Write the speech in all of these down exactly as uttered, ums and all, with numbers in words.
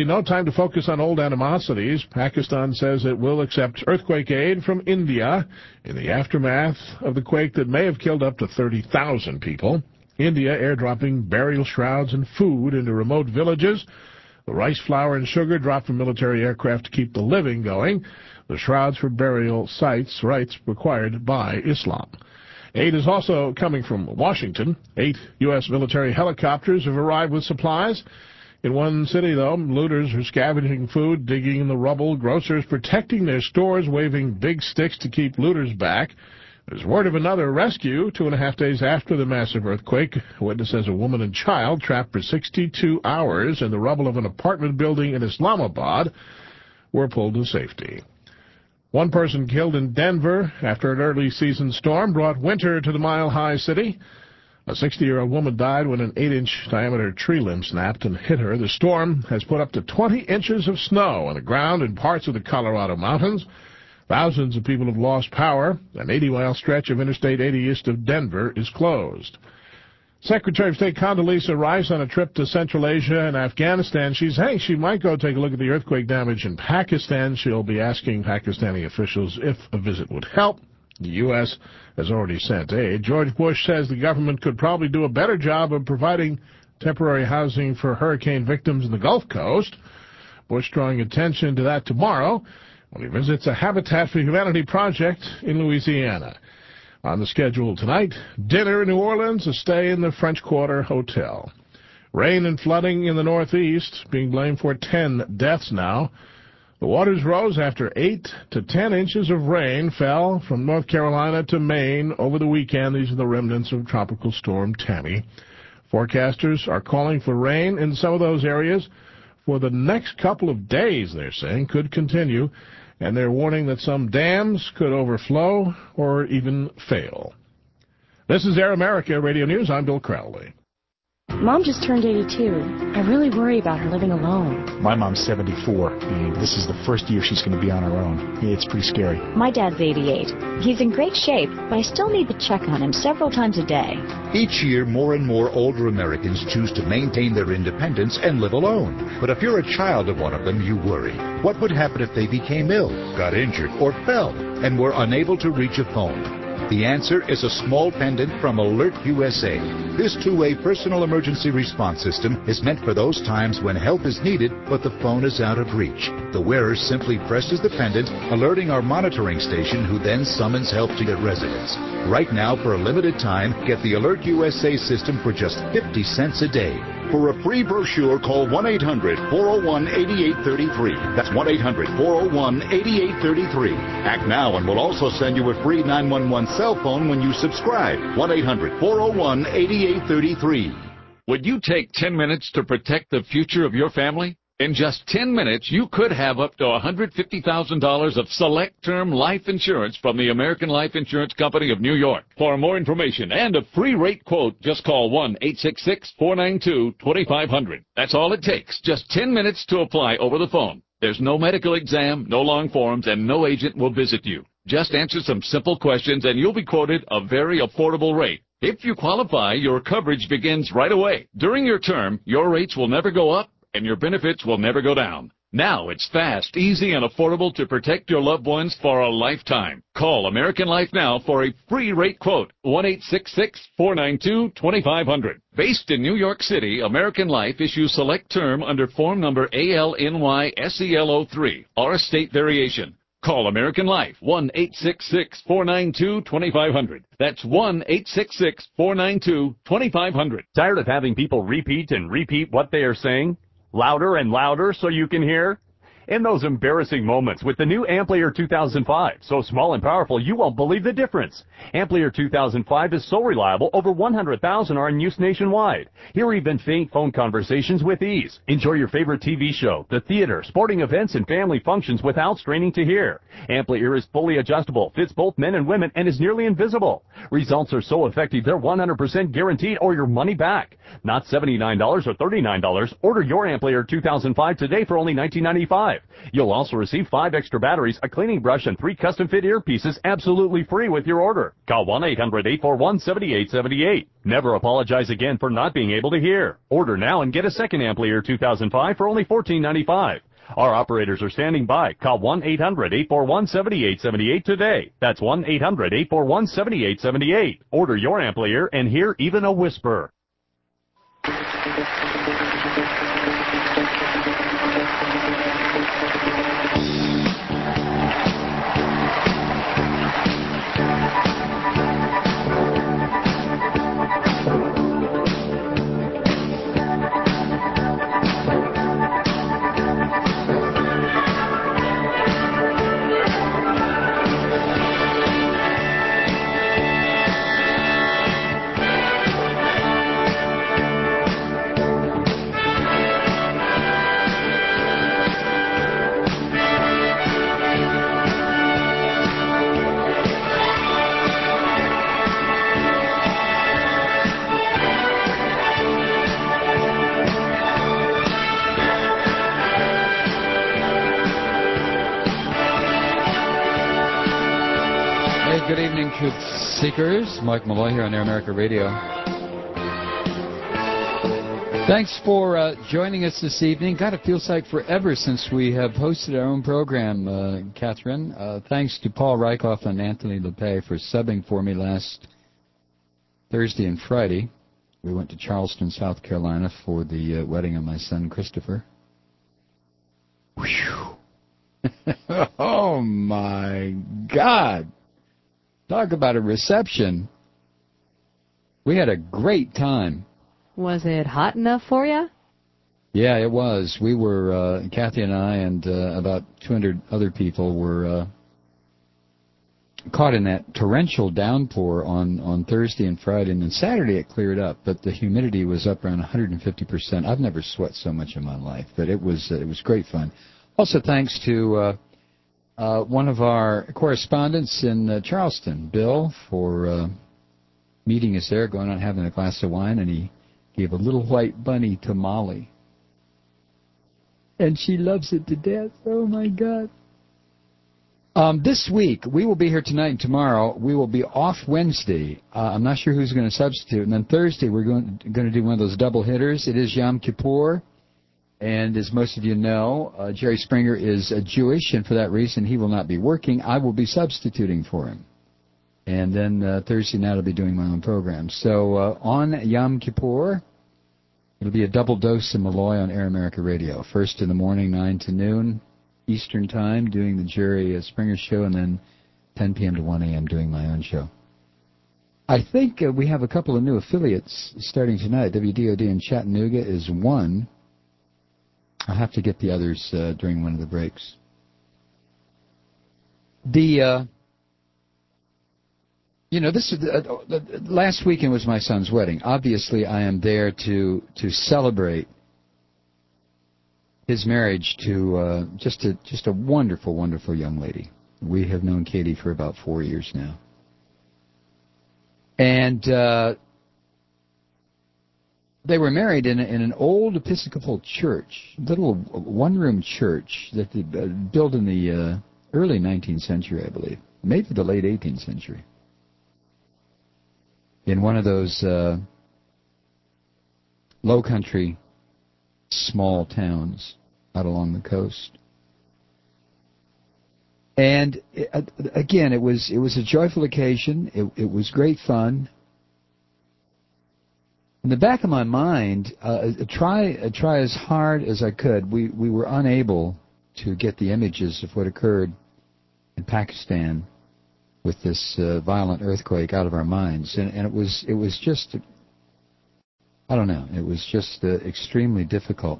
No time to focus on old animosities. Pakistan says it will accept earthquake aid from India in the aftermath of the quake that may have killed up to thirty thousand people. India airdropping burial shrouds and food into remote villages. The rice, flour, and sugar dropped from military aircraft to keep the living going. The shrouds for burial sites, rites required by Islam. Aid is also coming from Washington. Eight U S military helicopters have arrived with supplies. In one city, though, looters are scavenging food, digging in the rubble, grocers protecting their stores, waving big sticks to keep looters back. There's word of another rescue two and a half days after the massive earthquake. A witness says a woman and child trapped for sixty-two hours in the rubble of an apartment building in Islamabad were pulled to safety. One person killed in Denver after an early season storm brought winter to the mile-high city. A sixty-year-old woman died when an eight-inch diameter tree limb snapped and hit her. The storm has put up to twenty inches of snow on the ground in parts of the Colorado mountains. Thousands of people have lost power. An eighty-mile stretch of Interstate eighty east of Denver is closed. Secretary of State Condoleezza Rice on a trip to Central Asia and Afghanistan. She's saying she might go take a look at the earthquake damage in Pakistan. She'll be asking Pakistani officials if a visit would help. The U S has already sent aid. George Bush says the government could probably do a better job of providing temporary housing for hurricane victims in the Gulf Coast. Bush drawing attention to that tomorrow when he visits a Habitat for Humanity project in Louisiana. On the schedule tonight, dinner in New Orleans, a stay in the French Quarter Hotel. Rain and flooding in the Northeast being blamed for ten deaths now. The waters rose after eight to ten inches of rain fell from North Carolina to Maine over the weekend. These are the remnants of Tropical Storm Tammy. Forecasters are calling for rain in some of those areas for the next couple of days, they're saying, could continue. And they're warning that some dams could overflow or even fail. This is Air America Radio News. I'm Bill Crowley. Mom just turned eighty-two. I really worry about her living alone. My mom's seventy-four. This is the first year she's going to be on her own. It's pretty scary. My dad's eighty-eight. He's in great shape, but I still need to check on him several times a day. Each year, more and more older Americans choose to maintain their independence and live alone. But if you're a child of one of them, you worry. What would happen if they became ill, got injured, or fell, and were unable to reach a phone? The answer is a small pendant from Alert U S A. This two-way personal emergency response system is meant for those times when help is needed, but the phone is out of reach. The wearer simply presses the pendant, alerting our monitoring station, who then summons help to the residents. Right now, for a limited time, get the Alert U S A system for just fifty cents a day. For a free brochure, call one eight hundred, four oh one, eight eight three three. That's one eight hundred, four oh one, eight eight three three. Act now and we'll also send you a free nine one one cell phone when you subscribe. one eight hundred, four oh one, eight eight three three. Would you take ten minutes to protect the future of your family? In just ten minutes, you could have up to one hundred fifty thousand dollars of select-term life insurance from the American Life Insurance Company of New York. For more information and a free rate quote, just call one eight six six, four nine two, two five zero zero. That's all it takes, just ten minutes to apply over the phone. There's no medical exam, no long forms, and no agent will visit you. Just answer some simple questions and you'll be quoted a very affordable rate. If you qualify, your coverage begins right away. During your term, your rates will never go up and your benefits will never go down. Now it's fast, easy, and affordable to protect your loved ones for a lifetime. Call American Life now for a free rate quote, one eight six six, four nine two, two five zero zero. Based in New York City, American Life issues select term under form number A L N Y S E L O three or a state variation. Call American Life, one eight six six, four nine two, two five zero zero. That's one eight six six, four nine two, two five zero zero. Tired of having people repeat and repeat what they are saying? Louder and louder so you can hear? In those embarrassing moments with the new Amplier two thousand five, so small and powerful you won't believe the difference. Amplier two thousand five is so reliable, over one hundred thousand are in use nationwide. Hear even faint phone conversations with ease. Enjoy your favorite T V show, the theater, sporting events, and family functions without straining to hear. Amplier is fully adjustable, fits both men and women, and is nearly invisible. Results are so effective they're one hundred percent guaranteed or your money back. Not seventy-nine dollars or thirty-nine dollars. Order your Amplier two thousand five today for only nineteen ninety-five. five. You'll also receive five extra batteries, a cleaning brush, and three custom-fit earpieces absolutely free with your order. Call one eight hundred eight four one seven eight seven eight. Never apologize again for not being able to hear. Order now and get a second Amplier two thousand five for only fourteen ninety-five. Our operators are standing by. Call one eight hundred eight four one seven eight seven eight today. That's one eight hundred eight four one seven eight seven eight. Order your Amplier and hear even a whisper. Good evening, Truth Seekers. Mike Malloy here on Air America Radio. Thanks for uh, joining us this evening. God, it feels like forever since we have hosted our own program, uh, Catherine. Uh, thanks to Paul Rykoff and Anthony LePay for subbing for me last Thursday and Friday. We went to Charleston, South Carolina for the uh, wedding of my son, Christopher. Whew. Oh, my God. Talk about a reception. We had a great time. Was it hot enough for you? Yeah, it was. We were, uh, Kathy and I and uh, about two hundred other people were uh, caught in that torrential downpour on, on Thursday and Friday. And then Saturday it cleared up, but the humidity was up around one hundred fifty percent. I've never sweat so much in my life, but it was, uh, it was great fun. Also thanks to... Uh, Uh, one of our correspondents in uh, Charleston, Bill, for uh, meeting us there, going out and having a glass of wine, and he gave a little white bunny to Molly. And she loves it to death. Oh, my God. Um, this week, we will be here tonight and tomorrow. We will be off Wednesday. Uh, I'm not sure who's going to substitute. And then Thursday, we're going, going to do one of those double hitters. It is Yom Kippur. And as most of you know, uh, Jerry Springer is uh, Jewish, and for that reason he will not be working. I will be substituting for him. And then uh, Thursday night I'll be doing my own program. So uh, on Yom Kippur, it'll be a double dose of Malloy on Air America Radio. First in the morning, nine to noon, Eastern Time, doing the Jerry uh, Springer show, and then ten p.m. to one a.m. doing my own show. I think uh, we have a couple of new affiliates starting tonight. W D O D in Chattanooga is one. I'll have to get the others uh, during one of the breaks. The, uh, you know, this is uh, uh, last weekend was my son's wedding. Obviously, I am there to to celebrate his marriage to uh, just a just a wonderful, wonderful young lady. We have known Katie for about four years now, and. Uh, They were married in, in an old Episcopal church, little one-room church that they built in the uh, early nineteenth century, I believe, maybe the late eighteenth century, in one of those uh, low-country small towns out along the coast. And it, again, it was it was a joyful occasion. It, it was great fun. In the back of my mind, uh, try uh, try as hard as I could, we, we were unable to get the images of what occurred in Pakistan with this uh, violent earthquake out of our minds, and, and it was it was just, I don't know, it was just uh, extremely difficult.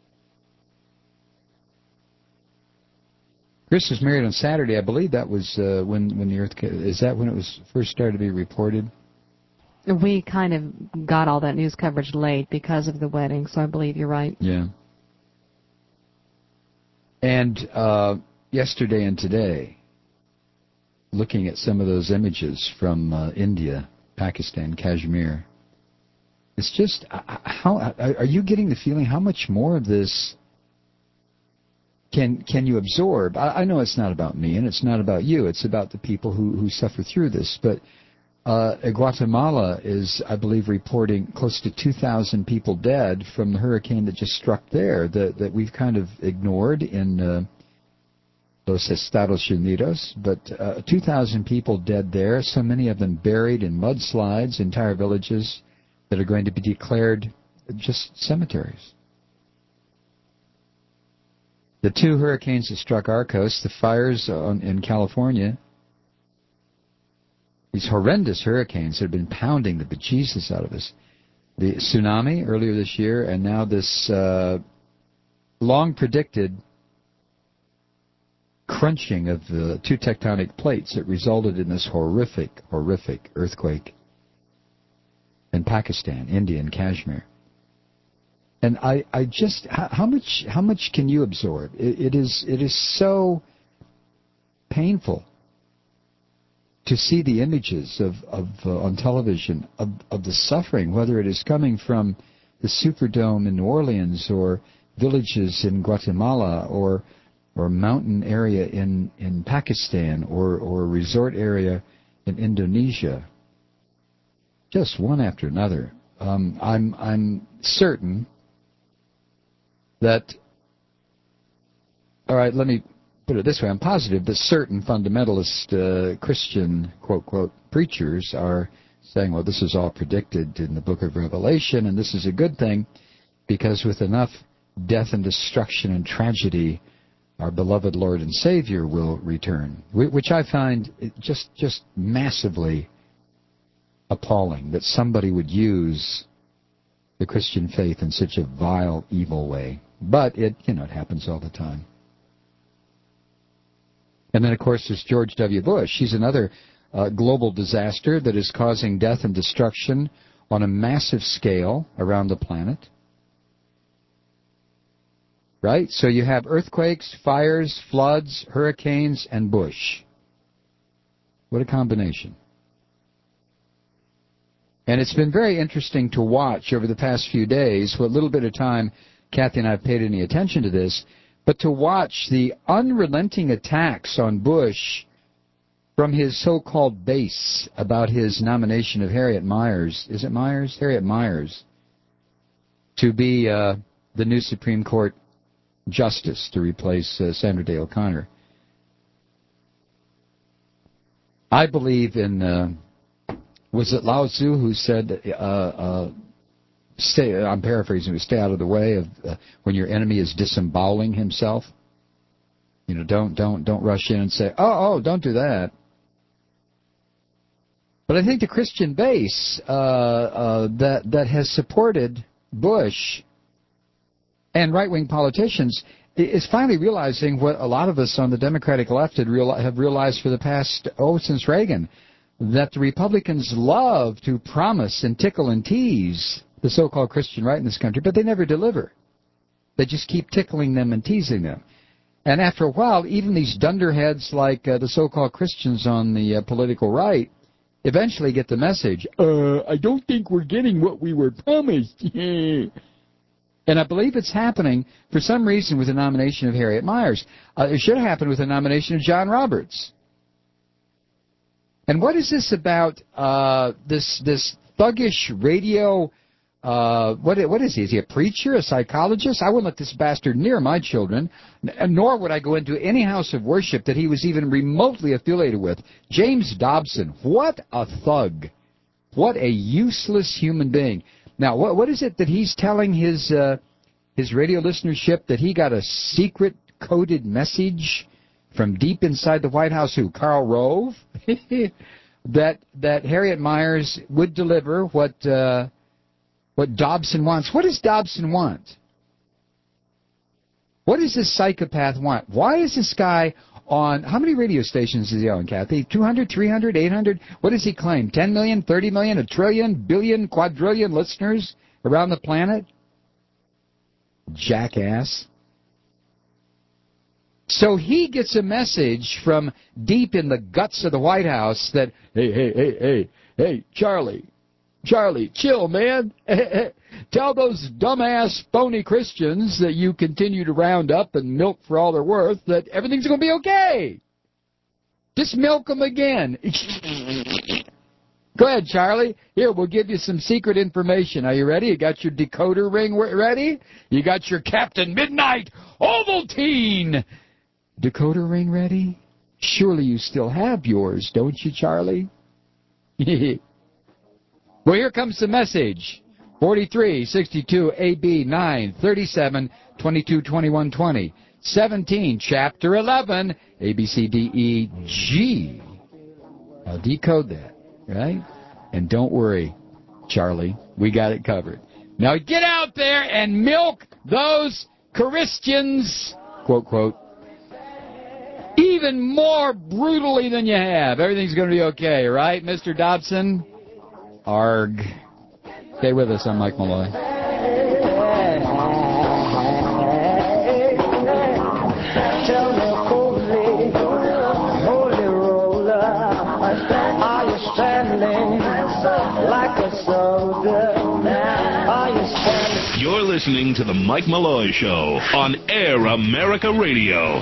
Chris was married on Saturday. I believe that was uh, when when the earthquake. Is that when it was first started to be reported? We kind of got all that news coverage late because of the wedding, so I believe you're right. Yeah. And uh, yesterday and today, looking at some of those images from uh, India, Pakistan, Kashmir, it's just, uh, how are you getting the feeling how much more of this can can you absorb? I, I know it's not about me and it's not about you. It's about the people who, who suffer through this. But uh, Guatemala is, I believe, reporting close to two thousand people dead from the hurricane that just struck there that, that we've kind of ignored in uh, Los Estados Unidos. But uh, two thousand people dead there, so many of them buried in mudslides, entire villages that are going to be declared just cemeteries. The two hurricanes that struck our coast, the fires on, in California, these horrendous hurricanes that have been pounding the bejesus out of us. The tsunami earlier this year, and now this uh, long-predicted crunching of the two tectonic plates that resulted in this horrific, horrific earthquake in Pakistan, India, and Kashmir. And I, I just, how, how much, how much can you absorb? It, it is, it is so painful to see the images of, of uh, on television of, of the suffering, whether it is coming from the Superdome in New Orleans or villages in Guatemala or or mountain area in, in Pakistan or, or a resort area in Indonesia. Just one after another. Um, I'm I'm certain that, all right, let me put it this way, I'm positive that certain fundamentalist uh, Christian, quote, quote, preachers are saying, well, this is all predicted in the book of Revelation, and this is a good thing, because with enough death and destruction and tragedy, our beloved Lord and Savior will return, which I find just just massively appalling, that somebody would use the Christian faith in such a vile, evil way. But it, you know, it happens all the time. And then, of course, there's George W. Bush. He's another uh, global disaster that is causing death and destruction on a massive scale around the planet. Right? So you have earthquakes, fires, floods, hurricanes, and Bush. What a combination. And it's been very interesting to watch over the past few days, what little bit of time Kathy and I have paid any attention to this, but to watch the unrelenting attacks on Bush from his so-called base about his nomination of Harriet Myers, is it Myers? Harriet Myers, to be uh, the new Supreme Court Justice to replace uh, Sandra Day O'Connor. I believe in... Uh, Was it Lao Tzu who said, uh, uh, stay, I'm paraphrasing, stay out of the way of uh, when your enemy is disemboweling himself? You know, don't don't don't rush in and say, oh, oh, don't do that. But I think the Christian base uh, uh, that that has supported Bush and right-wing politicians is finally realizing what a lot of us on the Democratic left had real, have realized for the past, oh, since Reagan, that the Republicans love to promise and tickle and tease the so-called Christian right in this country, but they never deliver. They just keep tickling them and teasing them. And after a while, even these dunderheads like uh, the so-called Christians on the uh, political right eventually get the message, uh, I don't think we're getting what we were promised. And I believe it's happening for some reason with the nomination of Harriet Myers. Uh, it should have happened with the nomination of John Roberts. And what is this about, uh, this this thuggish radio, uh, what, what is he? Is he a preacher, a psychologist? I wouldn't let this bastard near my children, nor would I go into any house of worship that he was even remotely affiliated with. James Dobson, what a thug. What a useless human being. Now, what what is it that he's telling his, uh, his radio listenership, that he got a secret coded message from deep inside the White House, who, Karl Rove, that that Harriet Myers would deliver what uh, what Dobson wants. What does Dobson want? What does this psychopath want? Why is this guy on, how many radio stations is he on, Kathy? two hundred, three hundred, eight hundred? What does he claim? ten million, thirty million, a trillion, billion, quadrillion listeners around the planet? Jackass. So he gets a message from deep in the guts of the White House that, hey, hey, hey, hey, hey, Charlie, Charlie, chill, man. Tell those dumbass, phony Christians that you continue to round up and milk for all they're worth that everything's going to be okay. Just milk them again. Go ahead, Charlie. Here, we'll give you some secret information. Are you ready? You got your decoder ring ready? You got your Captain Midnight Ovaltine decoder ring ready? Surely you still have yours, don't you, Charlie? Well, here comes the message. forty-three, sixty-two, A B nine, thirty-seven, twenty-two, twenty-one, twenty. seventeen, Chapter eleven, A, B, C, D, E, G. Now decode that, right? And don't worry, Charlie, we got it covered. Now get out there and milk those Christians, quote, quote, even more brutally than you have. Everything's going to be okay, right, Mister Dobson? Arg. Stay with us. I'm Mike Malloy. Tell me, holy, holy roller, are you standing like a soldier? Are you standing? You're listening to the Mike Malloy Show on Air America Radio.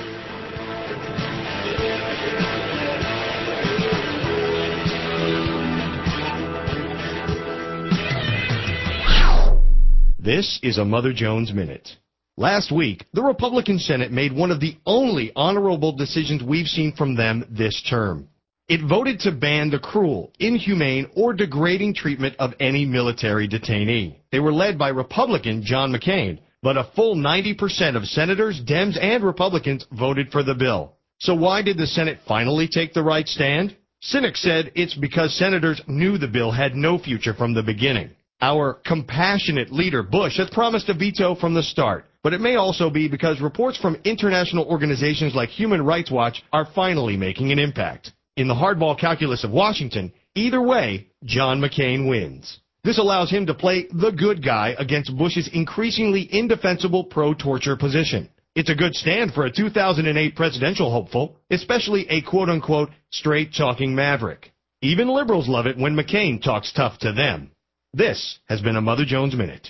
This is a Mother Jones Minute. Last week, the Republican Senate made one of the only honorable decisions we've seen from them this term. It voted to ban the cruel, inhumane, or degrading treatment of any military detainee. They were led by Republican John McCain, but a full ninety percent of senators, Dems, and Republicans voted for the bill. So why did the Senate finally take the right stand? Cynics said it's because senators knew the bill had no future from the beginning. Our compassionate leader, Bush, has promised a veto from the start, but it may also be because reports from international organizations like Human Rights Watch are finally making an impact. In the hardball calculus of Washington, either way, John McCain wins. This allows him to play the good guy against Bush's increasingly indefensible pro-torture position. It's a good stand for a two thousand eight presidential hopeful, especially a quote-unquote straight-talking maverick. Even liberals love it when McCain talks tough to them. This has been a Mother Jones Minute.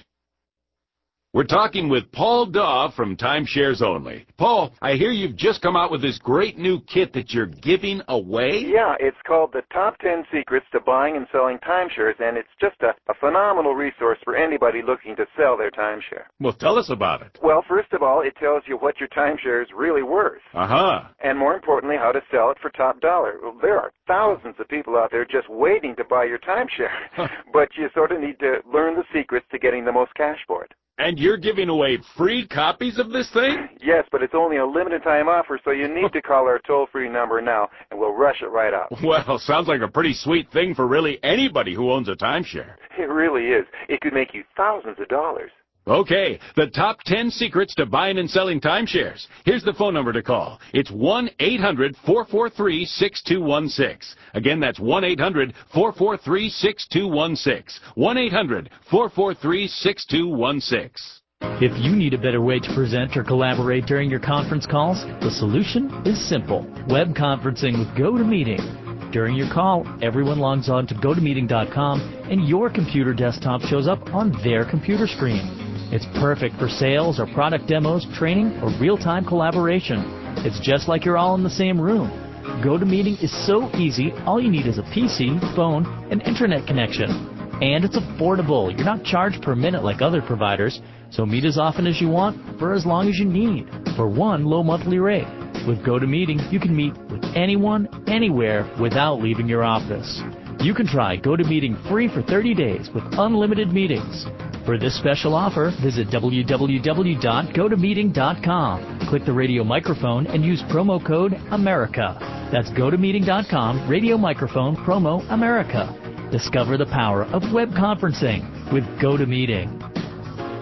We're talking with Paul Daw from Timeshares Only. Paul, I hear you've just come out with this great new kit that you're giving away? Yeah, it's called the Top ten Secrets to Buying and Selling Timeshares, and it's just a, a phenomenal resource for anybody looking to sell their timeshare. Well, tell us about it. Well, first of all, it tells you what your timeshare is really worth. Uh-huh. And more importantly, how to sell it for top dollar. Well, there are thousands of people out there just waiting to buy your timeshare, but you sort of need to learn the secrets to getting the most cash for it. And you're giving away free copies of this thing? Yes, but it's only a limited time offer, so you need to call our toll-free number now, and we'll rush it right out. Well, sounds like a pretty sweet thing for really anybody who owns a timeshare. It really is. It could make you thousands of dollars. Okay, the top ten secrets to buying and selling timeshares. Here's the phone number to call. It's one eight hundred, four four three, six two one six. Again, that's one eight hundred, four four three, six two one six. one eight hundred, four four three, six two one six. If you need a better way to present or collaborate during your conference calls, the solution is simple. Web conferencing with GoToMeeting. During your call, everyone logs on to go to meeting dot com and your computer desktop shows up on their computer screen. It's perfect for sales or product demos, training, or real-time collaboration. It's just like you're all in the same room. GoToMeeting is so easy, all you need is a P C, phone, and internet connection. And it's affordable. You're not charged per minute like other providers, so meet as often as you want for as long as you need for one low monthly rate. With GoToMeeting, you can meet with anyone, anywhere, without leaving your office. You can try GoToMeeting free for thirty days with unlimited meetings. For this special offer, visit w w w dot go to meeting dot com. Click the radio microphone and use promo code America. That's go to meeting dot com, radio microphone, promo America. Discover the power of web conferencing with GoToMeeting.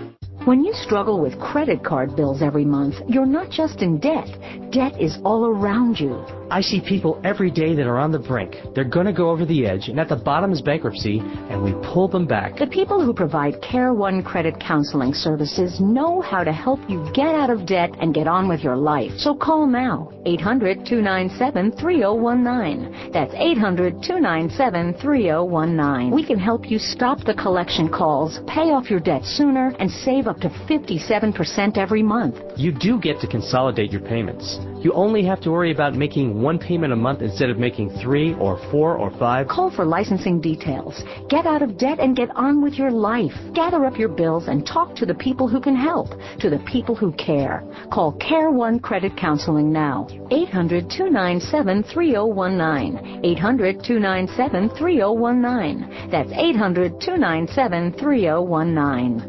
When you struggle with credit card bills every month, you're not just in debt. Debt is all around you. I see people every day that are on the brink. They're going to go over the edge, and at the bottom is bankruptcy, and we pull them back. The people who provide Care One Credit Counseling Services know how to help you get out of debt and get on with your life. So call now, eight hundred, two nine seven, three oh one nine. That's eight hundred, two nine seven, three oh one nine. We can help you stop the collection calls, pay off your debt sooner, and save up to fifty-seven percent every month. You do get to consolidate your payments. You only have to worry about making one payment a month instead of making three or four or five. Call for licensing details. Get out of debt and get on with your life. Gather up your bills and talk to the people who can help, to the people who care. Call Care One Credit Counseling now. eight hundred, two nine seven, three oh one nine. eight hundred, two nine seven, three oh one nine. That's eight hundred, two nine seven, three oh one nine.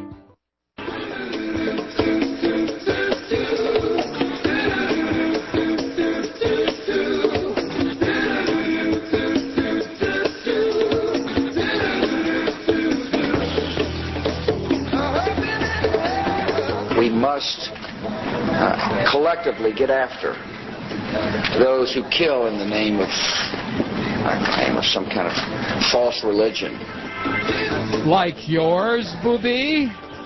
We must uh, collectively get after those who kill in the name of uh, name of some kind of false religion. Like yours, booby?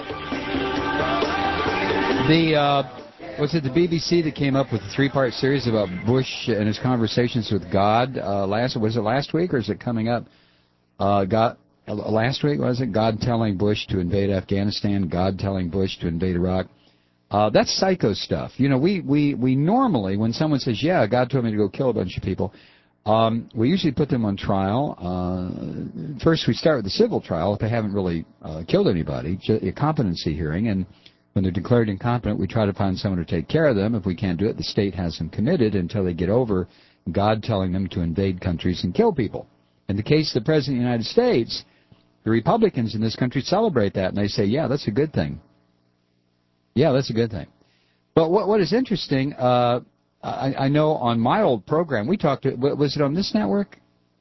The, uh, was it the B B C that came up with a three-part series about Bush and his conversations with God uh, last, was it last week or is it coming up? Uh, God, uh, last week, was it? God telling Bush to invade Afghanistan, God telling Bush to invade Iraq. Uh, that's psycho stuff. You know, we, we, we normally, when someone says, yeah, God told me to go kill a bunch of people, um, we usually put them on trial. Uh, first, we start with the civil trial if they haven't really uh, killed anybody, a competency hearing, and when they're declared incompetent, we try to find someone to take care of them. If we can't do it, the state has them committed until they get over God telling them to invade countries and kill people. In the case of the President of the United States, the Republicans in this country celebrate that, and they say, yeah, that's a good thing. Yeah, that's a good thing. But what what is interesting, uh, I, I know on my old program, we talked, to, was it on this network?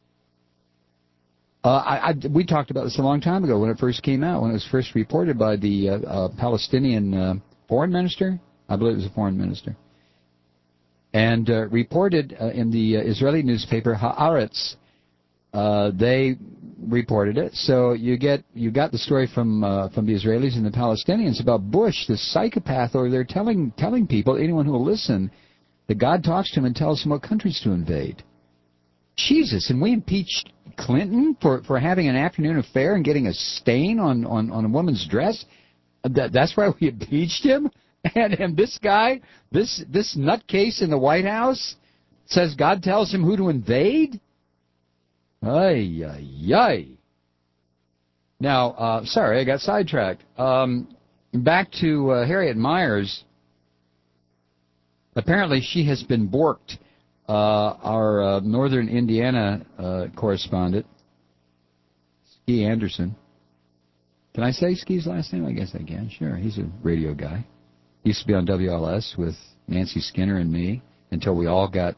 Uh, I, I, we talked about this a long time ago when it first came out, when it was first reported by the uh, uh, Palestinian uh, foreign minister. I believe it was a foreign minister. And uh, reported uh, in the uh, Israeli newspaper Haaretz. Uh, they reported it. So you get you got the story from uh, from the Israelis and the Palestinians about Bush, this psychopath over there, telling telling people, anyone who will listen, that God talks to him and tells him what countries to invade. Jesus, and we impeached Clinton for, for having an afternoon affair and getting a stain on, on, on a woman's dress? That, that's why we impeached him? And, and this guy, this this nutcase in the White House, says God tells him who to invade? Ay, ay, ay. Now, uh, sorry, I got sidetracked. Um, back to uh, Harriet Miers. Apparently she has been borked. Uh, our uh, northern Indiana uh, correspondent, Ski Anderson. Can I say Ski's last name? I guess I can. Sure, he's a radio guy. He used to be on W L S with Nancy Skinner and me until we all got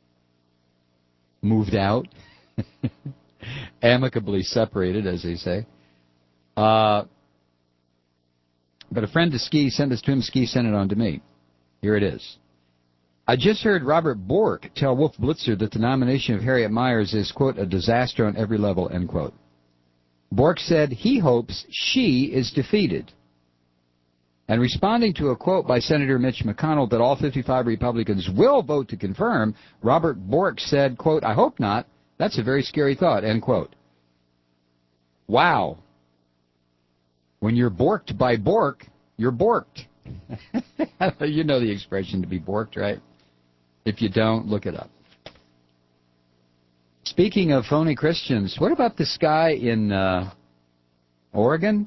moved out, amicably separated, as they say. Uh, but a friend to Ski sent this to him. Ski sent it on to me. Here it is. I just heard Robert Bork tell Wolf Blitzer that the nomination of Harriet Miers is, quote, a disaster on every level, end quote. Bork said he hopes she is defeated. And responding to a quote by Senator Mitch McConnell that all fifty-five Republicans will vote to confirm, Robert Bork said, quote, I hope not. That's a very scary thought, end quote. Wow. When you're borked by Bork, you're borked. You know the expression to be borked, right? If you don't, look it up. Speaking of phony Christians, what about this guy in uh, Oregon?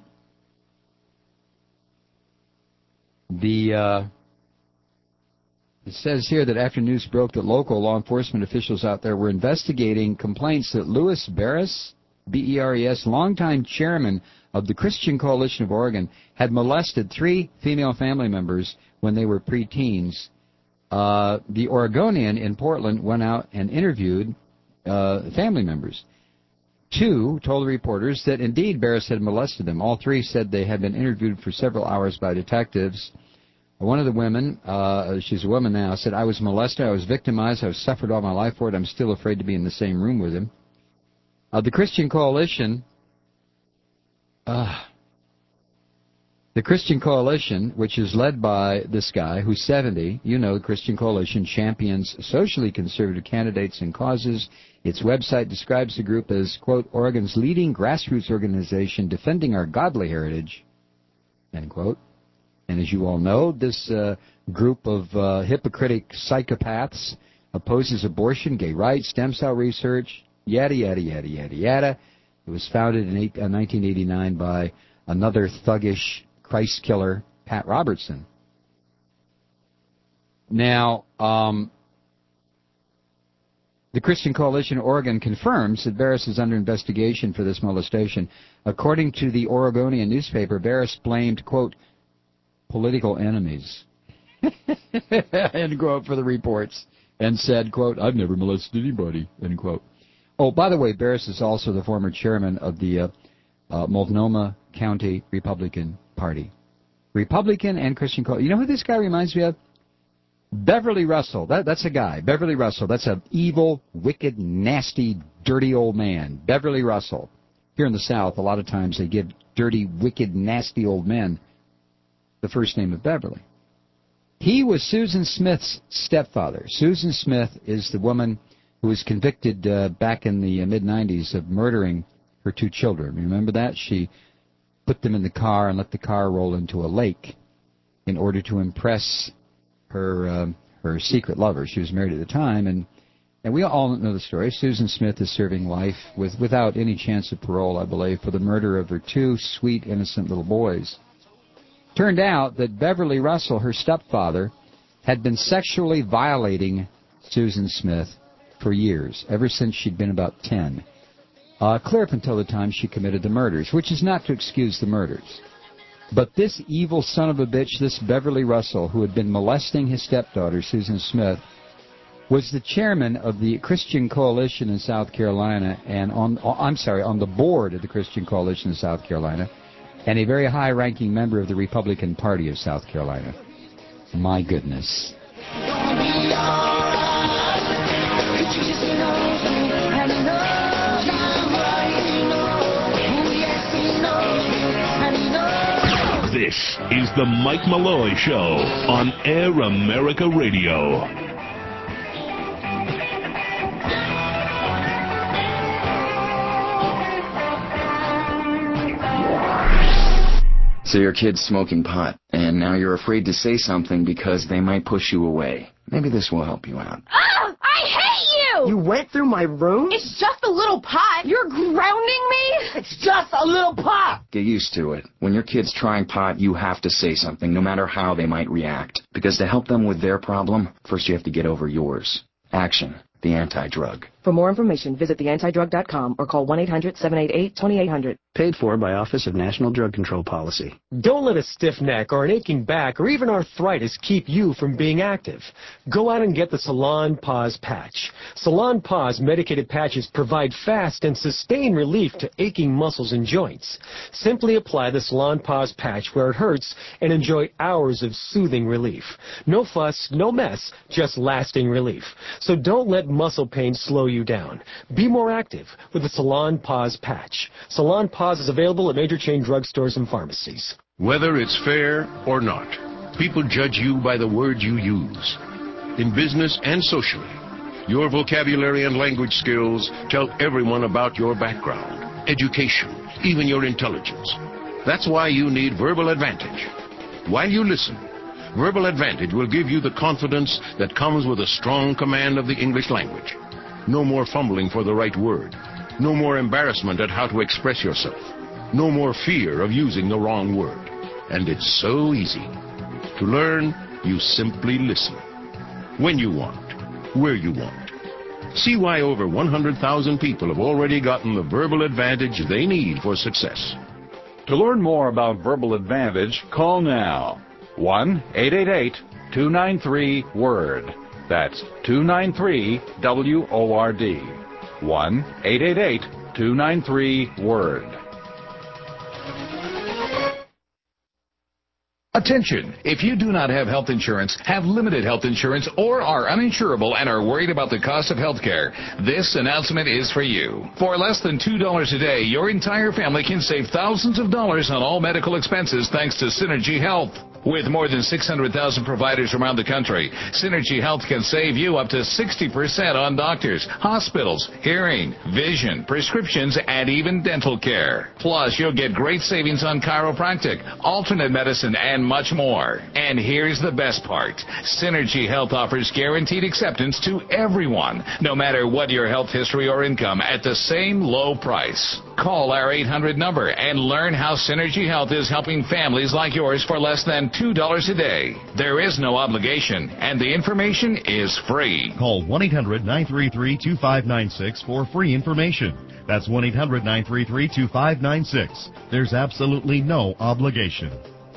The uh, it says here that after news broke that local law enforcement officials out there were investigating complaints that Louis Beres, B E R E S, longtime chairman of the Christian Coalition of Oregon, had molested three female family members when they were preteens. Uh, the Oregonian in Portland went out and interviewed uh, family members. Two told the reporters that indeed Barris had molested them. All three said they had been interviewed for several hours by detectives. One of the women, uh, she's a woman now, said, I was molested, I was victimized, I was suffered all my life for it, I'm still afraid to be in the same room with him. Uh, the Christian Coalition, uh, the Christian Coalition, which is led by this guy who's seventy, you know, the Christian Coalition champions socially conservative candidates and causes. Its website describes the group as, quote, Oregon's leading grassroots organization defending our godly heritage, end quote. And as you all know, this uh, group of uh, hypocritic psychopaths opposes abortion, gay rights, stem cell research, yada, yada, yada, yada, yada. It was founded in eight, uh, nineteen eighty-nine by another thuggish Christ killer, Pat Robertson. Now, um, the Christian Coalition of Oregon confirms that Barris is under investigation for this molestation. According to the Oregonian newspaper, Barris blamed, quote, political enemies, end quote, for the reports, and said, quote, I've never molested anybody, end quote. Oh, by the way, Barris is also the former chairman of the uh, uh, Multnomah County Republican Party. Republican and Christian Coalition. You know who this guy reminds me of? Beverly Russell. That, that's a guy. Beverly Russell. That's an evil, wicked, nasty, dirty old man. Beverly Russell. Here in the South, a lot of times they give dirty, wicked, nasty old men the first name of Beverly. He was Susan Smith's stepfather. Susan Smith is the woman who was convicted uh, back in the uh, mid nineties of murdering her two children. Remember that? She put them in the car and let the car roll into a lake in order to impress her uh, her secret lover. She was married at the time, and and we all know the story. Susan Smith is serving life with without any chance of parole, I believe, for the murder of her two sweet, innocent little boys. Turned out that Beverly Russell, her stepfather, had been sexually violating Susan Smith for years, ever since she'd been about ten. Uh, clear up until the time she committed the murders, which is not to excuse the murders. But this evil son of a bitch, this Beverly Russell, who had been molesting his stepdaughter, Susan Smith, was the chairman of the Christian Coalition in South Carolina, and on, I'm sorry, on the board of the Christian Coalition in South Carolina, and a very high-ranking member of the Republican Party of South Carolina. My goodness. This is the Mike Malloy Show on Air America Radio. So your kid's smoking pot, and now you're afraid to say something because they might push you away. Maybe this will help you out. Oh, I hate you! You went through my room? It's just a little pot. You're grounding me? It's just a little pot! Get used to it. When your kid's trying pot, you have to say something, no matter how they might react. Because to help them with their problem, first you have to get over yours. Action. The anti-drug. For more information, visit the anti drug dot com or call one eight hundred seven eight eight two eight zero zero. Paid for by Office of National Drug Control Policy. Don't let a stiff neck or an aching back or even arthritis keep you from being active. Go out and get the Salon Pause Patch. Salon Pause medicated patches provide fast and sustained relief to aching muscles and joints. Simply apply the Salon Pause Patch where it hurts and enjoy hours of soothing relief. No fuss, no mess, just lasting relief. So don't let muscle pain slow you down. Be more active with the Salon Pause Patch. Salon Pause is available at major chain drugstores and pharmacies. Whether it's fair or not, people judge you by the words you use. In business and socially, your vocabulary and language skills tell everyone about your background, education, even your intelligence. That's why you need Verbal Advantage. While you listen, Verbal Advantage will give you the confidence that comes with a strong command of the English language. No more fumbling for the right word. No more embarrassment at how to express yourself. No more fear of using the wrong word. And it's so easy. To learn, you simply listen. When you want. Where you want. See why over one hundred thousand people have already gotten the Verbal Advantage they need for success. To learn more about Verbal Advantage, call now. one eight eight eight two nine three WORD. That's two nine three W O R D. one eight eight eight two nine three, word. Attention! If you do not have health insurance, have limited health insurance, or are uninsurable and are worried about the cost of health care, this announcement is for you. For less than two dollars a day, your entire family can save thousands of dollars on all medical expenses thanks to Synergy Health. With more than six hundred thousand providers around the country, Synergy Health can save you up to sixty percent on doctors, hospitals, hearing, vision, prescriptions, and even dental care. Plus, you'll get great savings on chiropractic, alternate medicine, and much more. And here's the best part. Synergy Health offers guaranteed acceptance to everyone, no matter what your health history or income, at the same low price. Call our eight hundred number and learn how Synergy Health is helping families like yours for less than two dollars a day. There is no obligation, and the information is free. Call one eight hundred nine three three two five nine six for free information. That's one eight hundred nine three three two five nine six. There's absolutely no obligation.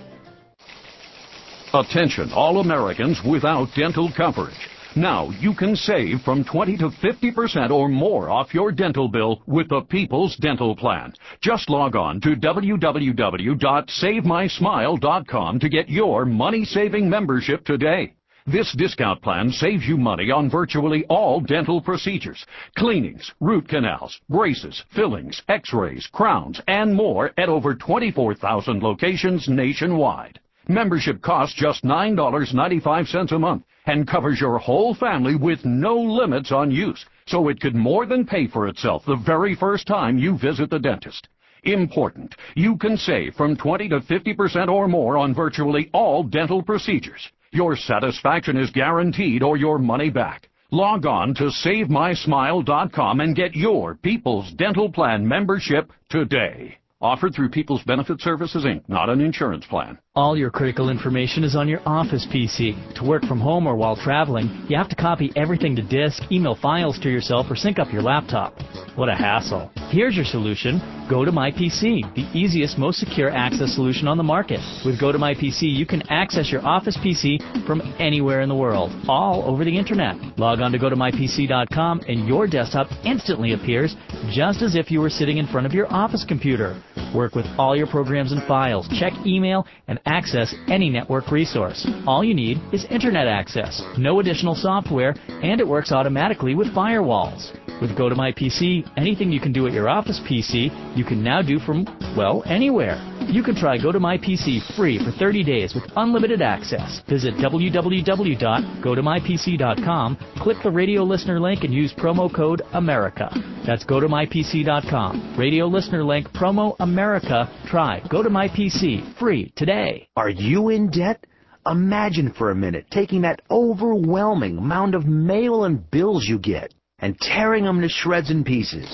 Attention, all Americans without dental coverage. Now you can save from twenty to fifty percent or more off your dental bill with the People's Dental Plan. Just log on to w w w dot save my smile dot com to get your money-saving membership today. This discount plan saves you money on virtually all dental procedures, cleanings, root canals, braces, fillings, x-rays, crowns, and more at over twenty-four thousand locations nationwide. Membership costs just nine dollars and ninety-five cents a month and covers your whole family with no limits on use, so it could more than pay for itself the very first time you visit the dentist. Important, you can save from twenty to fifty percent or more on virtually all dental procedures. Your satisfaction is guaranteed or your money back. Log on to save my smile dot com and get your People's Dental Plan membership today. Offered through People's Benefit Services, Incorporated, not an insurance plan. All your critical information is on your office P C. To work from home or while traveling, you have to copy everything to disk, email files to yourself, or sync up your laptop. What a hassle. Here's your solution. Go to My P C, the easiest, most secure access solution on the market. With Go to My P C, you can access your office P C from anywhere in the world, all over the internet. Log on to go to my p c dot com and your desktop instantly appears just as if you were sitting in front of your office computer. Work with all your programs and files, check email, and access any network resource. All you need is internet access, no additional software, and it works automatically with firewalls. With Go to My P C, anything you can do at your office P C, you can now do from, well, anywhere. You can try Go to My P C free for thirty days with unlimited access. Visit w w w dot go to my p c dot com, click the radio listener link, and use promo code America. That's go to my p c dot com. Radio listener link, promo America. Try Go to My P C free today. Are you in debt? Imagine for a minute taking that overwhelming amount of mail and bills you get and tearing them to shreds and pieces.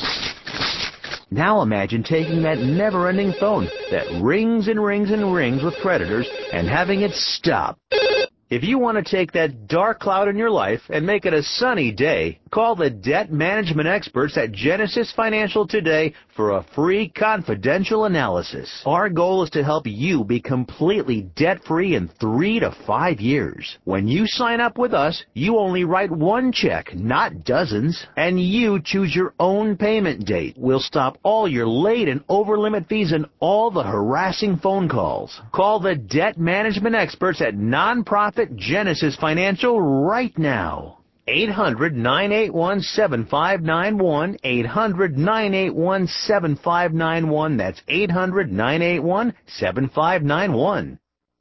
Now imagine taking that never-ending phone that rings and rings and rings with creditors and having it stop. If you want to take that dark cloud in your life and make it a sunny day, call the debt management experts at Genesis Financial today for a free confidential analysis. Our goal is to help you be completely debt-free in three to five years. When you sign up with us, you only write one check, not dozens, and you choose your own payment date. We'll stop all your late and over-limit fees and all the harassing phone calls. Call the debt management experts at Nonprofit Genesis Financial right now. eight hundred nine eight one seven five nine one. eight hundred nine eight one seven five nine one. That's eight hundred nine eight one seven five nine one.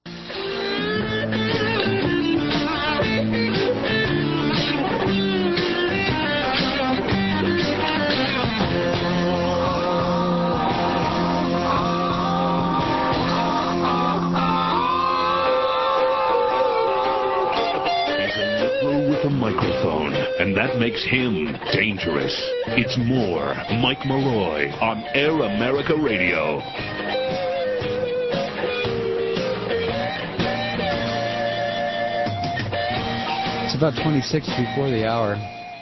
A microphone, and that makes him dangerous. It's more Mike Malloy on Air America Radio. It's about twenty-six before the hour.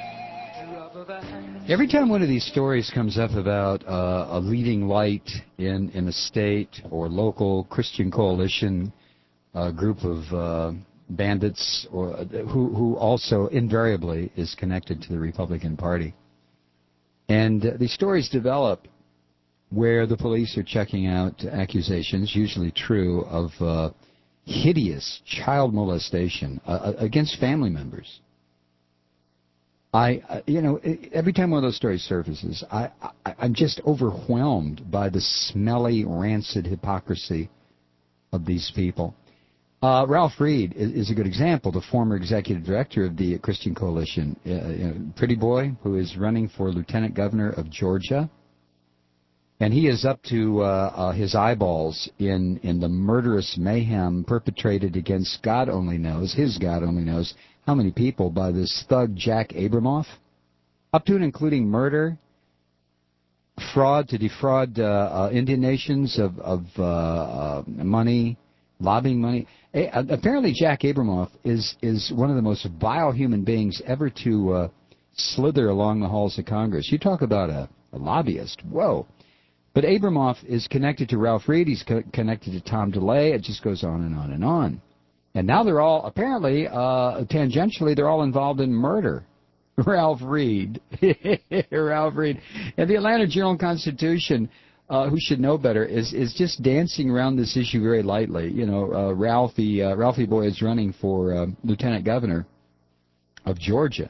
Every time one of these stories comes up about uh, a leading light in, in a state or local Christian coalition uh, group of uh, bandits, or who who also invariably is connected to the Republican Party. And uh, these stories develop where the police are checking out accusations, usually true, of uh, hideous child molestation uh, against family members. I, uh, you know, every time one of those stories surfaces, I, I, I'm just overwhelmed by the smelly, rancid hypocrisy of these people. Uh, Ralph Reed is, is a good example, the former executive director of the Christian Coalition, uh, you know, pretty boy who is running for lieutenant governor of Georgia. And he is up to uh, uh, his eyeballs in, in the murderous mayhem perpetrated against God only knows, his God only knows, how many people by this thug Jack Abramoff, up to and including murder, fraud to defraud uh, uh, Indian nations of, of uh, uh, money, lobbying money. A- apparently Jack Abramoff is, is one of the most vile human beings ever to uh, slither along the halls of Congress. You talk about a, a lobbyist. Whoa. But Abramoff is connected to Ralph Reed. He's co- connected to Tom DeLay. It just goes on and on and on. And now they're all, apparently, uh, tangentially, they're all involved in murder. Ralph Reed. Ralph Reed. And the Atlanta Journal-Constitution, uh, who should know better, is, is just dancing around this issue very lightly. You know, uh, Ralphie, uh, Ralphie Boy is running for uh, lieutenant governor of Georgia.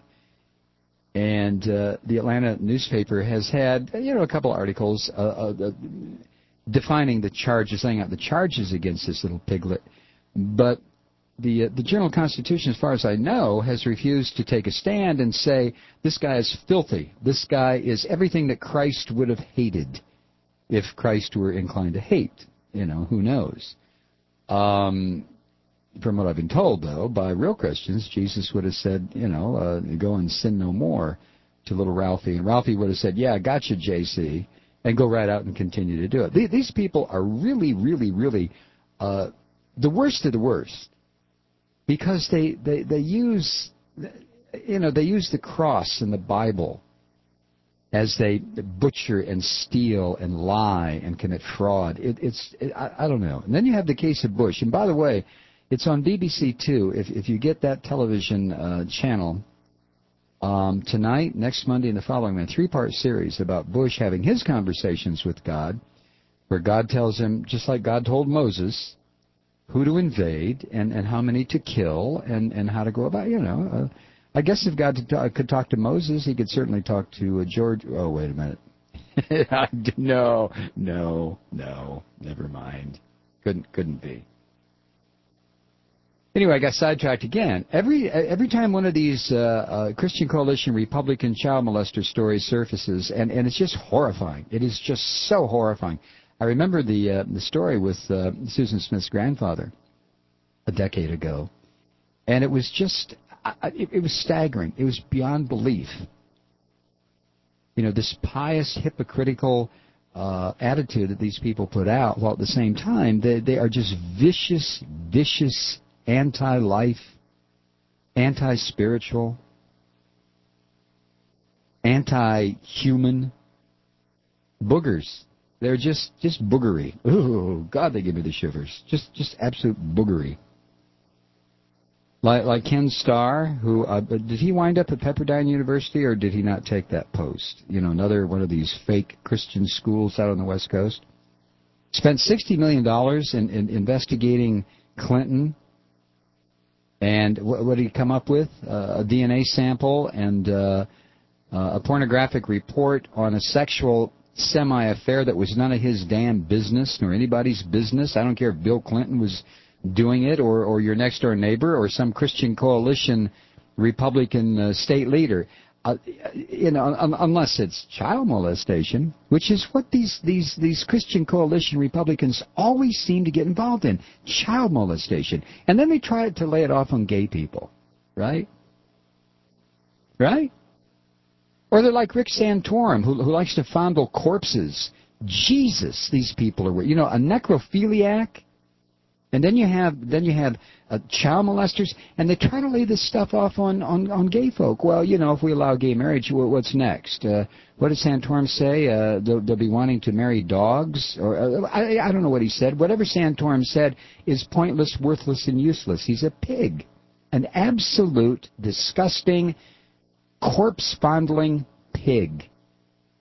And uh, the Atlanta newspaper has had, you know, a couple articles uh, uh, defining the charges, laying out the charges against this little piglet. But the uh, the Journal-Constitution, as far as I know, has refused to take a stand and say, this guy is filthy. This guy is everything that Christ would have hated if Christ were inclined to hate. You know, who knows? Um... From what I've been told, though, by real Christians, Jesus would have said, you know, uh, go and sin no more to little Ralphie. And Ralphie would have said, yeah, I got you, J C, and go right out and continue to do it. These people are really, really, really uh, the worst of the worst because they, they, they use, you know, they use the cross in the Bible as they butcher and steal and lie and commit fraud. It, it's, it, I, I don't know. And then you have the case of Bush. And by the way, it's on B B C Two. If if you get that television uh, channel, um, tonight, next Monday, and the following, a three-part series about Bush having his conversations with God, where God tells him, just like God told Moses, who to invade and, and how many to kill and, and how to go about, you know. Uh, I guess if God could talk to Moses, he could certainly talk to uh, George. Oh, wait a minute. no, no, no, never mind. Couldn't couldn't be. Anyway, I got sidetracked again. Every every time one of these uh, uh, Christian Coalition Republican child molester stories surfaces, and, and it's just horrifying. It is just so horrifying. I remember the uh, the story with uh, Susan Smith's grandfather a decade ago, and it was just I, it, it was staggering. It was beyond belief. You know, this pious, hypocritical uh, attitude that these people put out, while at the same time they they are just vicious, vicious. Anti-life, anti-spiritual, anti-human boogers. They're just, just boogery. Ooh, God, they give me the shivers. Just, just absolute boogery. Like, like Ken Starr, who, uh, did he wind up at Pepperdine University, or did he not take that post? You know, another one of these fake Christian schools out on the West Coast. Spent sixty million dollars in, in investigating Clinton. And what, what did he come up with? Uh, a D N A sample and uh, uh, a pornographic report on a sexual semi-affair that was none of his damn business, nor anybody's business. I don't care if Bill Clinton was doing it, or, or your next-door neighbor, or some Christian Coalition Republican uh, state leader. Uh, you know, un- unless it's child molestation, which is what these, these, these Christian Coalition Republicans always seem to get involved in, child molestation. And then they try to lay it off on gay people, right? Right? Or they're like Rick Santorum, who, who likes to fondle corpses. Jesus, these people are, you know, a necrophiliac. And then you have then you have uh, child molesters, and they try to lay this stuff off on, on, on gay folk. Well, you know, if we allow gay marriage, what's next? Uh, what did Santorum say? Uh, they'll, they'll be wanting to marry dogs? Or uh, I, I don't know what he said. Whatever Santorum said is pointless, worthless, and useless. He's a pig. An absolute, disgusting, corpse-fondling pig.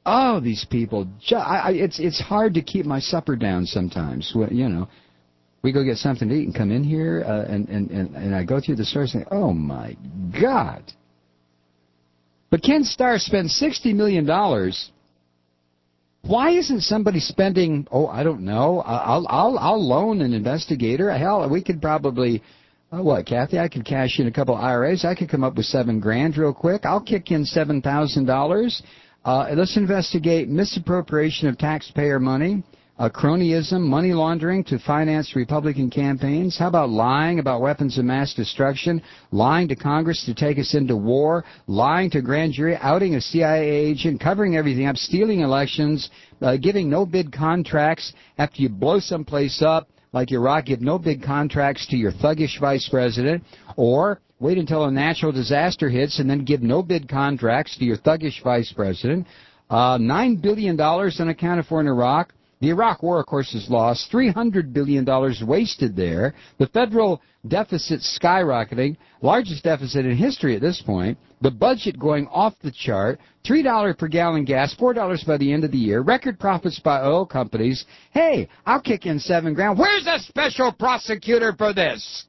Oh, these people! Ju- I, I, it's it's hard to keep my supper down sometimes. You know, we go get something to eat and come in here, uh, and, and and and I go through the store and say, "Oh my God!" But Ken Starr spent sixty million dollars. Why isn't somebody spending? Oh, I don't know. I'll I'll I'll loan an investigator. Hell, we could probably. Oh, what, Kathy? I could cash in a couple of I R As. I could come up with seven grand real quick. I'll kick in seven thousand dollars. Uh, let's investigate misappropriation of taxpayer money, uh, cronyism, money laundering to finance Republican campaigns. How about lying about weapons of mass destruction, lying to Congress to take us into war, lying to grand jury, outing a C I A agent, covering everything up, stealing elections, uh, giving no-bid contracts after you blow someplace up like Iraq, give no-bid contracts to your thuggish vice president, or wait until a natural disaster hits and then give no-bid contracts to your thuggish vice president. Uh, Nine billion dollars unaccounted for in Iraq. The Iraq War, of course, is lost. Three hundred billion dollars wasted there. The federal deficit skyrocketing, largest deficit in history at this point. The budget going off the chart. Three dollars per gallon gas, four dollars by the end of the year. Record profits by oil companies. Hey, I'll kick in seven grand. Where's a special prosecutor for this?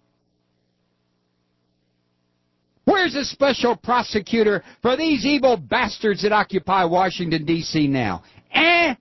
Where's a special prosecutor for these evil bastards that occupy Washington, D C now? Eh?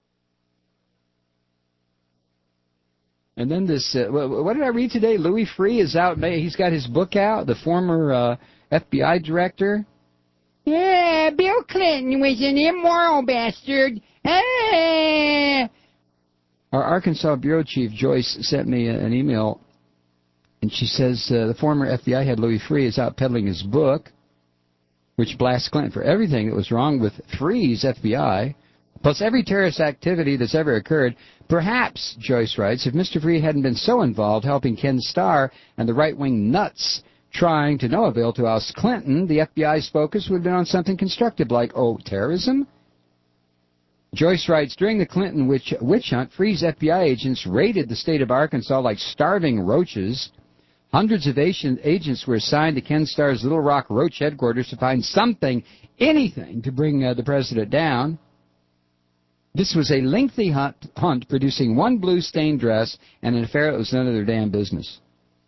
And then this, uh, what did I read today? Louis Freeh is out. He's got his book out, the former uh, F B I director. Yeah, Bill Clinton was an immoral bastard. Hey! Our Arkansas Bureau Chief, Joyce, sent me an email, and she says uh, the former F B I head Louis Freeh is out peddling his book, which blasts Clinton for everything that was wrong with Freeh's F B I, plus every terrorist activity that's ever occurred. Perhaps, Joyce writes, if Mister Freeh hadn't been so involved helping Ken Starr and the right-wing nuts trying to no avail to oust Clinton, the F B I's focus would have been on something constructive like, oh, terrorism? Joyce writes, during the Clinton witch, witch hunt, Freeh's F B I agents raided the state of Arkansas like starving roaches. Hundreds of agents were assigned to Ken Starr's Little Rock Roach headquarters to find something, anything, to bring uh, the president down. This was a lengthy hunt, hunt, producing one blue-stained dress and an affair that was none of their damn business.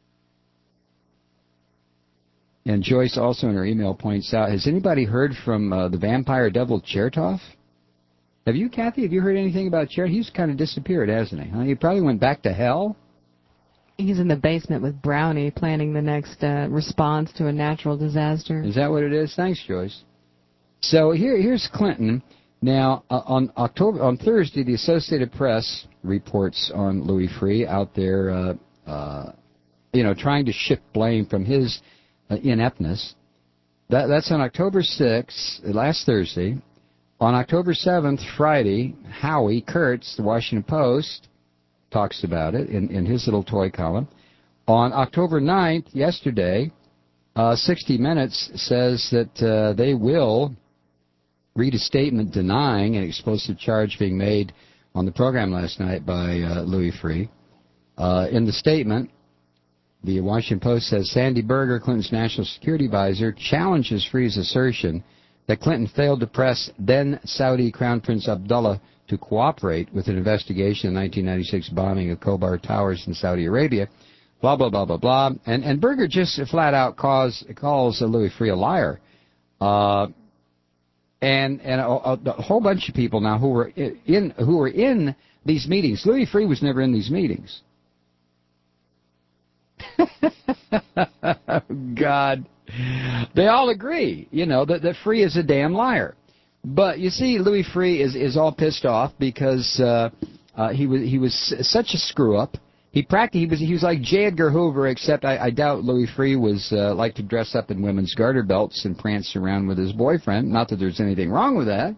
And Joyce also in her email points out, has anybody heard from uh, the vampire devil Chertoff? Have you, Kathy? Have you heard anything about Chertoff? He's kind of disappeared, hasn't he? Huh? He probably went back to hell. He's in the basement with Brownie planning the next uh, response to a natural disaster. Is that what it is? Thanks, Joyce. So here, here's Clinton. Now, uh, on October, on Thursday, the Associated Press reports on Louis Freeh out there, uh, uh, you know, trying to shift blame from his uh, ineptness. That, that's on October sixth, last Thursday. On October seventh, Friday, Howie Kurtz, the Washington Post, talks about it in, in his little toy column. On October ninth, yesterday, uh, sixty minutes says that uh, they will read a statement denying an explosive charge being made on the program last night by uh, Louis Freeh. Uh, in the statement, the Washington Post says Sandy Berger, Clinton's national security advisor, challenges Freeh's assertion that Clinton failed to press then Saudi Crown Prince Abdullah to cooperate with an investigation of the nineteen ninety-six bombing of Khobar Towers in Saudi Arabia, blah, blah, blah, blah, blah. And, and Berger just flat out calls, calls uh, Louis Freeh a liar. Uh, And and a, a, a whole bunch of people now who were in who were in these meetings. Louis Freeh was never in these meetings. God, they all agree, you know, that, that Freeh is a damn liar. But you see, Louis Freeh is is all pissed off because uh, uh, he was he was such a screw up. He practically he was he was like J. Edgar Hoover, except I, I doubt Louis Freeh was uh, like to dress up in women's garter belts and prance around with his boyfriend. Not that there's anything wrong with that.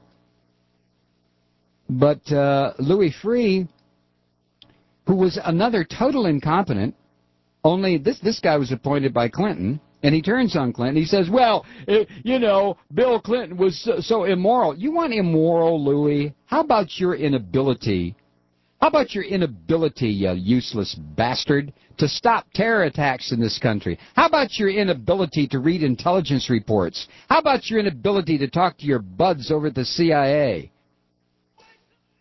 But uh, Louis Freeh, who was another total incompetent, only this this guy was appointed by Clinton, and he turns on Clinton. He says, "Well, it, you know, Bill Clinton was so, so immoral." You want immoral, Louis? How about your inability? How about your inability, you useless bastard, to stop terror attacks in this country? How about your inability to read intelligence reports? How about your inability to talk to your buds over at the C I A?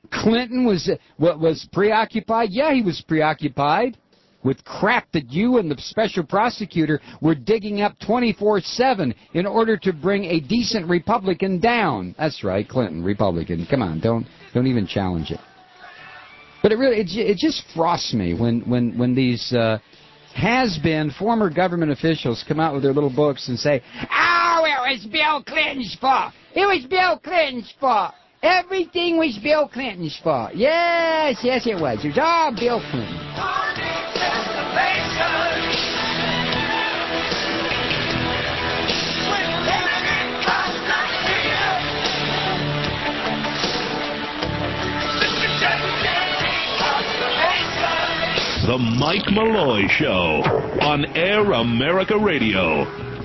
Clinton was what was preoccupied? Yeah, he was preoccupied with crap that you and the special prosecutor were digging up twenty-four seven in order to bring a decent Republican down. That's right, Clinton, Republican. Come on, don't don't even challenge it. But it really, it, it just frosts me when, when, when these uh, has-been former government officials come out with their little books and say, oh, it was Bill Clinton's fault. It was Bill Clinton's fault. Everything was Bill Clinton's fault. Yes, yes, it was. It was all Bill Clinton. The Mike Malloy Show on Air America Radio.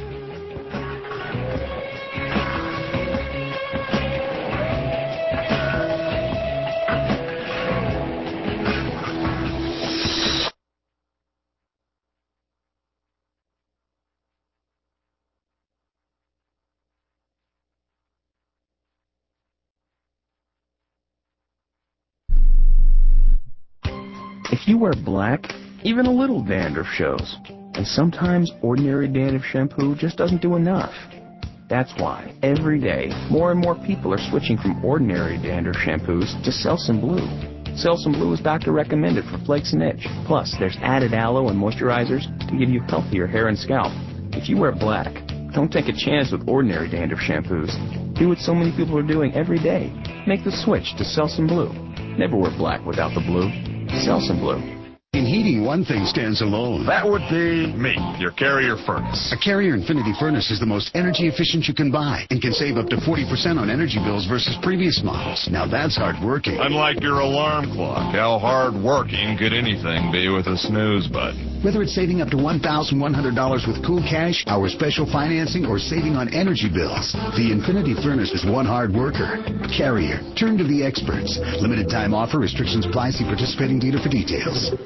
If you wear black, even a little dandruff shows. And sometimes ordinary dandruff shampoo just doesn't do enough. That's why, every day, more and more people are switching from ordinary dandruff shampoos to Selsun Blue. Selsun Blue is doctor recommended for flakes and itch. Plus, there's added aloe and moisturizers to give you healthier hair and scalp. If you wear black, don't take a chance with ordinary dandruff shampoos. Do what so many people are doing every day. Make the switch to Selsun Blue. Never wear black without the blue. Selsun Blue. In heating, one thing stands alone. That would be me, your Carrier furnace. A Carrier Infinity furnace is the most energy efficient you can buy and can save up to forty percent on energy bills versus previous models. Now that's hard working. Unlike your alarm clock, how hard working could anything be with a snooze button? Whether it's saving up to one thousand one hundred dollars with Cool Cash, our special financing, or saving on energy bills, the Infinity furnace is one hard worker. Carrier, turn to the experts. Limited time offer, restrictions apply. See participating dealer for details.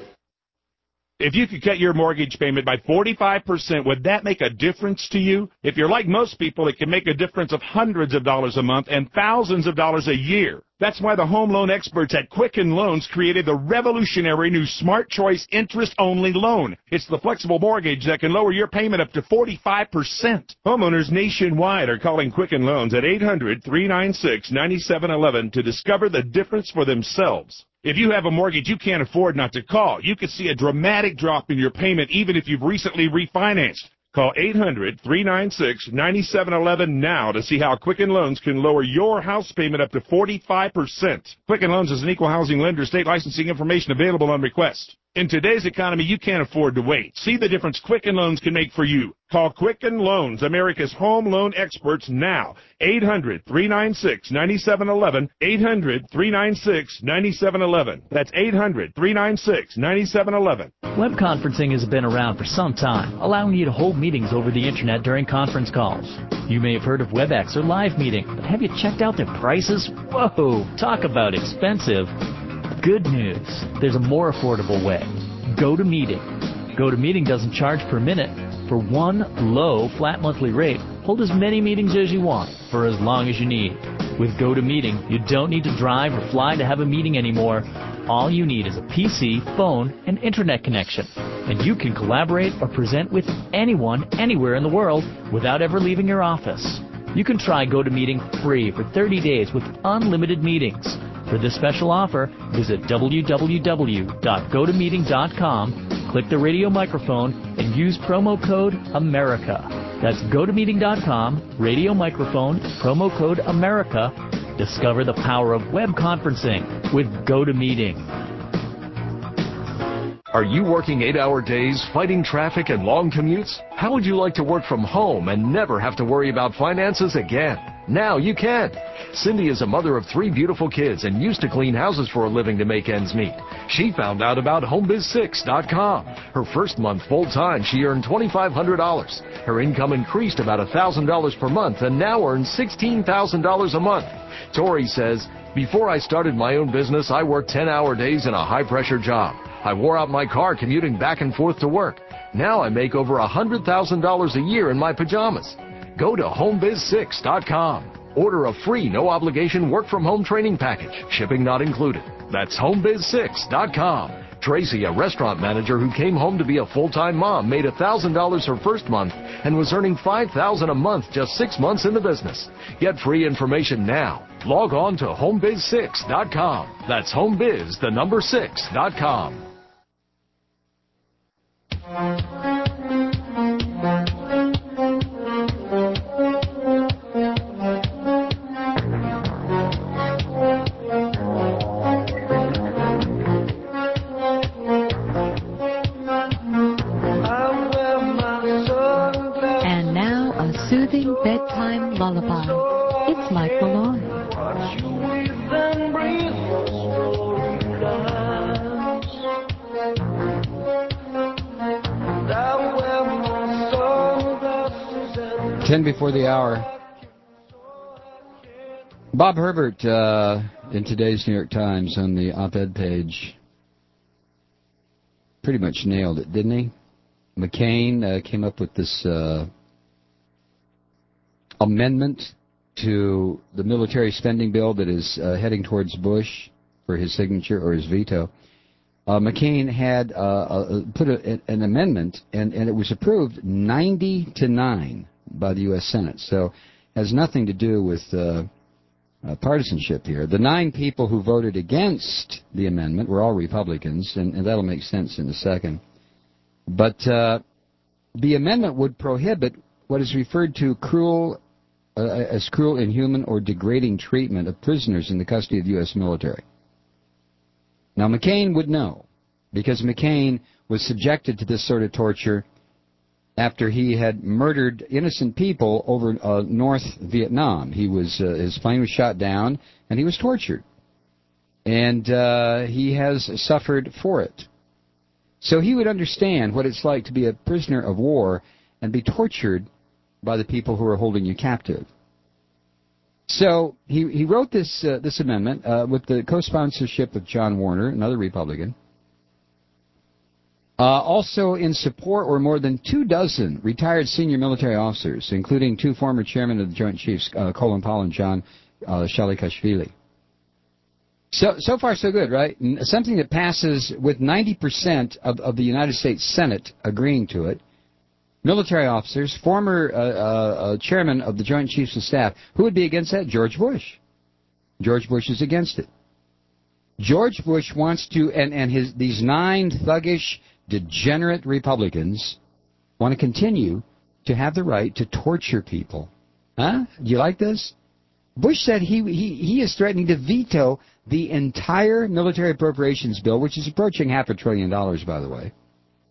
If you could cut your mortgage payment by forty-five percent, would that make a difference to you? If you're like most people, it can make a difference of hundreds of dollars a month and thousands of dollars a year. That's why the home loan experts at Quicken Loans created the revolutionary new Smart Choice interest-only loan. It's the flexible mortgage that can lower your payment up to forty-five percent. Homeowners nationwide are calling Quicken Loans at eight hundred, three nine six, nine seven one one to discover the difference for themselves. If you have a mortgage you can't afford not to call, you could see a dramatic drop in your payment even if you've recently refinanced. Call eight hundred, three nine six, nine seven one one now to see how Quicken Loans can lower your house payment up to forty-five percent. Quicken Loans is an equal housing lender. State licensing information available on request. In today's economy, you can't afford to wait. See the difference Quicken Loans can make for you. Call Quicken Loans, America's home loan experts, now. eight hundred, three nine six, nine seven one one, eight hundred, three nine six, nine seven one one. That's eight hundred, three nine six, nine seven one one. Web conferencing has been around for some time, allowing you to hold meetings over the internet during conference calls. You may have heard of WebEx or Live Meeting, but have you checked out their prices? Whoa, talk about expensive. Good news, there's a more affordable way. GoToMeeting. GoToMeeting doesn't charge per minute. For one low, flat monthly rate, hold as many meetings as you want for as long as you need. With GoToMeeting, you don't need to drive or fly to have a meeting anymore. All you need is a P C, phone, and internet connection. And you can collaborate or present with anyone, anywhere in the world without ever leaving your office. You can try GoToMeeting free for thirty days with unlimited meetings. For this special offer, visit w w w dot go to meeting dot com, click the radio microphone, and use promo code AMERICA. That's go to meeting dot com, radio microphone, promo code AMERICA. Discover the power of web conferencing with GoToMeeting. Are you working eight-hour days, fighting traffic and long commutes? How would you like to work from home and never have to worry about finances again? Now you can. Cindy is a mother of three beautiful kids and used to clean houses for a living to make ends meet. She found out about home biz six dot com. Her first month full-time, she earned two thousand five hundred dollars. Her income increased about one thousand dollars per month and now earns sixteen thousand dollars a month. Tori says, before I started my own business, I worked ten-hour days in a high-pressure job. I wore out my car commuting back and forth to work. Now I make over one hundred thousand dollars a year in my pajamas. Go to home biz six dot com. Order a free, no-obligation work-from-home training package, shipping not included. That's home biz six dot com. Tracy, a restaurant manager who came home to be a full-time mom, made one thousand dollars her first month and was earning five thousand dollars a month just six months in the business. Get free information now. Log on to home biz six dot com. That's homebiz, the number six dot com. And now a soothing bedtime lullaby. It's Mike Malloy. Ten before the hour. Bob Herbert, uh, in today's New York Times on the op-ed page, pretty much nailed it, didn't he? McCain uh, came up with this uh, amendment to the military spending bill that is uh, heading towards Bush for his signature or his veto. Uh, McCain had uh, uh, put a, an amendment, and, and it was approved ninety to nine by the U S Senate. So it has nothing to do with uh, uh, partisanship here. The nine people who voted against the amendment were all Republicans, and, and that'll make sense in a second. But uh, the amendment would prohibit what is referred to cruel, uh, as cruel, inhuman, or degrading treatment of prisoners in the custody of the U S military. Now, McCain would know, because McCain was subjected to this sort of torture after he had murdered innocent people over uh, North Vietnam. He was uh, his plane was shot down, and he was tortured. And uh, he has suffered for it. So he would understand what it's like to be a prisoner of war and be tortured by the people who are holding you captive. So he, he wrote this uh, this amendment uh, with the co-sponsorship of John Warner, another Republican. Uh, also in support were more than two dozen retired senior military officers, including two former chairmen of the Joint Chiefs, uh, Colin Powell and John uh, Shalikashvili. So, so far, so good, right? Something that passes with ninety percent of, of the United States Senate agreeing to it. Military officers, former uh, uh, uh, chairman of the Joint Chiefs of Staff. Who would be against that? George Bush. George Bush is against it. George Bush wants to, and, and his these nine thuggish, degenerate Republicans want to continue to have the right to torture people. Huh? Do you like this? Bush said he, he, he is threatening to veto the entire military appropriations bill, which is approaching half a trillion dollars, by the way,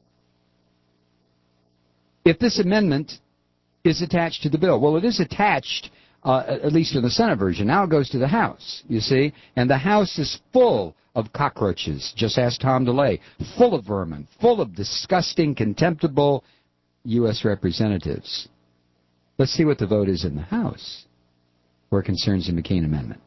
if this amendment is attached to the bill. Well, it is attached, uh, at least in the Senate version. Now it goes to the House, you see, and the House is full of cockroaches. Just ask Tom DeLay. Full of vermin, full of disgusting, contemptible U S representatives. Let's see what the vote is in the House where it concerns the McCain amendment.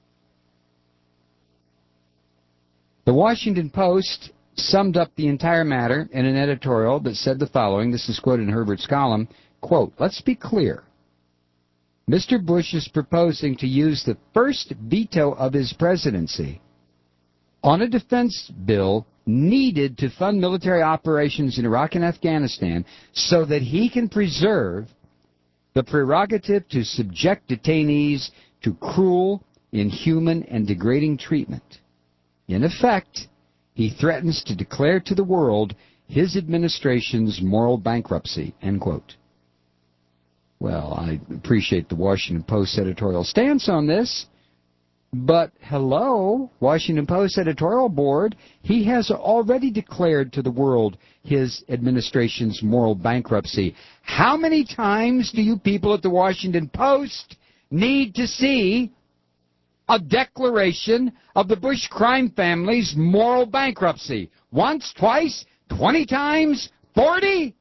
The Washington Post summed up the entire matter in an editorial that said the following. This is quoted in Herbert's column. Quote, let's be clear. Mister Bush is proposing to use the first veto of his presidency on a defense bill needed to fund military operations in Iraq and Afghanistan so that he can preserve the prerogative to subject detainees to cruel, inhuman, and degrading treatment. In effect, he threatens to declare to the world his administration's moral bankruptcy, end quote. Well, I appreciate the Washington Post editorial stance on this, but hello, Washington Post editorial board, he has already declared to the world his administration's moral bankruptcy. How many times do you people at the Washington Post need to see a declaration of the Bush crime family's moral bankruptcy? Once, twice, twenty times, forty?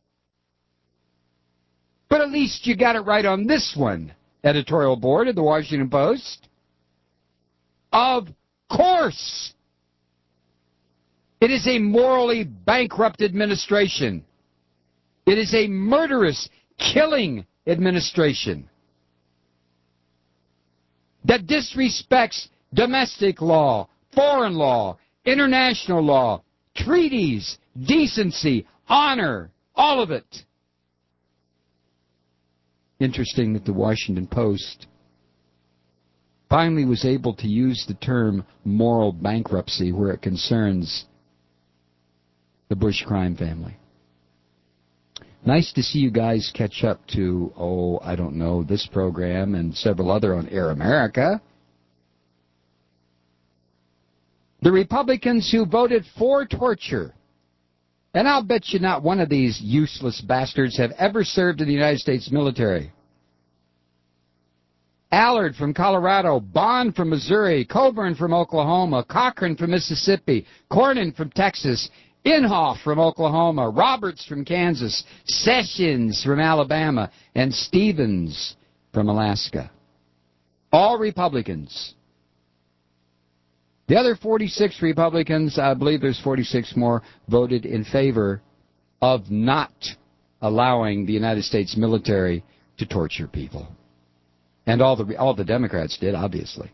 But at least you got it right on this one, editorial board of the Washington Post. Of course. It is a morally bankrupt administration. It is a murderous, killing administration. that disrespects domestic law, foreign law, international law, treaties, decency, honor, all of it. Interesting that the Washington Post finally was able to use the term moral bankruptcy where it concerns the Bush crime family. Nice to see you guys catch up to, oh, I don't know, this program and several other on Air America. The Republicans who voted for torture, and I'll bet you not one of these useless bastards have ever served in the United States military. Allard from Colorado, Bond from Missouri, Coburn from Oklahoma, Cochran from Mississippi, Cornyn from Texas, Inhofe from Oklahoma, Roberts from Kansas, Sessions from Alabama, and Stevens from Alaska. All Republicans. The other forty-six Republicans, I believe there's forty-six more, voted in favor of not allowing the United States military to torture people. And all the all the Democrats did, obviously.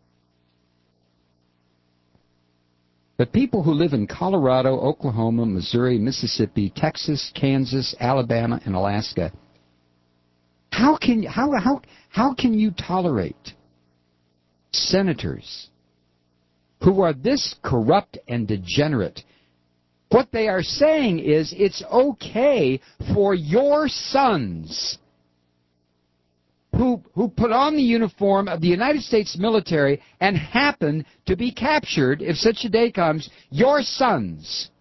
But people who live in Colorado, Oklahoma, Missouri, Mississippi, Texas, Kansas, Alabama, and Alaska, how can how how how can you tolerate senators who are this corrupt and degenerate? What they are saying is it's okay for your sons who who put on the uniform of the United States military and happen to be captured, if such a day comes, your sons.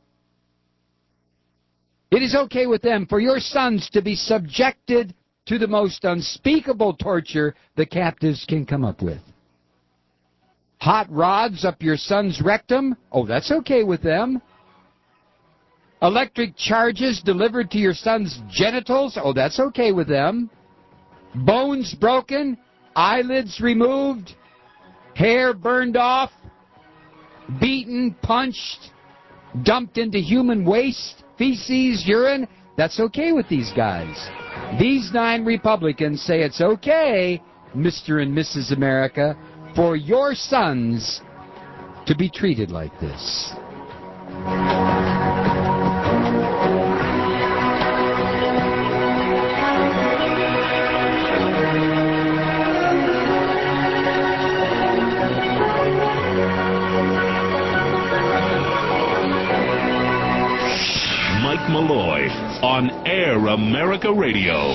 It is okay with them for your sons to be subjected to the most unspeakable torture the captives can come up with. Hot rods up your son's rectum? Oh, that's okay with them. Electric charges delivered to your son's genitals? Oh, that's okay with them. Bones broken, eyelids removed, hair burned off, beaten, punched, dumped into human waste, feces, urine. That's okay with these guys. These nine Republicans say it's okay, Mister and Missus America, for your sons to be treated like this. Mike Malloy on Air America Radio.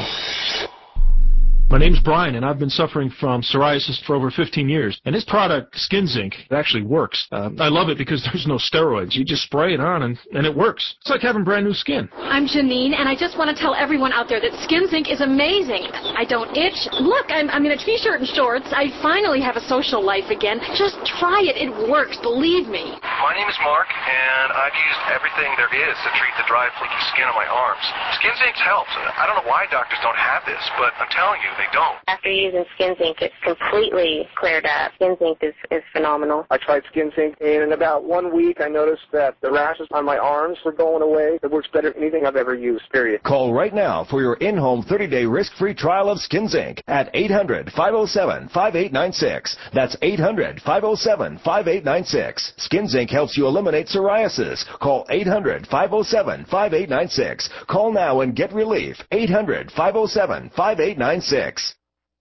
My name's Brian, and I've been suffering from psoriasis for over fifteen years. And this product, Skin Zinc, it actually works. Uh, I love it because there's no steroids. You just spray it on, and, and it works. It's like having brand new skin. I'm Janine, and I just want to tell everyone out there that Skin Zinc is amazing. I don't itch. Look, I'm, I'm in a T-shirt and shorts. I finally have a social life again. Just try it. It works. Believe me. My name is Mark, and I've used everything there is to treat the dry, flaky skin on my arms. Skin Zinc helps. I don't know why doctors don't have this, but I'm telling you, they don't. After using Skin Zinc, it's completely cleared up. Skin Zinc is, is phenomenal. I tried Skin Zinc, and in about one week, I noticed that the rashes on my arms were going away. It works better than anything I've ever used, period. Call right now for your in-home thirty-day risk-free trial of Skin Zinc at eight hundred, five oh seven, five eight nine six. That's eight hundred, five oh seven, five eight nine six. Skin Zinc helps you eliminate psoriasis. Call eight hundred, five oh seven, five eight nine six. Call now and get relief. eight hundred, five oh seven, five eight nine six.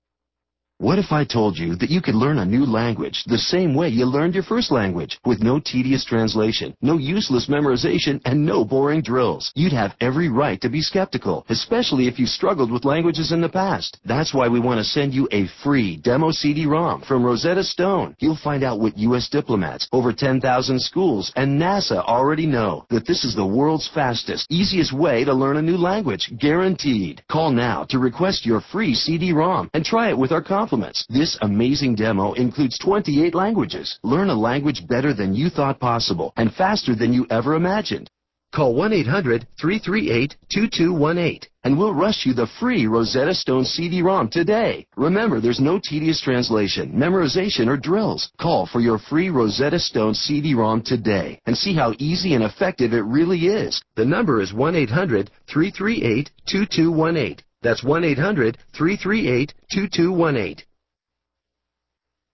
What if I told you that you could learn a new language the same way you learned your first language, with no tedious translation, no useless memorization, and no boring drills? You'd have every right to be skeptical, especially if you struggled with languages in the past. That's why we want to send you a free demo C D ROM from Rosetta Stone. You'll find out what U S diplomats, over ten thousand schools, and NASA already know, that this is the world's fastest, easiest way to learn a new language, guaranteed. Call now to request your free C D ROM and try it with our compliments. This amazing demo includes twenty-eight languages. Learn a language better than you thought possible and faster than you ever imagined. Call one eight hundred, three three eight, two two one eight and we'll rush you the free Rosetta Stone C D ROM today. Remember, there's no tedious translation, memorization, or drills. Call for your free Rosetta Stone C D ROM today and see how easy and effective it really is. The number is one eight hundred, three three eight, two two one eight. That's one eight hundred, three three eight, two two one eight.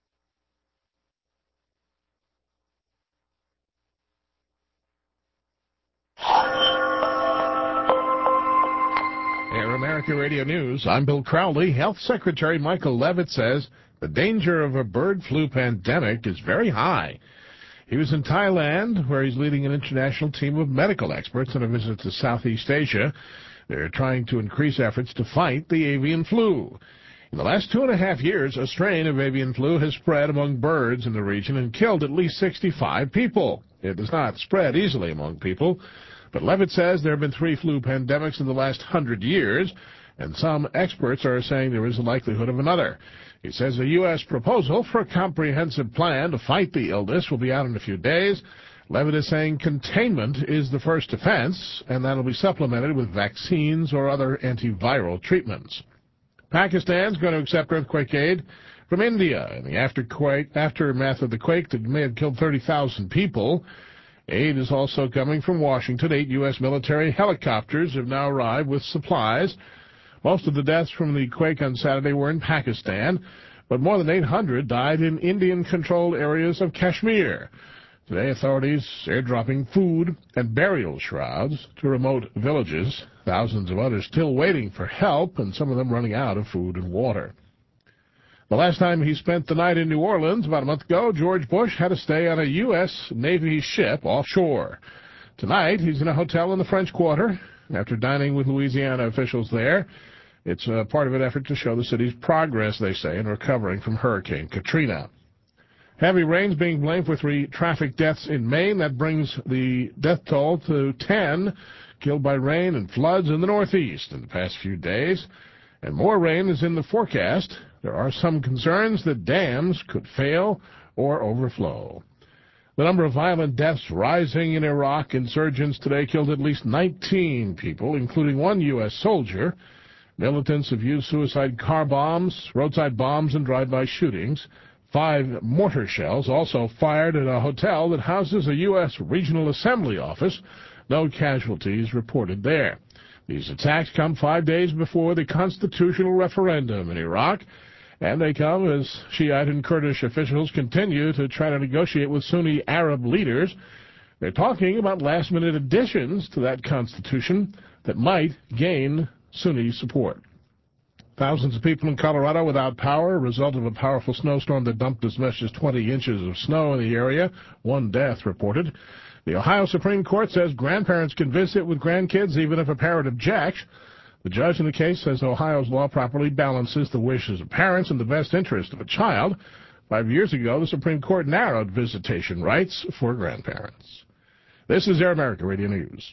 America Radio News. I'm Bill Crowley. Health Secretary Michael Levitt says the danger of a bird flu pandemic is very high. He was in Thailand, where he's leading an international team of medical experts on a visit to Southeast Asia. They're trying to increase efforts to fight the avian flu. In the last two and a half years, a strain of avian flu has spread among birds in the region and killed at least sixty-five people. It does not spread easily among people, but Levitt says there have been three flu pandemics in the last hundred years, and some experts are saying there is a likelihood of another. He says a U S proposal for a comprehensive plan to fight the illness will be out in a few days. Levitt is saying containment is the first defense, and that will be supplemented with vaccines or other antiviral treatments. Pakistan's going to accept earthquake aid from India in the afterquake, aftermath of the quake that may have killed thirty thousand people. Aid is also coming from Washington. Eight U S military helicopters have now arrived with supplies. Most of the deaths from the quake on Saturday were in Pakistan, but more than eight hundred died in Indian-controlled areas of Kashmir. Today, authorities airdropping food and burial shrouds to remote villages. Thousands of others still waiting for help, and some of them running out of food and water. The last time he spent the night in New Orleans, about a month ago, George Bush had to stay on a U S Navy ship offshore. Tonight, he's in a hotel in the French Quarter after dining with Louisiana officials there. It's a part of an effort to show the city's progress, they say, in recovering from Hurricane Katrina. Heavy rains being blamed for three traffic deaths in Maine. That brings the death toll to ten, killed by rain and floods in the Northeast in the past few days. And more rain is in the forecast. There are some concerns that dams could fail or overflow. The number of violent deaths rising in Iraq. Insurgents today killed at least nineteen people, including one U S soldier. Militants have used suicide car bombs, roadside bombs, and drive-by shootings. Five mortar shells also fired at a hotel that houses a U S Regional Assembly office. No casualties reported there. These attacks come five days before the constitutional referendum in Iraq, and they come as Shiite and Kurdish officials continue to try to negotiate with Sunni Arab leaders. They're talking about last-minute additions to that constitution that might gain Sunni support. Thousands of people in Colorado without power, a result of a powerful snowstorm that dumped as much as twenty inches of snow in the area. One death reported. The Ohio Supreme Court says grandparents can visit with grandkids even if a parent objects. The judge in the case says Ohio's law properly balances the wishes of parents and the best interest of a child. Five years ago, the Supreme Court narrowed visitation rights for grandparents. This is Air America Radio News.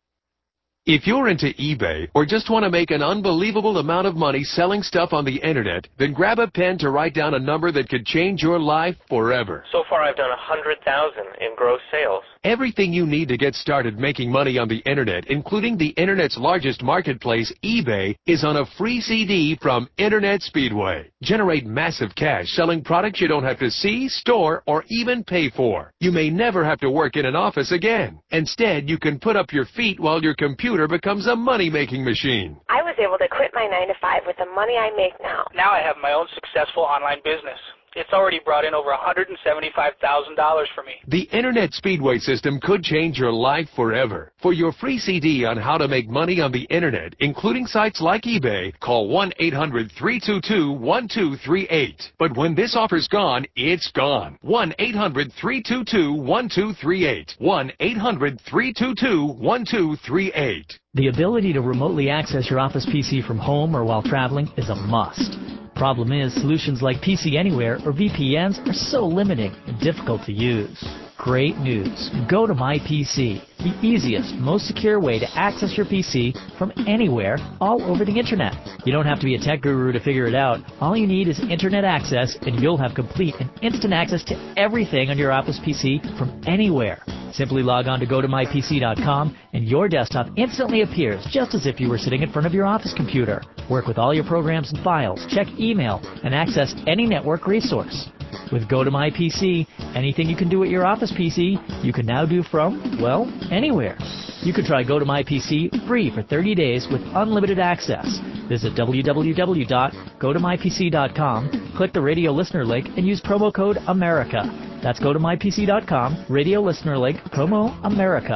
If you're into eBay or just want to make an unbelievable amount of money selling stuff on the Internet, then grab a pen to write down a number that could change your life forever. So far, I've done one hundred thousand dollars in gross sales. Everything you need to get started making money on the Internet, including the Internet's largest marketplace, eBay, is on a free C D from Internet Speedway. Generate massive cash selling products you don't have to see, store, or even pay for. You may never have to work in an office again. Instead, you can put up your feet while your computer becomes a money-making machine. I was able to quit my nine to five with the money I make now. Now I have my own successful online business. It's already brought in over one hundred seventy-five thousand dollars for me. The Internet Speedway system could change your life forever. For your free C D on how to make money on the Internet, including sites like eBay, call one eight hundred three two two one two three eight. But when this offer's gone, it's gone. one eight hundred three two two one two three eight. one eight hundred three two two one two three eight. The ability to remotely access your Office P C from home or while traveling is a must. Problem is, solutions like P C Anywhere or V P Ns are so limiting and difficult to use. Great news. Go to My P C, the easiest, most secure way to access your P C from anywhere all over the Internet. You don't have to be a tech guru to figure it out. All you need is Internet access, and you'll have complete and instant access to everything on your Office P C from anywhere. Simply log on to go to my p c dot com, and your desktop instantly appears just as if you were sitting in front of your office computer. Work with all your programs and files, check email, and access any network resource. With Go to My P C, anything you can do at your Office P C, you can now do from, well, anywhere. You can try Go to My P C free for thirty days with unlimited access. Visit w w w dot go to my p c dot com, click the radio listener link, and use promo code America. That's go to my p c dot com, radio listener link, promo America.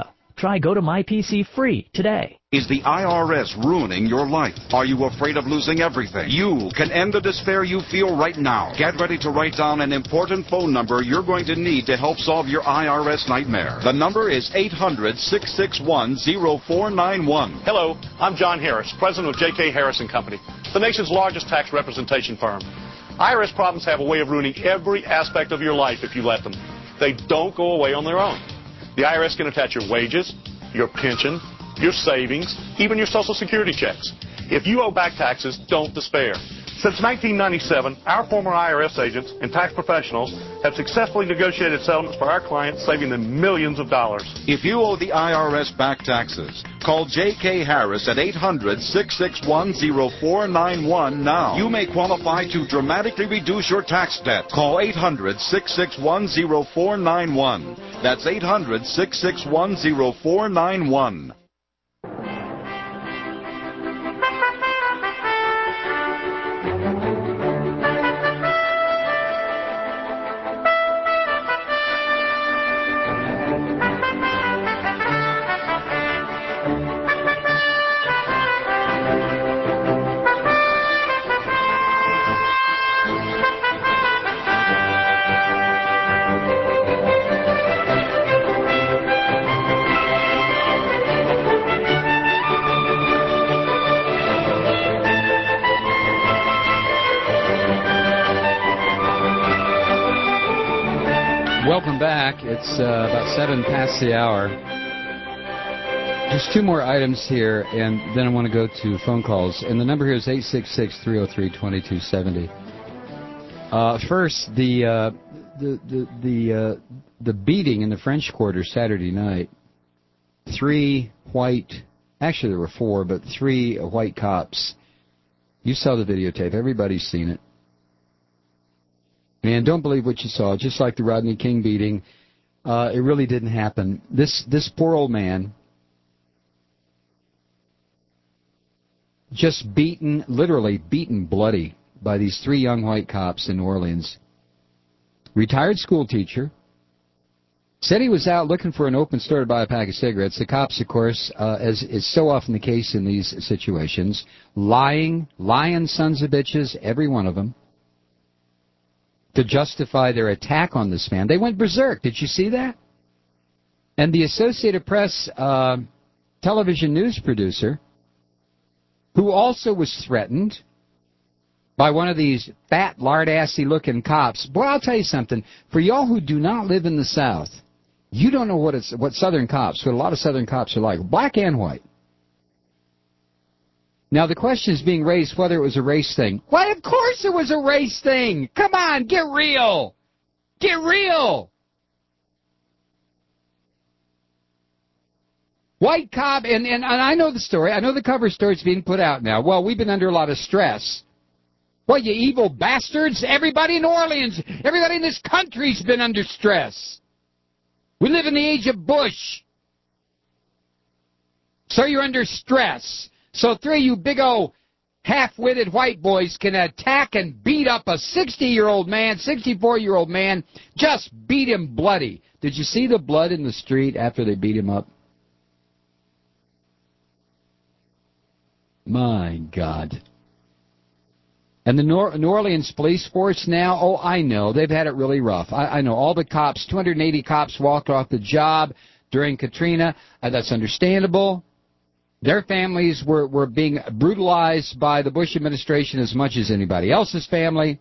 Try Go to My P C free today. Is the I R S ruining your life? Are you afraid of losing everything? You can end the despair you feel right now. Get ready to write down an important phone number you're going to need to help solve your I R S nightmare. The number is eight hundred, six six one, zero four nine one. Hello, I'm John Harris, president of J K Harris and Company, the nation's largest tax representation firm. I R S problems have a way of ruining every aspect of your life if you let them. They don't go away on their own. The I R S can attach your wages, your pension, your savings, even your Social Security checks. If you owe back taxes, don't despair. Since nineteen ninety-seven, our former I R S agents and tax professionals have successfully negotiated settlements for our clients, saving them millions of dollars. If you owe the I R S back taxes, call J K Harris at eight hundred, six six one, zero four nine one now. You may qualify to dramatically reduce your tax debt. Call eight hundred, six six one, zero four nine one. That's eight hundred, six six one, zero four nine one. Welcome back. It's uh, about seven past the hour. Just two more items here, and then I want to go to phone calls. And the number here is eight six six, three oh three, two two seven oh. Uh, first, the uh, the the the, uh, the beating in the French Quarter Saturday night. Three white, actually there were four, but three white cops. You saw the videotape. Everybody's seen it. Man, don't believe what you saw. Just like the Rodney King beating, uh, it really didn't happen. This this poor old man, just beaten, literally beaten bloody by these three young white cops in New Orleans. Retired school teacher. Said he was out looking for an open store to buy a pack of cigarettes. The cops, of course, uh, as is so often the case in these situations, lying, lying sons of bitches, every one of them, to justify their attack on this man. They went berserk. Did you see that? And the Associated Press uh, television news producer, who also was threatened by one of these fat, lard-assy-looking cops. Boy, I'll tell you something. For y'all who do not live in the South, you don't know what it's what Southern cops, what a lot of Southern cops are like, black and white. Now, the question is being raised whether it was a race thing. Why, of course it was a race thing. Come on, get real. Get real. White cop, and, and, and I know the story. I know the cover story's being put out now. Well, we've been under a lot of stress. What, you evil bastards? Everybody in New Orleans, everybody in this country's been under stress. We live in the age of Bush. So you're under stress. So three of you big old half-witted white boys can attack and beat up a sixty-year-old man, sixty-four-year-old man, just beat him bloody. Did you see the blood in the street after they beat him up? My God. And the New Orleans police force now, oh, I know, they've had it really rough. I, I know all the cops, two hundred eighty cops walked off the job during Katrina. Uh, that's understandable. Their families were, were being brutalized by the Bush administration as much as anybody else's family.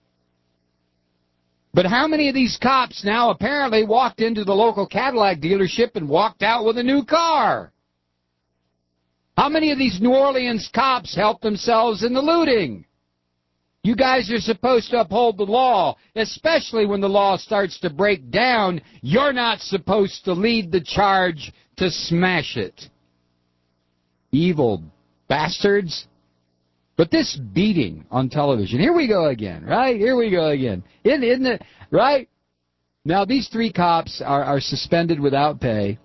But how many of these cops now apparently walked into the local Cadillac dealership and walked out with a new car? How many of these New Orleans cops helped themselves in the looting? You guys are supposed to uphold the law, especially when the law starts to break down. You're not supposed to lead the charge to smash it. Evil bastards. But this beating on television, here we go again, right? Here we go again. Isn't, isn't it, right? Now, these three cops are, are suspended without pay.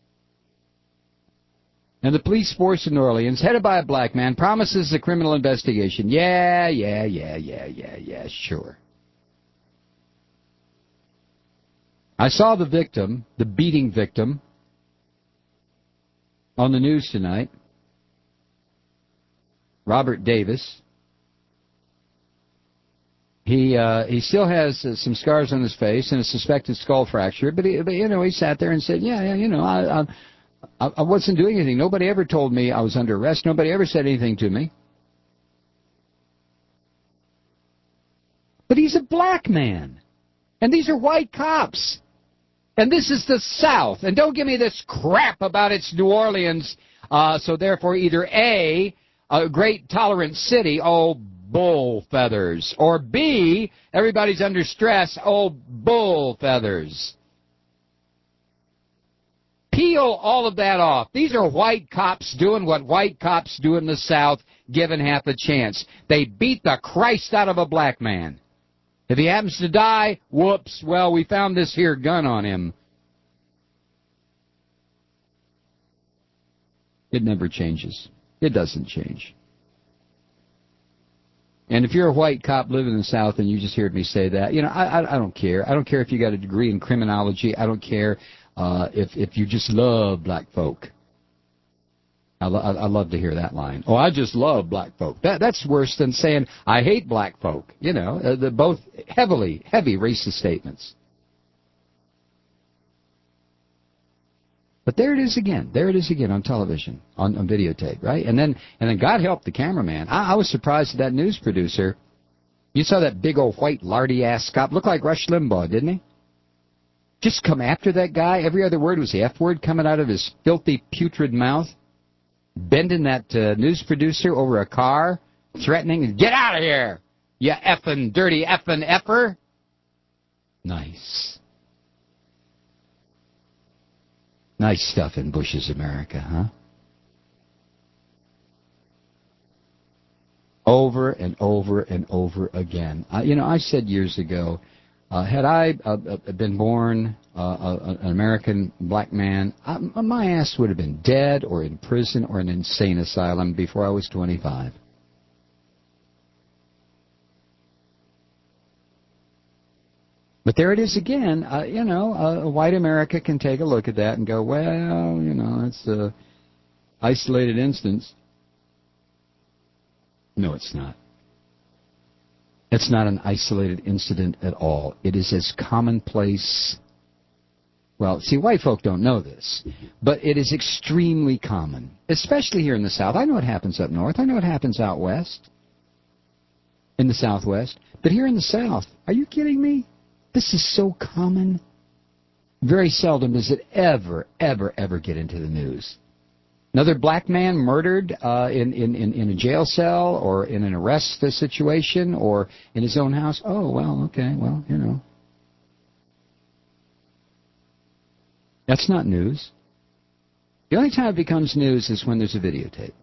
And the police force in New Orleans, headed by a black man, promises a criminal investigation. Yeah, yeah, yeah, yeah, yeah, yeah, sure. I saw the victim, the beating victim, on the news tonight. Robert Davis. He uh, he still has uh, some scars on his face and a suspected skull fracture, but, he, but you know, he sat there and said, yeah, yeah, you know, I, I I wasn't doing anything. Nobody ever told me I was under arrest. Nobody ever said anything to me. But he's a black man, and these are white cops, and this is the South. And don't give me this crap about it's New Orleans, uh, so therefore either A, a great tolerant city, oh, bull feathers, or B, everybody's under stress, oh, bull feathers. Peel all of that off. These are white cops doing what white cops do in the South, given half a chance. They beat the Christ out of a black man. If he happens to die, whoops, well, we found this here gun on him. It never changes. It doesn't change. And if you're a white cop living in the South and you just heard me say that, you know, I, I, I don't care. I don't care if you got a degree in criminology. I don't care uh, if if you just love black folk. I, lo- I love to hear that line. Oh, I just love black folk. That that's worse than saying I hate black folk. You know, uh, they're both heavily, heavy racist statements. But there it is again. There it is again on television, on, on videotape, right? And then, and then God help the cameraman. I, I was surprised at that news producer. You saw that big old white lardy-ass cop. Looked like Rush Limbaugh, didn't he? Just come after that guy. Every other word was the F word coming out of his filthy, putrid mouth. Bending that uh, news producer over a car, threatening, get out of here, you effing dirty effing effer. Nice. Nice stuff in Bush's America, huh? Over and over and over again. Uh, you know, I said years ago, uh, had I uh, been born uh, uh, an American black man, I, my ass would have been dead or in prison or in an insane asylum before I was twenty-five. But there it is again. Uh, you know, uh, white America can take a look at that and go, well, you know, it's an isolated instance. No, it's not. It's not an isolated incident at all. It is as commonplace. Well, see, white folk don't know this, but it is extremely common, especially here in the South. I know what happens up north. I know what happens out west, in the Southwest. But here in the South, are you kidding me? This is so common. Very seldom does it ever, ever, ever get into the news. Another black man murdered uh, in, in, in, in a jail cell or in an arrest situation or in his own house. Oh, well, okay, well, you know. That's not news. The only time it becomes news is when there's a videotape.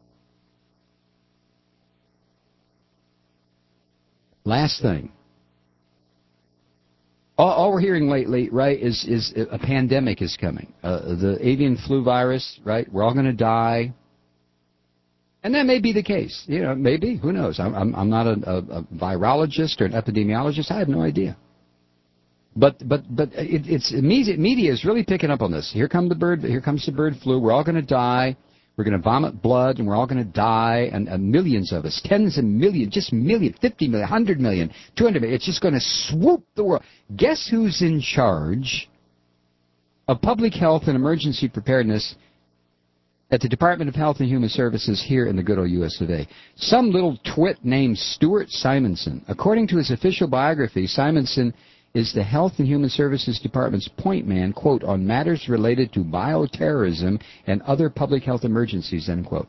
Last thing. All, all we're hearing lately, right, is, is a pandemic is coming. Uh, the avian flu virus, right? We're all going to die. And that may be the case. You know, maybe. Who knows? I'm, I'm, I'm not a, a, a virologist or an epidemiologist. I have no idea. But but but it, it's media, media is really picking up on this. Here come the bird. Here comes the bird flu. We're all going to die. We're going to vomit blood, and we're all going to die, and, and millions of us, tens of millions, just million, fifty million, one hundred million, two hundred million. It's just going to swoop the world. Guess who's in charge of public health and emergency preparedness at the Department of Health and Human Services here in the good old U S of A? Some little twit named Stuart Simonson. According to his official biography, Simonson is the Health and Human Services Department's point man, quote, on matters related to bioterrorism and other public health emergencies, end quote.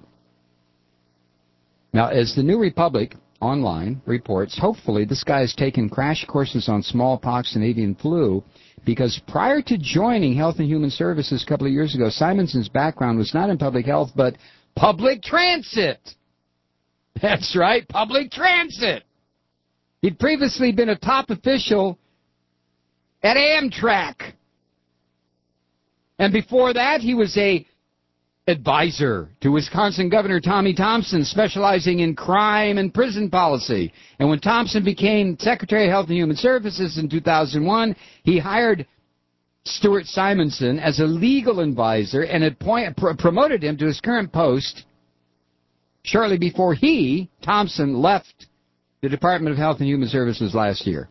Now, as the New Republic online reports, hopefully this guy has taken crash courses on smallpox and avian flu, because prior to joining Health and Human Services a couple of years ago, Simonson's background was not in public health, but public transit. That's right, public transit. He'd previously been a top official at Amtrak. And before that, he was a advisor to Wisconsin Governor Tommy Thompson, specializing in crime and prison policy. And when Thompson became Secretary of Health and Human Services in two thousand one, he hired Stuart Simonson as a legal advisor and had point, pr- promoted him to his current post shortly before he, Thompson, left the Department of Health and Human Services last year.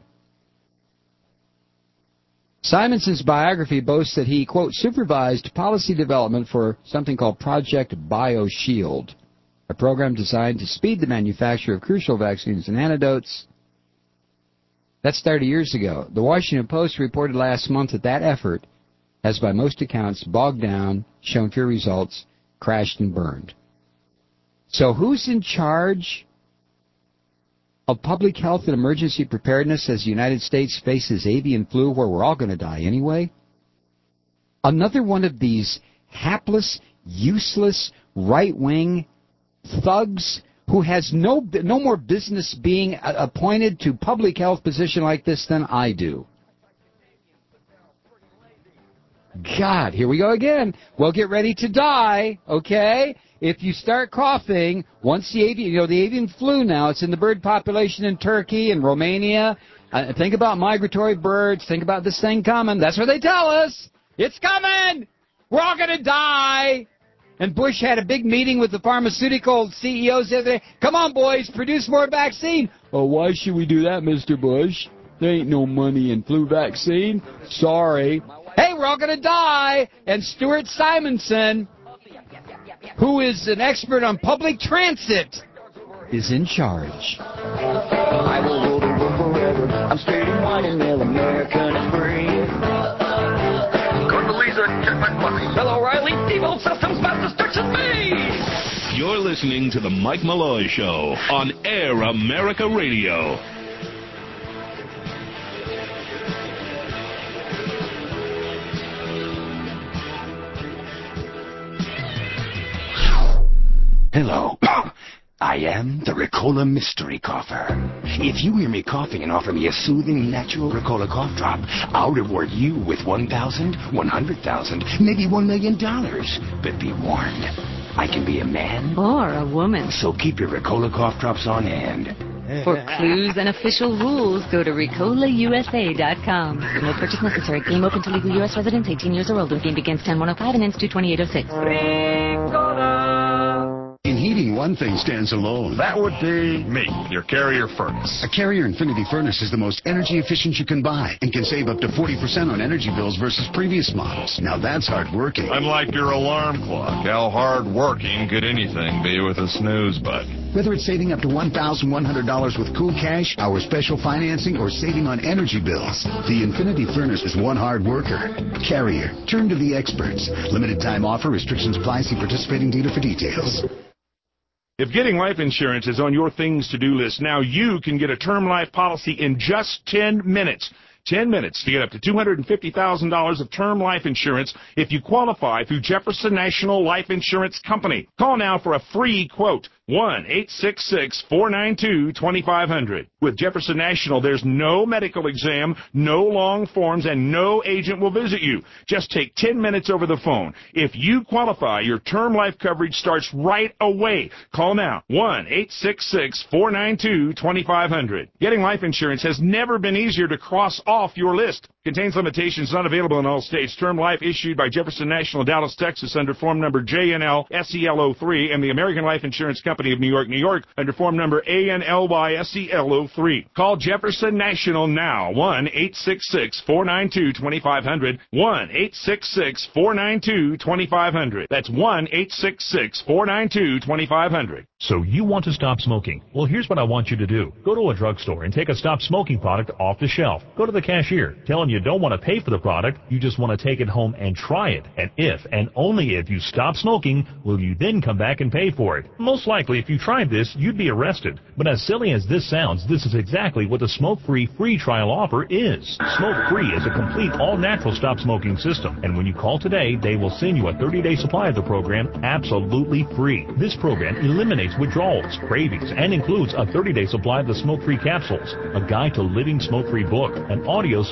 Simonson's biography boasts that he, quote, supervised policy development for something called Project BioShield, a program designed to speed the manufacture of crucial vaccines and antidotes. That started years ago. The Washington Post reported last month that that effort has, by most accounts, bogged down, shown few results, crashed and burned. So who's in charge of public health and emergency preparedness as the United States faces avian flu, where we're all going to die anyway? Another one of these hapless, useless, right-wing thugs who has no no more business being appointed to public health position like this than I do. God, here we go again. Well, get ready to die, okay? If you start coughing, once the avian, you know, the avian flu now, it's in the bird population in Turkey and Romania. Uh, think about migratory birds. Think about this thing coming. That's what they tell us. It's coming. We're all going to die. And Bush had a big meeting with the pharmaceutical C E Os the other day. Come on, boys, produce more vaccine. Oh, why should we do that, Mister Bush? There ain't no money in flu vaccine. Sorry. Hey, we're all going to die. And Stuart Simonson, who is an expert on public transit, is in charge. I will rule the world forever. I'm straight and white and male American and free. Condoleezza, check my box. Bill O'Reilly, Devo Systems, Master Station me. You're listening to the Mike Malloy Show on Air America Radio. Hello. I am the Ricola Mystery Cougher. If you hear me coughing and offer me a soothing, natural Ricola cough drop, I'll reward you with one thousand, one hundred thousand, maybe one million dollars. But be warned, I can be a man or a woman. So keep your Ricola cough drops on hand. For clues and official rules, go to Ricola U S A dot com. No purchase necessary. Game open to legal U S residents eighteen years or older. Game begins ten one oh five and ends two twenty-eight oh six. In heating, one thing stands alone. That would be me, your Carrier furnace. A Carrier Infinity furnace is the most energy efficient you can buy and can save up to forty percent on energy bills versus previous models. Now that's hard working. Unlike your alarm clock, how hard working could anything be with a snooze button? Whether it's saving up to one thousand one hundred dollars with Cool Cash, our special financing, or saving on energy bills, the Infinity furnace is one hard worker. Carrier, turn to the experts. Limited time offer, restrictions apply. See participating dealer for details. If getting life insurance is on your things to do list, now you can get a term life policy in just ten minutes. ten minutes to get up to two hundred fifty thousand dollars of term life insurance if you qualify through Jefferson National Life Insurance Company. Call now for a free quote. one eight six six, four nine two, two five zero zero. With Jefferson National, there's no medical exam, no long forms, and no agent will visit you. Just take ten minutes over the phone. If you qualify, your term life coverage starts right away. Call now. one eight six six, four nine two, two five zero zero. Getting life insurance has never been easier to cross off your list. Contains limitations, not available in all states. Term life issued by Jefferson National, Dallas, Texas, under form number J N L S E L O three, and the American Life Insurance Company of New York, New York, under form number A N L Y S E L O three. Call Jefferson National now. one eight six six, four nine two, two five zero zero. one eight six six, four nine two, two five zero zero. That's one eight six six, four nine two, two five zero zero. So you want to stop smoking? Well, here's what I want you to do. Go to a drugstore and take a stop smoking product off the shelf. Go to the cashier. Tell him you don't want to pay for the product. You just want to take it home and try it. And if, and only if, you stop smoking, will you then come back and pay for it. Most likely, if you tried this, you'd be arrested. But as silly as this sounds, this is exactly what the Smoke-Free free trial offer is. Smoke-Free is a complete all-natural stop smoking system. And when you call today, they will send you a thirty-day supply of the program absolutely free. This program eliminates withdrawals, cravings, and includes a thirty-day supply of the smoke-free capsules, a guide to living smoke-free book, an audio support program,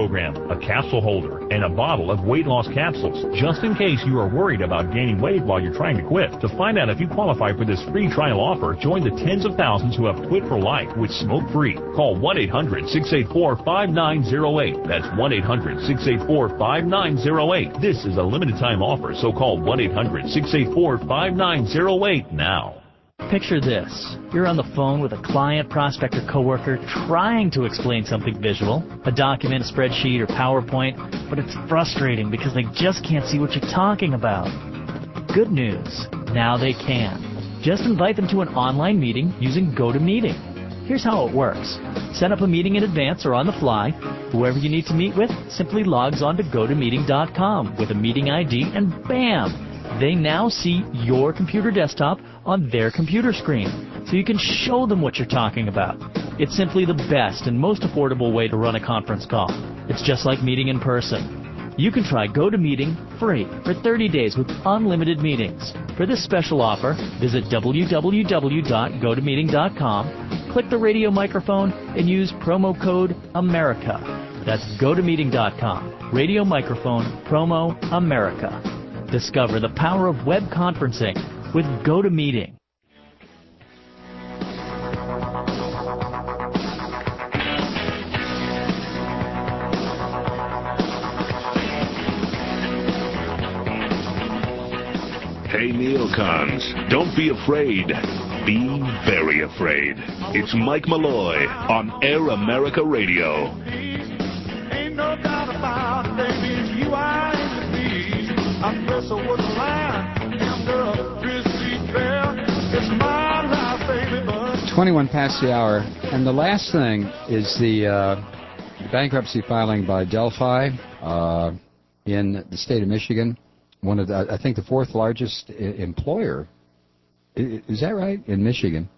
program, a capsule holder, and a bottle of weight loss capsules, just in case you are worried about gaining weight while you're trying to quit. To find out if you qualify for this free trial offer, join the tens of thousands who have quit for life with smoke-free. Call one eight hundred, six eight four, five nine zero eight. That's one eight hundred, six eight four, five nine zero eight. This is a limited time offer, so call one eight hundred, six eight four, five nine zero eight now. Picture this. You're on the phone with a client, prospect, or coworker trying to explain something visual, a document, a spreadsheet, or PowerPoint, but it's frustrating because they just can't see what you're talking about. Good news. Now they can. Just invite them to an online meeting using GoToMeeting. Here's how it works. Set up a meeting in advance or on the fly. Whoever you need to meet with simply logs on to go to meeting dot com with a meeting I D, and bam! They now see your computer desktop on their computer screen, so you can show them what you're talking about. It's simply the best and most affordable way to run a conference call. It's just like meeting in person. You can try GoToMeeting free for thirty days with unlimited meetings. For this special offer, visit w w w dot go to meeting dot com, click the radio microphone, and use promo code AMERICA. That's go to meeting dot com, radio microphone, promo AMERICA. Discover the power of web conferencing with GoToMeeting. Hey, neocons, don't be afraid. Be very afraid. It's Mike Malloy on Air America Radio. Ain't no doubt about it, baby, it's you I aim to be. I'm wrestle with the line and the Christie Trail. It's my life, baby, but... twenty-one past the hour, and the last thing is the, uh, the bankruptcy filing by Delphi uh, in the state of Michigan. One of the, I think the fourth largest I- employer. I- is that right? In Michigan.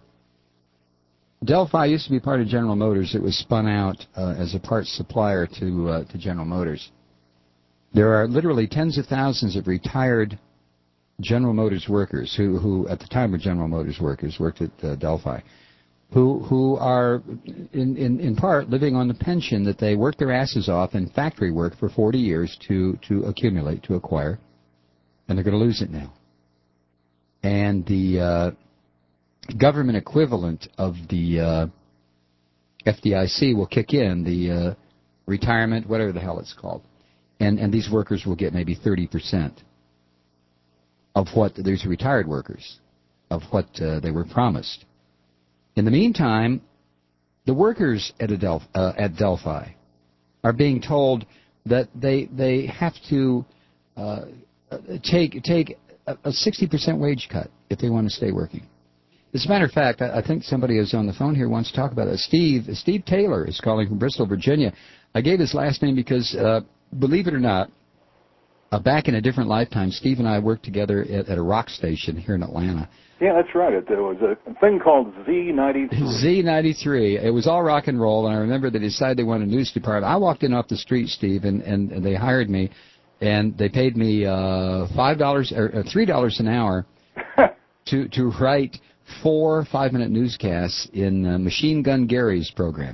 Delphi used to be part of General Motors. It was spun out uh, as a parts supplier to uh, to General Motors. There are literally tens of thousands of retired General Motors workers who, who at the time were General Motors workers, worked at uh, Delphi, who who are in, in, in part living on the pension that they worked their asses off in factory work for forty years to, to accumulate, to acquire, and they're going to lose it now. And the uh, government equivalent of the uh, F D I C will kick in, the uh, retirement, whatever the hell it's called. And and these workers will get maybe thirty percent of what, these retired workers, of what uh, they were promised. In the meantime, the workers at, Adelph- uh, at Delphi are being told that they they have to uh, take take a, a sixty percent wage cut if they want to stay working. As a matter of fact, I, I think somebody who's on the phone here wants to talk about it. Steve Steve Taylor is calling from Bristol, Virginia. I gave his last name because, uh, believe it or not, uh, back in a different lifetime, Steve and I worked together at, at a rock station here in Atlanta. Yeah, that's right. It, there was a thing called Z ninety-three. Z ninety-three. It was all rock and roll, and I remember they decided they wanted a news department. I walked in off the street, Steve, and, and, and they hired me, and they paid me uh, five dollars or three dollars an hour to to write four five-minute newscasts in uh, Machine Gun Gary's program.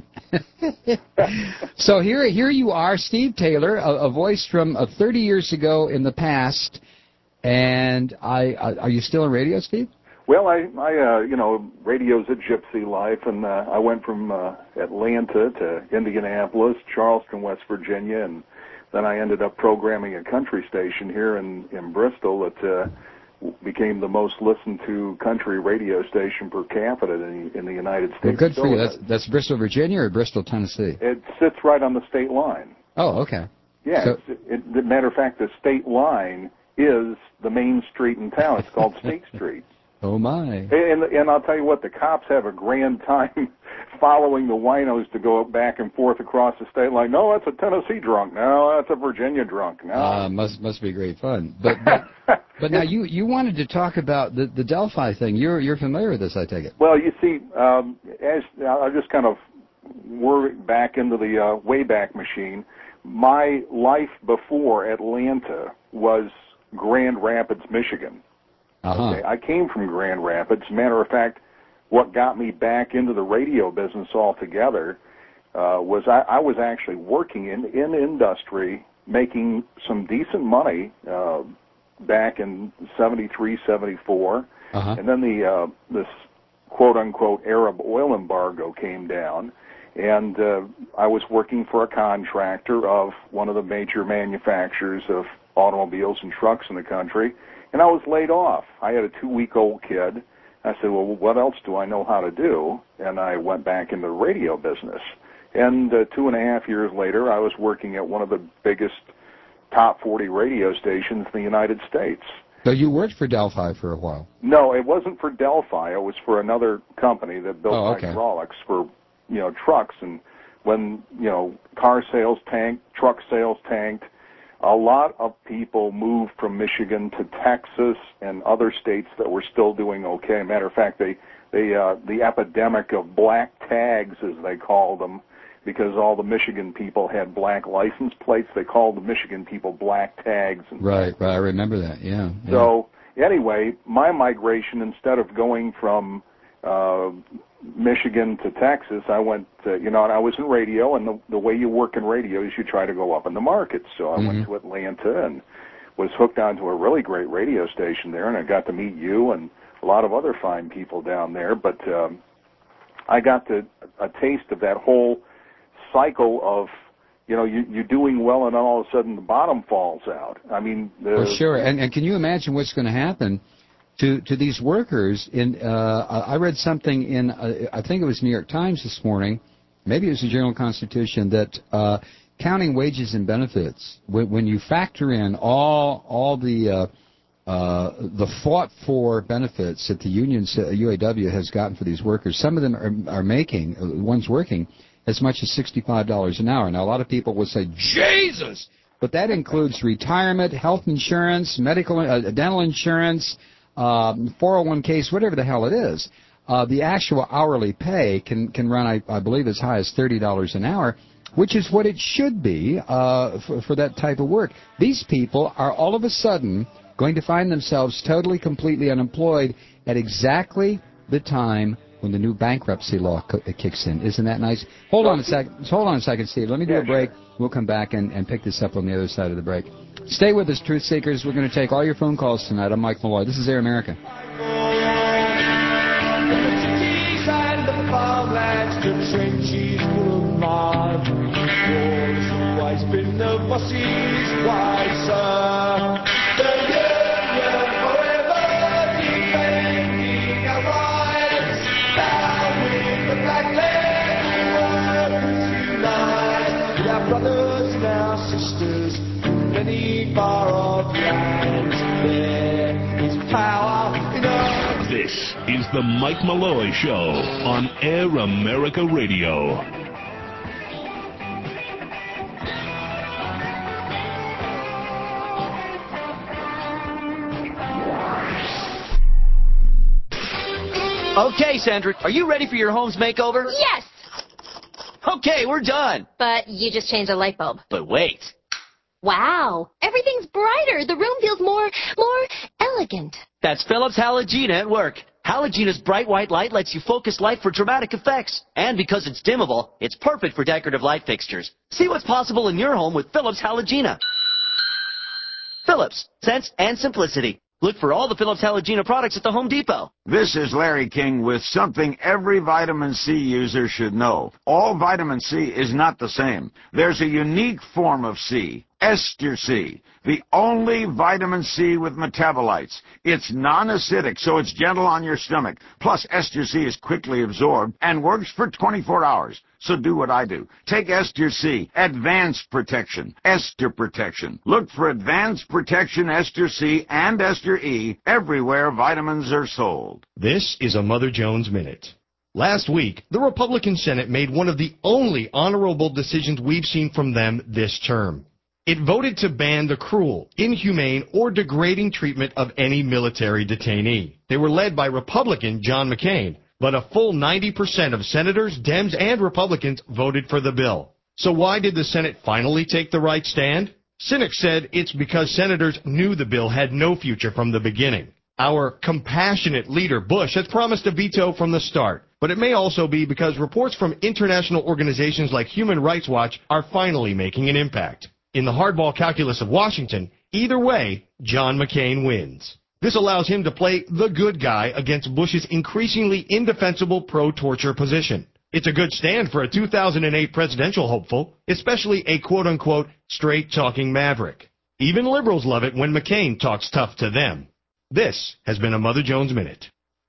So here, here you are, Steve Taylor, a, a voice from uh, thirty years ago in the past, and I, I are you still in radio, Steve? Well, I, I, uh, you know, radio's a gypsy life, and uh, I went from uh, Atlanta to Indianapolis, Charleston, West Virginia, and then I ended up programming a country station here in, in Bristol that uh, became the most listened to country radio station per capita in the, in the United States. Well, good for so you. That's, that's Bristol, Virginia, or Bristol, Tennessee? It sits right on the state line. Oh, okay. Yeah, So, it's, it, it, matter of fact, the state line is the main street in town. It's called State Street. Oh, my. And, and I'll tell you what, the cops have a grand time following the winos to go back and forth across the state line. No, that's a Tennessee drunk. No, that's a Virginia drunk. No. Uh, must must be great fun. But but, but now you, you wanted to talk about the, the Delphi thing. You're you're familiar with this, I take it. Well, you see, um, as I'll just kind of work back into the uh, Wayback Machine. My life before Atlanta was Grand Rapids, Michigan. Uh-huh. Okay, I came from Grand Rapids. Matter of fact, what got me back into the radio business altogether, uh, was I, I was actually working in, in industry, making some decent money uh, back in seventy-three, seventy-four. Uh-huh. And then the uh, this quote-unquote Arab oil embargo came down, and uh, I was working for a contractor of one of the major manufacturers of automobiles and trucks in the country, and I was laid off. I had a two-week-old kid. I said, well, what else do I know how to do? And I went back into the radio business. And uh, two and a half years later, I was working at one of the biggest top forty radio stations in the United States. So you worked for Delphi for a while? No, it wasn't for Delphi. It was for another company that built oh, okay. hydraulics for, you know, trucks. And when, you know, car sales tanked, truck sales tanked, a lot of people moved from Michigan to Texas and other states that were still doing okay. Matter of fact, they, they, uh, the epidemic of black tags, as they called them, because all the Michigan people had black license plates. They called the Michigan people black tags. And right, right. I remember that, yeah. yeah. So, anyway, my migration, instead of going from uh, Michigan to Texas, I went, to, you know, and I was in radio, and the, the way you work in radio is you try to go up in the markets. So I mm-hmm. went to Atlanta and was hooked onto a really great radio station there, and I got to meet you and a lot of other fine people down there. But um, I got to, a taste of that whole cycle of, you know, you, you're doing well and then all of a sudden the bottom falls out. I mean, the, for sure. And, and can you imagine what's going to happen to to these workers? In uh, I read something in uh, I think it was New York Times this morning, maybe it was the Journal-Constitution, that uh, counting wages and benefits, when, when you factor in all all the uh, uh, the fought for benefits that the union U A W has gotten for these workers, some of them are, are making, uh, ones working, as much as sixty-five dollars an hour. Now, a lot of people would say, Jesus! But that includes retirement, health insurance, medical, uh, dental insurance, um, four oh one Ks, whatever the hell it is. Uh, the actual hourly pay can, can run, I, I believe, as high as thirty dollars an hour, which is what it should be uh, for, for that type of work. These people are all of a sudden going to find themselves totally, completely unemployed at exactly the time when the new bankruptcy law kicks in. Isn't that nice? Hold on a second. Hold on a second, Steve. Let me do yeah, a break. Sure. We'll come back and, and pick this up on the other side of the break. Stay with us, Truth Seekers. We're going to take all your phone calls tonight. I'm Mike Malloy. This is Air America. Brothers and our sisters, many far off lands, there is power in us. This is the Mike Malloy Show on Air America Radio. Okay, Sandra, are you ready for your home's makeover? Yes! Okay, we're done. But you just changed a light bulb. But wait. Wow, everything's brighter. The room feels more, more elegant. That's Philips Halogena at work. Halogena's bright white light lets you focus light for dramatic effects. And because it's dimmable, it's perfect for decorative light fixtures. See what's possible in your home with Philips Halogena. Philips, sense and simplicity. Look for all the Philips Halogena products at the Home Depot. This is Larry King with something every vitamin C user should know. All vitamin C is not the same. There's a unique form of C, Ester C, the only vitamin C with metabolites. It's non-acidic, so it's gentle on your stomach. Plus, Ester C is quickly absorbed and works for twenty-four hours. So do what I do. Take Ester C, Advanced Protection, Ester Protection. Look for Advanced Protection Ester C and Ester E everywhere vitamins are sold. This is a Mother Jones Minute. Last week, the Republican Senate made one of the only honorable decisions we've seen from them this term. It voted to ban the cruel, inhumane, or degrading treatment of any military detainee. They were led by Republican John McCain, but a full ninety percent of senators, Dems, and Republicans voted for the bill. So why did the Senate finally take the right stand? Cynics said it's because senators knew the bill had no future from the beginning. Our compassionate leader, Bush, has promised a veto from the start. But it may also be because reports from international organizations like Human Rights Watch are finally making an impact. In the hardball calculus of Washington, either way, John McCain wins. This allows him to play the good guy against Bush's increasingly indefensible pro-torture position. It's a good stand for a two thousand eight presidential hopeful, especially a quote-unquote straight-talking maverick. Even liberals love it when McCain talks tough to them. This has been a Mother Jones Minute.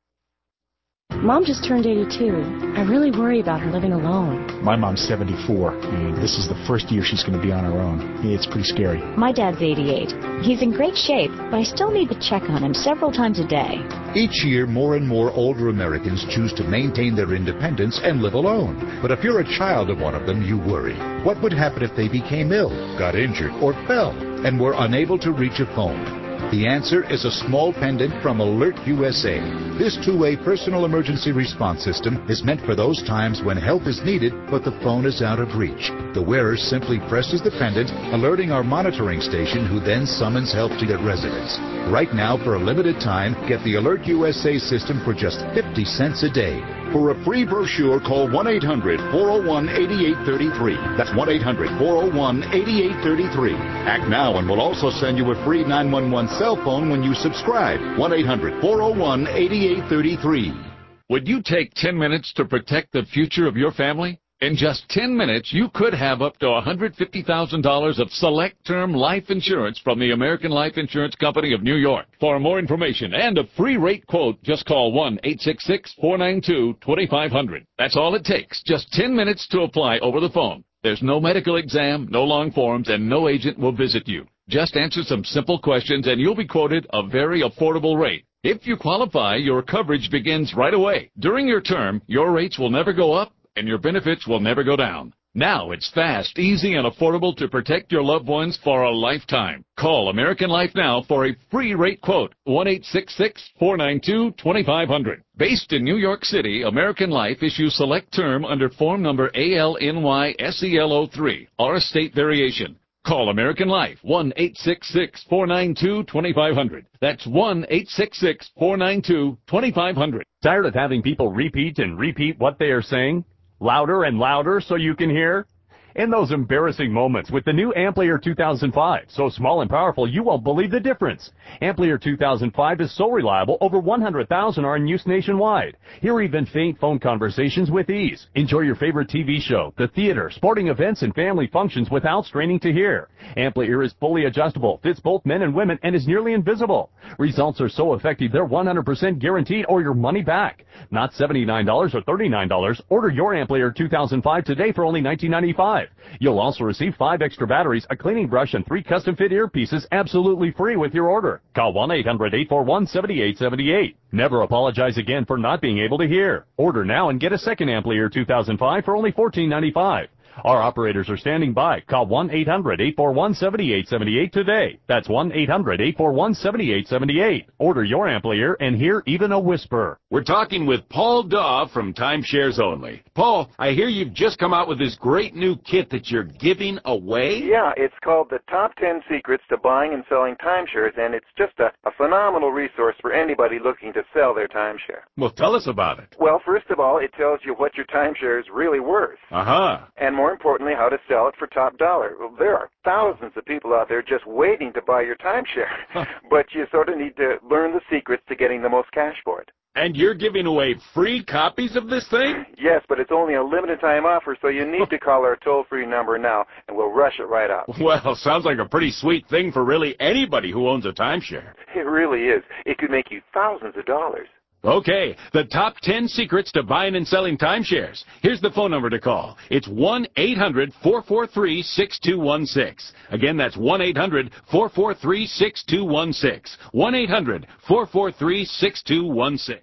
Mom just turned eighty-two. I really worry about her living alone. My mom's seventy-four, and this is the first year she's going to be on her own. It's pretty scary. My dad's eighty-eight. He's in great shape, but I still need to check on him several times a day. Each year, more and more older Americans choose to maintain their independence and live alone. But if you're a child of one of them, you worry. What would happen if they became ill, got injured, or fell, and were unable to reach a phone? The answer is a small pendant from Alert U S A. This two-way personal emergency response system is meant for those times when help is needed, but the phone is out of reach. The wearer simply presses the pendant, alerting our monitoring station, who then summons help to get residents. Right now, for a limited time, get the Alert U S A system for just fifty cents a day. For a free brochure, call one eight hundred, four oh one, eight eight three three. That's one eight hundred, four oh one, eight eight three three. Act now and we'll also send you a free nine one one cell phone when you subscribe. one eight hundred, four oh one, eight eight three three. Would you take ten minutes to protect the future of your family? In just ten minutes, you could have up to one hundred fifty thousand dollars of select-term life insurance from the American Life Insurance Company of New York. For more information and a free rate quote, just call one eight six six, four nine two, two five zero zero. That's all it takes, just ten minutes to apply over the phone. There's no medical exam, no long forms, and no agent will visit you. Just answer some simple questions and you'll be quoted a very affordable rate. If you qualify, your coverage begins right away. During your term, your rates will never go up, and your benefits will never go down. Now it's fast, easy, and affordable to protect your loved ones for a lifetime. Call American Life now for a free rate quote, one eight six six, four nine two, two five zero zero. Based in New York City, American Life issues select term under form number A L N Y S E L O three, or a state variation. Call American Life, one eight six six, four nine two, two five zero zero. That's one eight six six, four nine two, two five zero zero. Tired of having people repeat and repeat what they are saying? Louder and louder so you can hear? In those embarrassing moments with the new Amplier two thousand five, so small and powerful you won't believe the difference. Amplier two thousand five is so reliable, over one hundred thousand are in use nationwide. Hear even faint phone conversations with ease. Enjoy your favorite T V show, the theater, sporting events, and family functions without straining to hear. Amplier is fully adjustable, fits both men and women, and is nearly invisible. Results are so effective they're one hundred percent guaranteed or your money back. Not seventy-nine dollars or thirty-nine dollars. Order your Amplier two thousand five today for only nineteen ninety-five dollars. You'll also receive five extra batteries, a cleaning brush, and three custom-fit earpieces absolutely free with your order. Call one eight hundred, eight four one, seven eight seven eight. Never apologize again for not being able to hear. Order now and get a second Amplier two thousand five for only fourteen ninety-five. Our operators are standing by. Call one eight hundred, eight four one, seven eight seven eight today. That's one eight hundred, eight four one, seven eight seven eight. Order your Amplier and hear even a whisper. We're talking with Paul Daw from Timeshares Only. Paul, I hear you've just come out with this great new kit that you're giving away? Yeah, it's called the Top ten Secrets to Buying and Selling Timeshares, and it's just a, a phenomenal resource for anybody looking to sell their timeshare. Well, tell us about it. Well, first of all, it tells you what your timeshare is really worth. Uh-huh. And more importantly, how to sell it for top dollar. Well, there are thousands of people out there just waiting to buy your timeshare, but you sort of need to learn the secrets to getting the most cash for it. And you're giving away free copies of this thing? Yes, but it's only a limited time offer, so you need to call our toll-free number now, and we'll rush it right out. Well, sounds like a pretty sweet thing for really anybody who owns a timeshare. It really is. It could make you thousands of dollars. Okay, the top ten secrets to buying and selling timeshares. Here's the phone number to call. It's one eight hundred, four four three, six two one six. Again, that's one eight hundred, four four three, six two one six. one eight hundred, four four three, six two one six.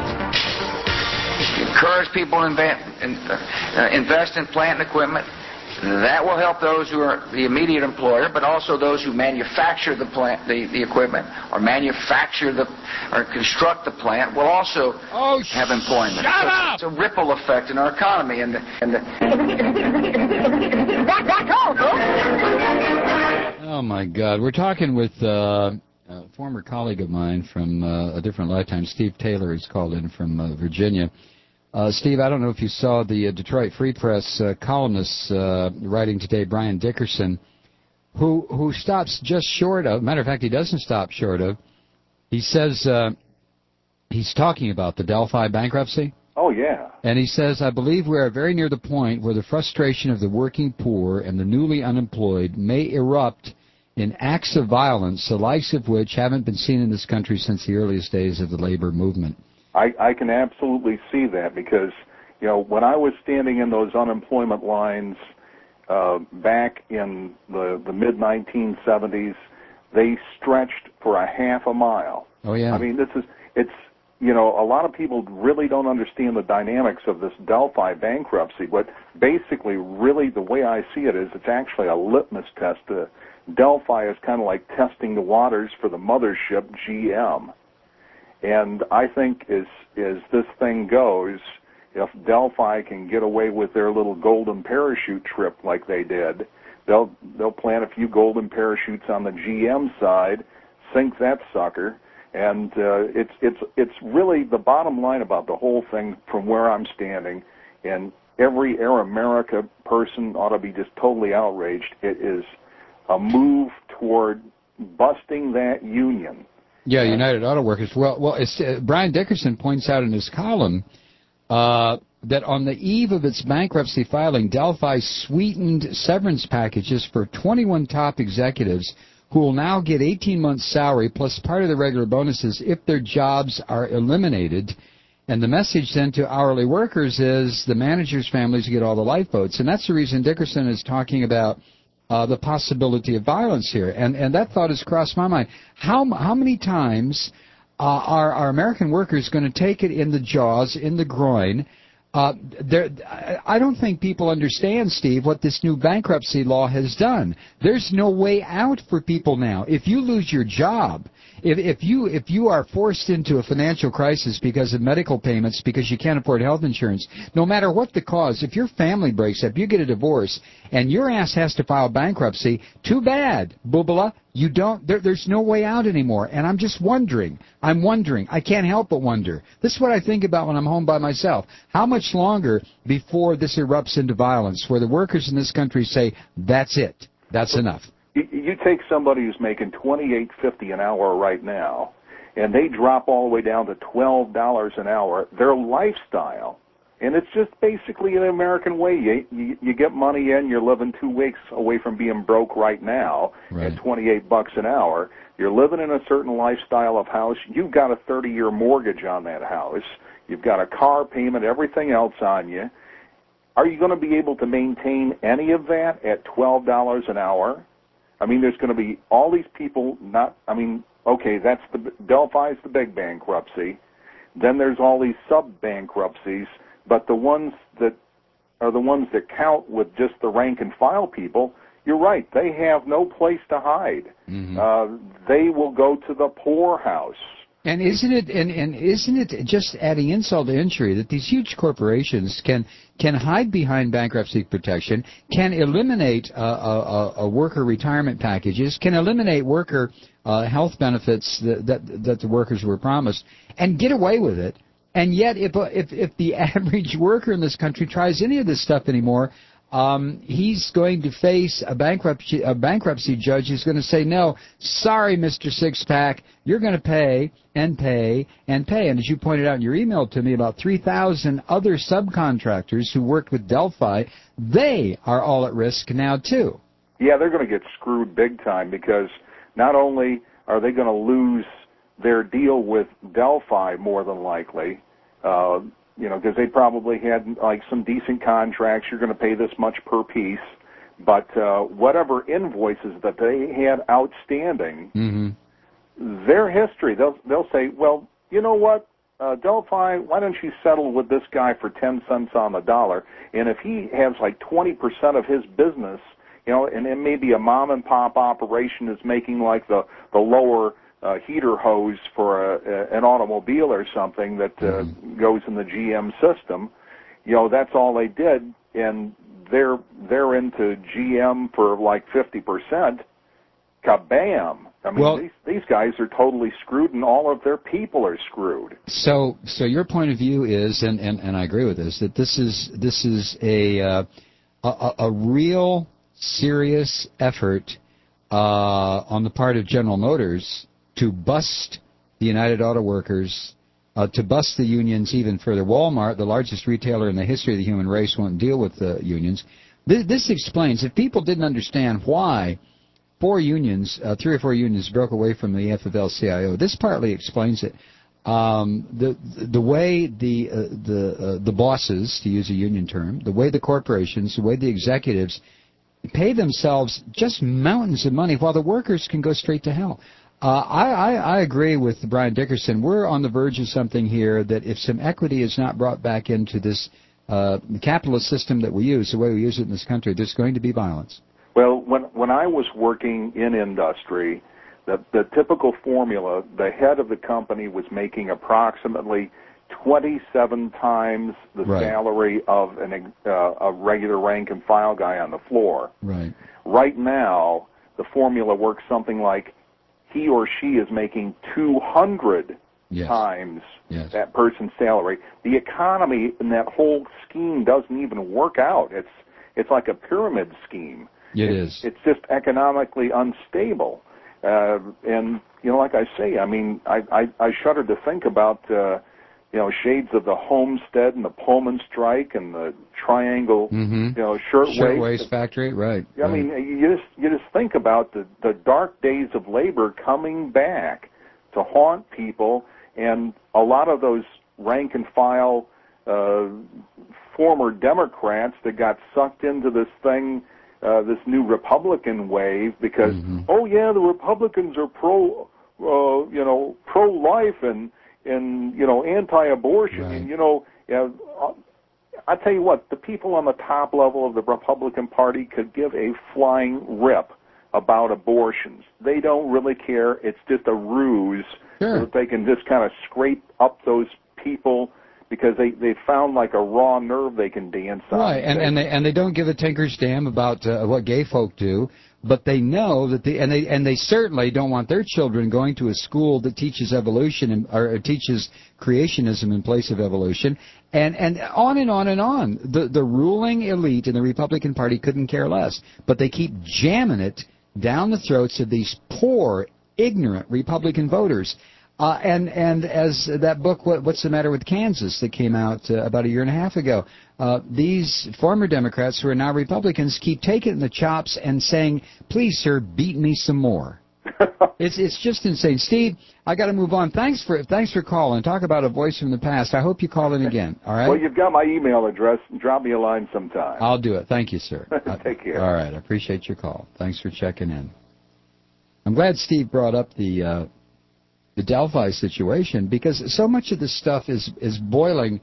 Encourage people to invest in, uh, invest in plant and equipment. That will help those who are the immediate employer, but also those who manufacture the plant, the, the equipment, or manufacture the, or construct the plant will also oh, have employment. Shut so up! It's a ripple effect in our economy, and the, and the That's all, folks. Oh my God, we're talking with uh, a former colleague of mine from uh, a different lifetime, Steve Taylor, who's called in from uh, Virginia. Uh, Steve, I don't know if you saw the uh, Detroit Free Press uh, columnist uh, writing today, Brian Dickerson, who who stops just short of, matter of fact, he doesn't stop short of, he says uh, he's talking about the Delphi bankruptcy. Oh, yeah. And he says, I believe we are very near the point where the frustration of the working poor and the newly unemployed may erupt in acts of violence, the likes of which haven't been seen in this country since the earliest days of the labor movement. I, I can absolutely see that because, you know, when I was standing in those unemployment lines uh, back in the, the mid nineteen seventies, they stretched for a half a mile. Oh, yeah. I mean, this is, it's, you know, a lot of people really don't understand the dynamics of this Delphi bankruptcy, but basically, really, the way I see it is it's actually a litmus test. Uh, Delphi is kind of like testing the waters for the mothership, G M. And I think as as this thing goes, if Delphi can get away with their little golden parachute trip like they did, they'll they'll plant a few golden parachutes on the G M side, sink that sucker, and uh, it's it's it's really the bottom line about the whole thing from where I'm standing. And every Air America person ought to be just totally outraged. It is a move toward busting that union. Yeah, United Auto Workers. Well, well, it's, uh, Brian Dickerson points out in his column uh, that on the eve of its bankruptcy filing, Delphi sweetened severance packages for twenty-one top executives who will now get eighteen months' salary plus part of the regular bonuses if their jobs are eliminated. And the message then to hourly workers is the managers' families get all the lifeboats. And that's the reason Dickerson is talking about Uh, the possibility of violence here, and and that thought has crossed my mind. How how many times uh, are are American workers going to take it in the jaws, in the groin? Uh, there, I don't think people understand, Steve, what this new bankruptcy law has done. There's no way out for people now. If you lose your job, if if you if you are forced into a financial crisis because of medical payments, because you can't afford health insurance, no matter what the cause, if your family breaks up, you get a divorce, and your ass has to file bankruptcy, too bad, Boobala. You don't, there, there's no way out anymore. And I'm just wondering, I'm wondering, I can't help but wonder. This is what I think about when I'm home by myself. How much longer before this erupts into violence, where the workers in this country say, that's it, that's enough? You, you take somebody who's making twenty-eight fifty an hour right now, and they drop all the way down to twelve dollars an hour, their lifestyle, and it's just basically an American way. You, you, you get money in, you're living two weeks away from being broke right now right. at twenty-eight bucks an hour. You're living in a certain lifestyle of house. You've got a thirty-year mortgage on that house. You've got a car payment, everything else on you. Are you going to be able to maintain any of that at twelve dollars an hour? I mean, there's going to be all these people not, I mean, okay, that's the, Delphi's the big bankruptcy. Then there's all these sub-bankruptcies. But the ones that are the ones that count with just the rank and file people, you're right. They have no place to hide. Mm-hmm. Uh, they will go to the poorhouse. And isn't it and, and isn't it just adding insult to injury that these huge corporations can can hide behind bankruptcy protection, can eliminate uh, a, a worker retirement packages, can eliminate worker uh, health benefits that, that that the workers were promised, and get away with it? And yet, if, if if the average worker in this country tries any of this stuff anymore, um, he's going to face a bankruptcy a bankruptcy judge who's going to say, no, sorry, Mister Six-Pack, you're going to pay and pay and pay. And as you pointed out in your email to me, about three thousand other subcontractors who worked with Delphi, they are all at risk now, too. Yeah, they're going to get screwed big time because not only are they going to lose their deal with Delphi more than likely, uh, you know, because they probably had like some decent contracts. You're going to pay this much per piece, but uh, whatever invoices that they had outstanding, mm-hmm. their history, they'll they'll say, well, you know what? uh, Delphi, why don't you settle with this guy for ten cents on the dollar? And if he has like twenty percent of his business, you know, and then maybe a mom and pop operation is making like the, the lower uh, heater hose for a, a, an automobile or something that uh, mm-hmm. goes in the G M system, you know, that's all they did, and they're, they're into G M for like fifty percent. Kabam! I mean, well, these, these guys are totally screwed, and all of their people are screwed. So, so your point of view is, and, and, and I agree with this, that this is this is a uh, a, a real serious effort uh, on the part of General Motors to bust the United Auto Workers, uh, to bust the unions even further. Walmart, the largest retailer in the history of the human race, won't deal with the unions. This, this explains, if people didn't understand why Four unions, uh, three or four unions broke away from the F F L C I O. This partly explains it. Um, the the way the uh, the uh, the bosses, to use a union term, the way the corporations, the way the executives pay themselves just mountains of money, while the workers can go straight to hell. Uh, I, I I agree with Brian Dickerson. We're on the verge of something here that if some equity is not brought back into this uh, capitalist system that we use, the way we use it in this country, there's going to be violence. Well, when when I was working in industry, the the typical formula, the head of the company was making approximately twenty-seven times the right. salary of an uh, a regular rank and file guy on the floor. Right. Right now, the formula works something like he or she is making two hundred yes. times yes. that person's salary. The economy in that whole scheme doesn't even work out. It's it's like a pyramid scheme. It it's, is. It's just economically unstable. Uh, and, you know, like I say, I mean, I, I, I shudder to think about, uh, you know, shades of the Homestead and the Pullman strike and the Triangle, mm-hmm. you know, shirtwaist. Shirtwaist factory, right. I right. mean, you just, you just think about the, the dark days of labor coming back to haunt people, and a lot of those rank and file uh, former Democrats that got sucked into this thing, Uh, this new Republican wave, because mm-hmm. oh yeah, the Republicans are pro, uh, you know, pro-life and and you know anti-abortion, right. and you know, you know, I tell you what, the people on the top level of the Republican Party could give a flying rip about abortions. They don't really care. It's just a ruse sure. so that they can just kind of scrape up those people, because they, they found like a raw nerve they can dance on. Right, and, and they and they don't give a tinker's damn about uh, what gay folk do, but they know that the and they and they certainly don't want their children going to a school that teaches evolution and, or teaches creationism in place of evolution, and and on and on and on. The the ruling elite in the Republican Party couldn't care less, but they keep jamming it down the throats of these poor, ignorant Republican voters. Uh, and, and as that book, what, What's the Matter with Kansas, that came out uh, about a year and a half ago, uh, these former Democrats who are now Republicans keep taking the chops and saying, please, sir, beat me some more. it's it's just insane. Steve, I got to move on. Thanks for thanks for calling. Talk about a voice from the past. I hope you call in again, all right? Well, you've got my email address. Drop me a line sometime. I'll do it. Thank you, sir. Take care. All right. I appreciate your call. Thanks for checking in. I'm glad Steve brought up the... Uh, the Delphi situation, because so much of this stuff is is boiling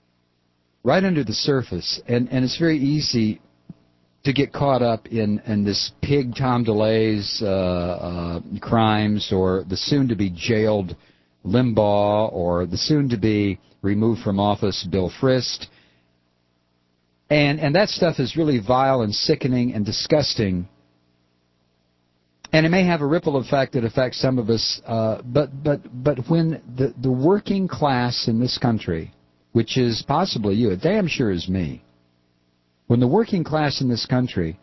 right under the surface, and, and it's very easy to get caught up in, in this pig Tom DeLay's uh, uh, crimes, or the soon-to-be jailed Limbaugh, or the soon-to-be removed from office Bill Frist. And, and that stuff is really vile and sickening and disgusting. And it may have a ripple effect that affects some of us, uh, but but but when the, the working class in this country, which is possibly you, it damn sure is me, when the working class in this country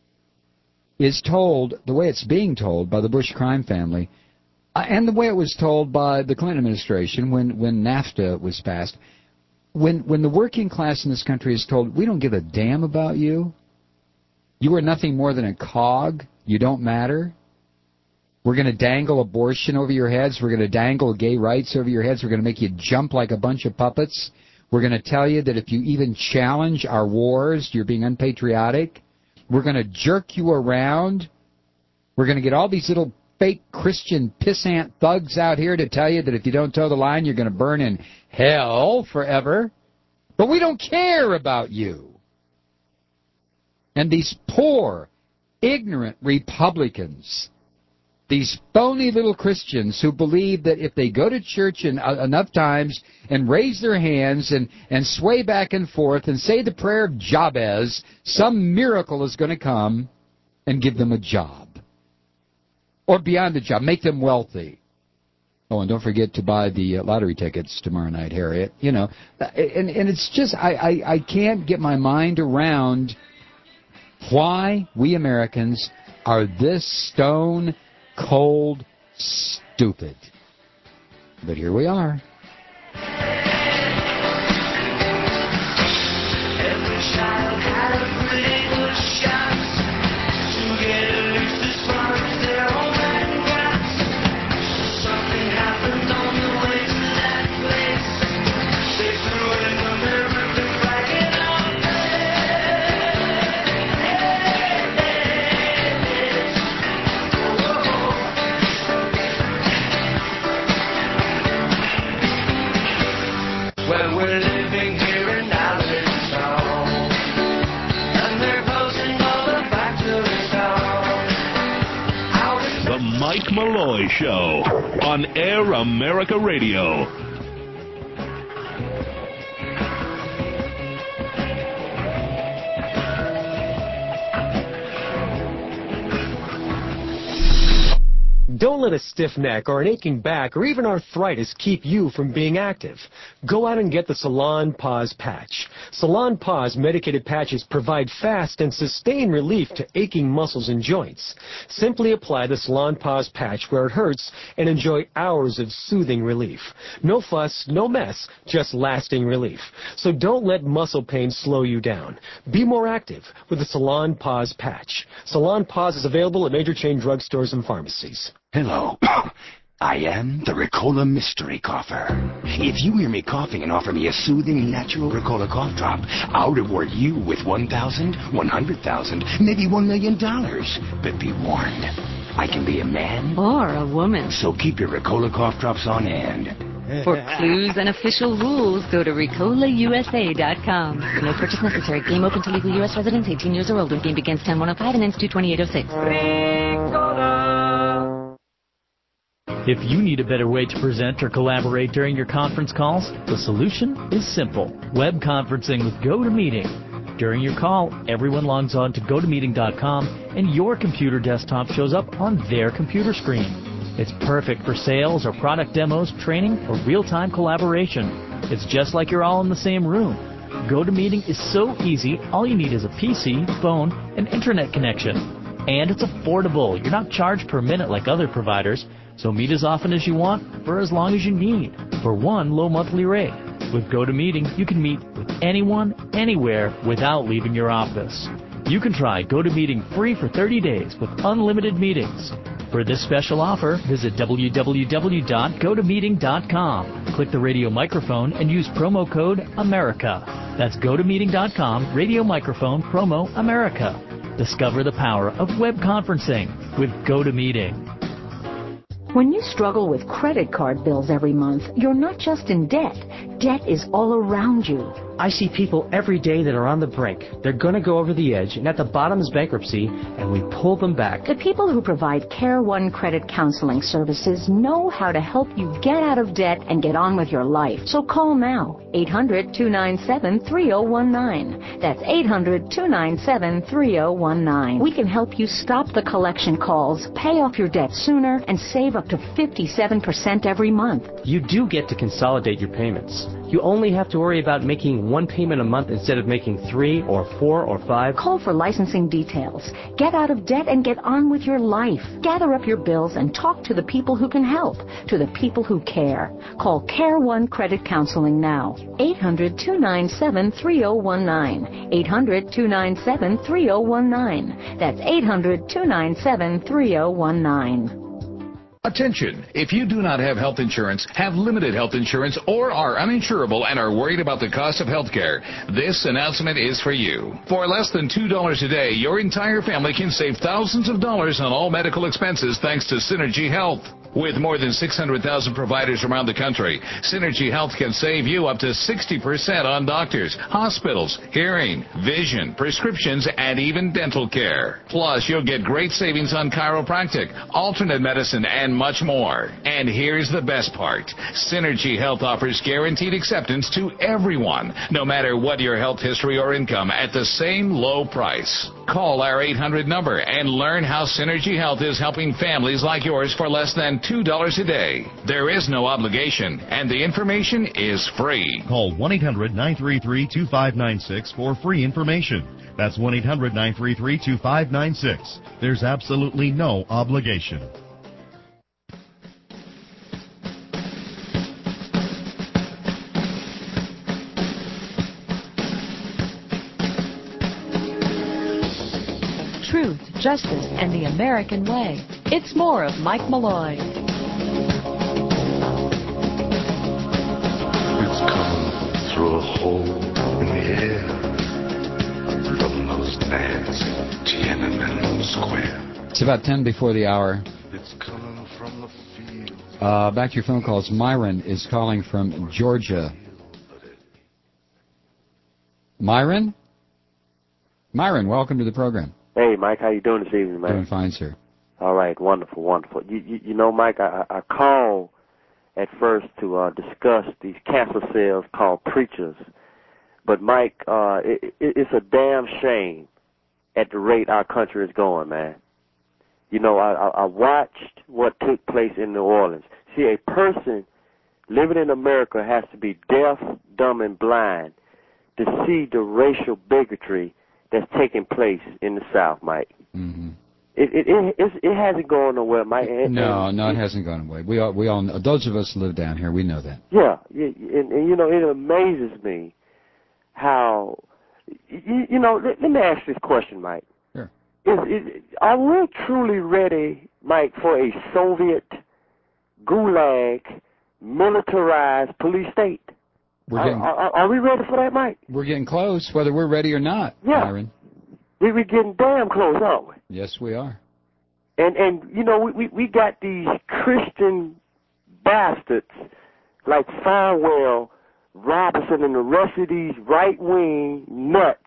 is told the way it's being told by the Bush crime family, uh, and the way it was told by the Clinton administration when, when NAFTA was passed, when when the working class in this country is told, we don't give a damn about you, you are nothing more than a cog, you don't matter, we're going to dangle abortion over your heads. We're going to dangle gay rights over your heads. We're going to make you jump like a bunch of puppets. We're going to tell you that if you even challenge our wars, you're being unpatriotic. We're going to jerk you around. We're going to get all these little fake Christian pissant thugs out here to tell you that if you don't toe the line, you're going to burn in hell forever. But we don't care about you. And these poor, ignorant Republicans, these phony little Christians who believe that if they go to church in, uh, enough times and raise their hands and, and sway back and forth and say the prayer of Jabez, some miracle is going to come and give them a job. Or beyond a job, make them wealthy. Oh, and don't forget to buy the uh, lottery tickets tomorrow night, Harriet. You know, and, and it's just, I, I, I can't get my mind around why we Americans are this stone cold stupid. But here we are. Every child had a pretty good shot to get at least as far as their own man got. Something happened on the way to that place. They threw in the mirror to flag it up. Well, we're living here in Allentown, and they're closing all the factories down. The Mike Malloy Show on Air America Radio. Don't let a stiff neck or an aching back or even arthritis keep you from being active. Go out and get the Salon Pause Patch. Salon Pause medicated patches provide fast and sustained relief to aching muscles and joints. Simply apply the Salon Pause Patch where it hurts and enjoy hours of soothing relief. No fuss, no mess, just lasting relief. So don't let muscle pain slow you down. Be more active with the Salon Pause Patch. Salon Pause is available at major chain drugstores and pharmacies. Hello. I am the Ricola Mystery Cougher. If you hear me coughing and offer me a soothing, natural Ricola cough drop, I'll reward you with one thousand, one hundred thousand, maybe one million dollars. But be warned, I can be a man or a woman. So keep your Ricola cough drops on hand. For clues and official rules, go to Ricola U S A dot com. No purchase necessary. Game open to legal U S residents eighteen years or older. Game begins ten one oh five and ends two twenty-eight oh six. If you need a better way to present or collaborate during your conference calls, the solution is simple. Web conferencing with GoToMeeting. During your call, everyone logs on to go to meeting dot com and your computer desktop shows up on their computer screen. It's perfect for sales or product demos, training, or real-time collaboration. It's just like you're all in the same room. GoToMeeting is so easy, all you need is a P C, phone, and internet connection. And it's affordable. You're not charged per minute like other providers. So meet as often as you want for as long as you need for one low monthly rate. With GoToMeeting, you can meet with anyone, anywhere, without leaving your office. You can try GoToMeeting free for thirty days with unlimited meetings. For this special offer, visit w w w dot go to meeting dot com. Click the radio microphone and use promo code America. That's go to meeting dot com, radio microphone, promo America. Discover the power of web conferencing with GoToMeeting. When you struggle with credit card bills every month, you're not just in debt. Debt is all around you. I see people every day that are on the brink. They're going to go over the edge, and at the bottom is bankruptcy, and we pull them back. The people who provide Care One Credit Counseling Services know how to help you get out of debt and get on with your life. So call now, eight hundred, two nine seven, three oh one nine. That's eight hundred, two nine seven, three oh one nine. We can help you stop the collection calls, pay off your debt sooner, and save up to fifty-seven percent every month. You do get to consolidate your payments. You only have to worry about making one payment a month instead of making three or four or five. Call for licensing details. Get out of debt and get on with your life. Gather up your bills and talk to the people who can help, to the people who care. Call Care One Credit Counseling now. eight hundred, two nine seven, three oh one nine. eight hundred, two nine seven, three oh one nine. That's eight hundred, two nine seven, three oh one nine. Attention! If you do not have health insurance, have limited health insurance, or are uninsurable and are worried about the cost of health care, this announcement is for you. For less than two dollars a day, your entire family can save thousands of dollars on all medical expenses thanks to Synergy Health. With more than six hundred thousand providers around the country, Synergy Health can save you up to sixty percent on doctors, hospitals, hearing, vision, prescriptions, and even dental care. Plus, you'll get great savings on chiropractic, alternate medicine, and much more. And here's the best part. Synergy Health offers guaranteed acceptance to everyone, no matter what your health history or income, at the same low price. Call our eight hundred number and learn how Synergy Health is helping families like yours for less than two dollars a day. There is no obligation, and the information is free. Call one eight hundred nine three three two five nine six for free information. That's one eight hundred nine three three two five nine six. There's absolutely no obligation. Truth, justice, and the American way. It's more of Mike Malloy. It's coming through a hole in the air from those nads Tiananmen Square. It's about ten before the hour. It's coming from the field. Uh, back to your phone calls. Myron is calling from Georgia. Myron? Myron, welcome to the program. Hey, Mike, how you doing this evening, man? Doing fine, sir. All right, wonderful, wonderful. You, you, you know, Mike, I, I called at first to uh, discuss these cancer cells called preachers. But, Mike, uh, it, it, it's a damn shame at the rate our country is going, man. You know, I, I, I watched what took place in New Orleans. See, a person living in America has to be deaf, dumb, and blind to see the racial bigotry that's taking place in the South, Mike. Mm-hmm. It it it, it, it hasn't gone nowhere, Mike. And, no, and no, it hasn't gone away. We all, we all, know, those of us who live down here, we know that. Yeah, and, and you know, it amazes me how, you, you know. Let, let me ask this question, Mike. Sure. Is, is are we truly ready, Mike, for a Soviet gulag militarized police state? We're getting, are, are, are we ready for that, Mike? We're getting close, whether we're ready or not, yeah. Myron. We, we're getting damn close, aren't we? Yes, we are. And, and you know, we, we, we got these Christian bastards like Farwell, Robertson, and the rest of these right-wing nuts,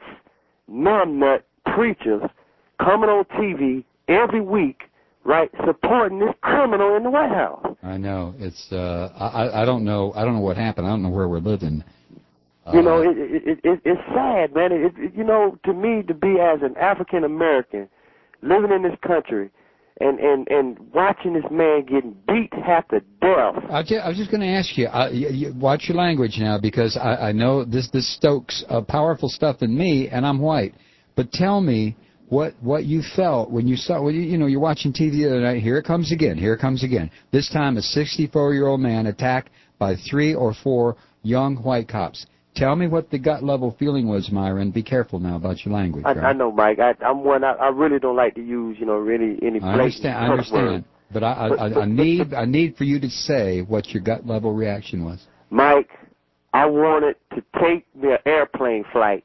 numb-nut preachers coming on T V every week, right, supporting this criminal in the White House. I know. It's, uh, I, I don't know, I don't know what happened. I don't know where we're living. Uh, you know, it, it, it, it's sad, man. It, it, you know, to me, to be as an African-American living in this country and, and, and watching this man getting beat half to death. I, just, I was just going to ask you, uh, you, you, watch your language now, because I, I know this, this stokes uh, powerful stuff in me, and I'm white. But tell me what what you felt when you saw, when you, you know, you're watching T V the other night. Here it comes again. Here it comes again. This time, a sixty-four-year-old man attacked by three or four young white cops. Tell me what the gut level feeling was, Myron. Be careful now about your language. I, right? I know, Mike. I, I'm one. I, I really don't like to use, you know, really any. I understand. I understand. But I, I, I need I need for you to say what your gut level reaction was. Mike, I wanted to take me an airplane flight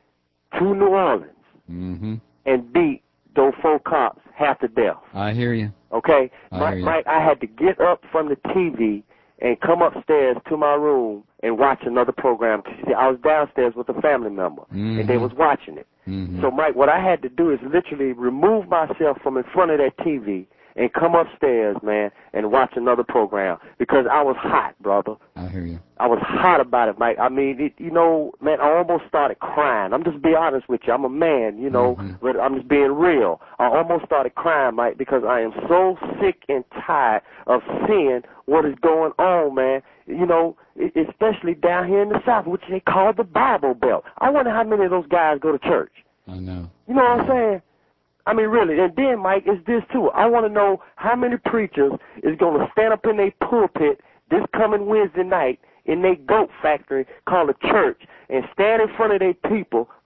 to New Orleans mm-hmm. and beat those four cops half to death. I hear you. Okay, I Mike, hear you. Mike, I had to get up from the T V and come upstairs to my room and watch another program. Cause, see, I was downstairs with a family member, mm-hmm. and they was watching it. Mm-hmm. So, Mike, what I had to do is literally remove myself from in front of that T V and come upstairs, man, and watch another program because I was hot, brother. I hear you. I was hot about it, Mike. I mean, it, you know, man, I almost started crying. I'm just being honest with you. I'm a man, you know, mm-hmm. but I'm just being real. I almost started crying, Mike, because I am so sick and tired of seeing what is going on, man. You know, especially down here in the South, which they call the Bible Belt. I wonder how many of those guys go to church. I know. You know what I'm saying? I mean, really. And then, Mike, it's this, too. I want to know how many preachers is going to stand up in their pulpit this coming Wednesday night in their goat factory called a church and stand in front of their people, right,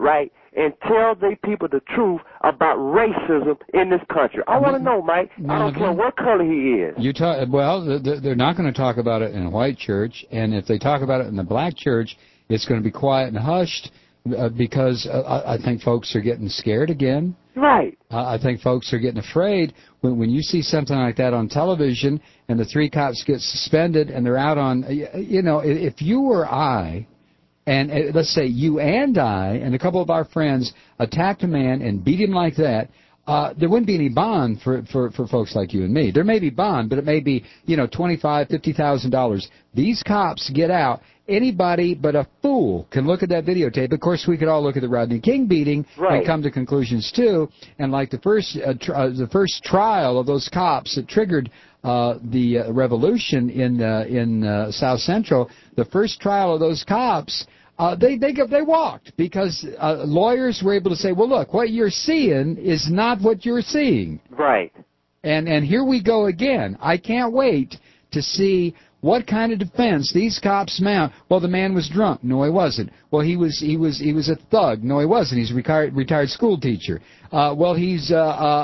and tell the people the truth about racism in this country. I want to know, Mike. I don't care what color he is. You talk, well, they're not going to talk about it in a white church, and if they talk about it in the black church, it's going to be quiet and hushed uh, because uh, I think folks are getting scared again. Right. Uh, I think folks are getting afraid when when you see something like that on television and the three cops get suspended and they're out on, you know, if you or I, and uh, let's say you and I and a couple of our friends attacked a man and beat him like that, uh, there wouldn't be any bond for, for, for folks like you and me. There may be bond, but it may be, you know, twenty-five thousand dollars, fifty thousand dollars. These cops get out. Anybody but a fool can look at that videotape. Of course, we could all look at the Rodney King beating right. and come to conclusions too. And like the first uh, tr- uh, the first trial of those cops that triggered uh, the uh, revolution in uh, in uh, South Central, the first trial of those cops, uh, they they they walked because uh, lawyers were able to say, well, look, what you're seeing is not what you're seeing. Right. And and here we go again. I can't wait to see what kind of defense these cops mount. Well, the man was drunk. No, he wasn't. Well, he was he was he was a thug. No, he wasn't. He's a retired retired school teacher. Uh, well, he's uh,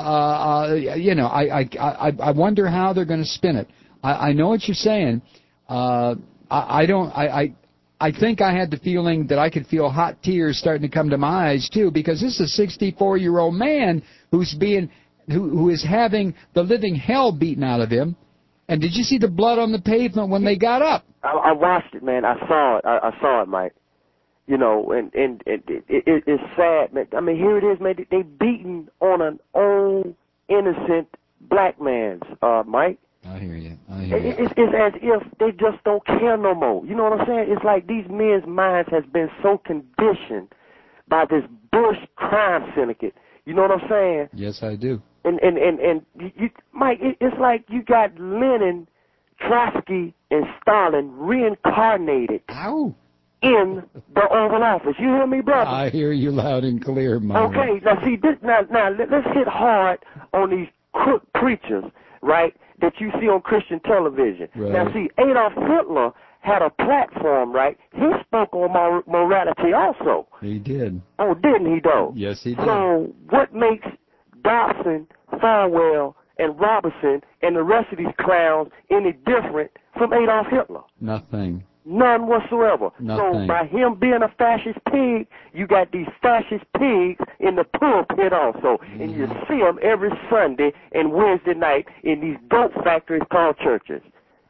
uh, uh, you know, I I I I wonder how they're going to spin it. I, I know what you're saying. Uh, I, I don't. I, I I think I had the feeling that I could feel hot tears starting to come to my eyes too, because this is a sixty-four-year-old man who's being who who is having the living hell beaten out of him. And did you see the blood on the pavement when they got up? I, I watched it, man. I saw it. I, I saw it, Mike. You know, and and, and it, it, it's sad, man. I mean, here it is, man. They beating on an old, innocent black man's, uh, Mike. I hear you. I hear you. It, it, it's as if they just don't care no more. You know what I'm saying? It's like these men's minds has been so conditioned by this Bush crime syndicate. You know what I'm saying? Yes, I do. And and and and you, Mike, it, it's like you got Lenin, Trotsky, and Stalin reincarnated Ow. in the Oval Office. You hear me, brother? I hear you loud and clear, Myron. Okay, now see this. Now, now let, let's hit hard on these crook preachers, right? That you see on Christian television. Right. Now, see, Adolf Hitler had a platform, right? He spoke on mor- morality also. He did. Oh, didn't he, though? Yes, he did. So, what makes Dobson, Farwell, and Robertson and the rest of these clowns any different from Adolf Hitler? Nothing. None whatsoever. Nothing. So by him being a fascist pig, you got these fascist pigs in the pulpit also. Mm. And you see them every Sunday and Wednesday night in these dope factories called churches.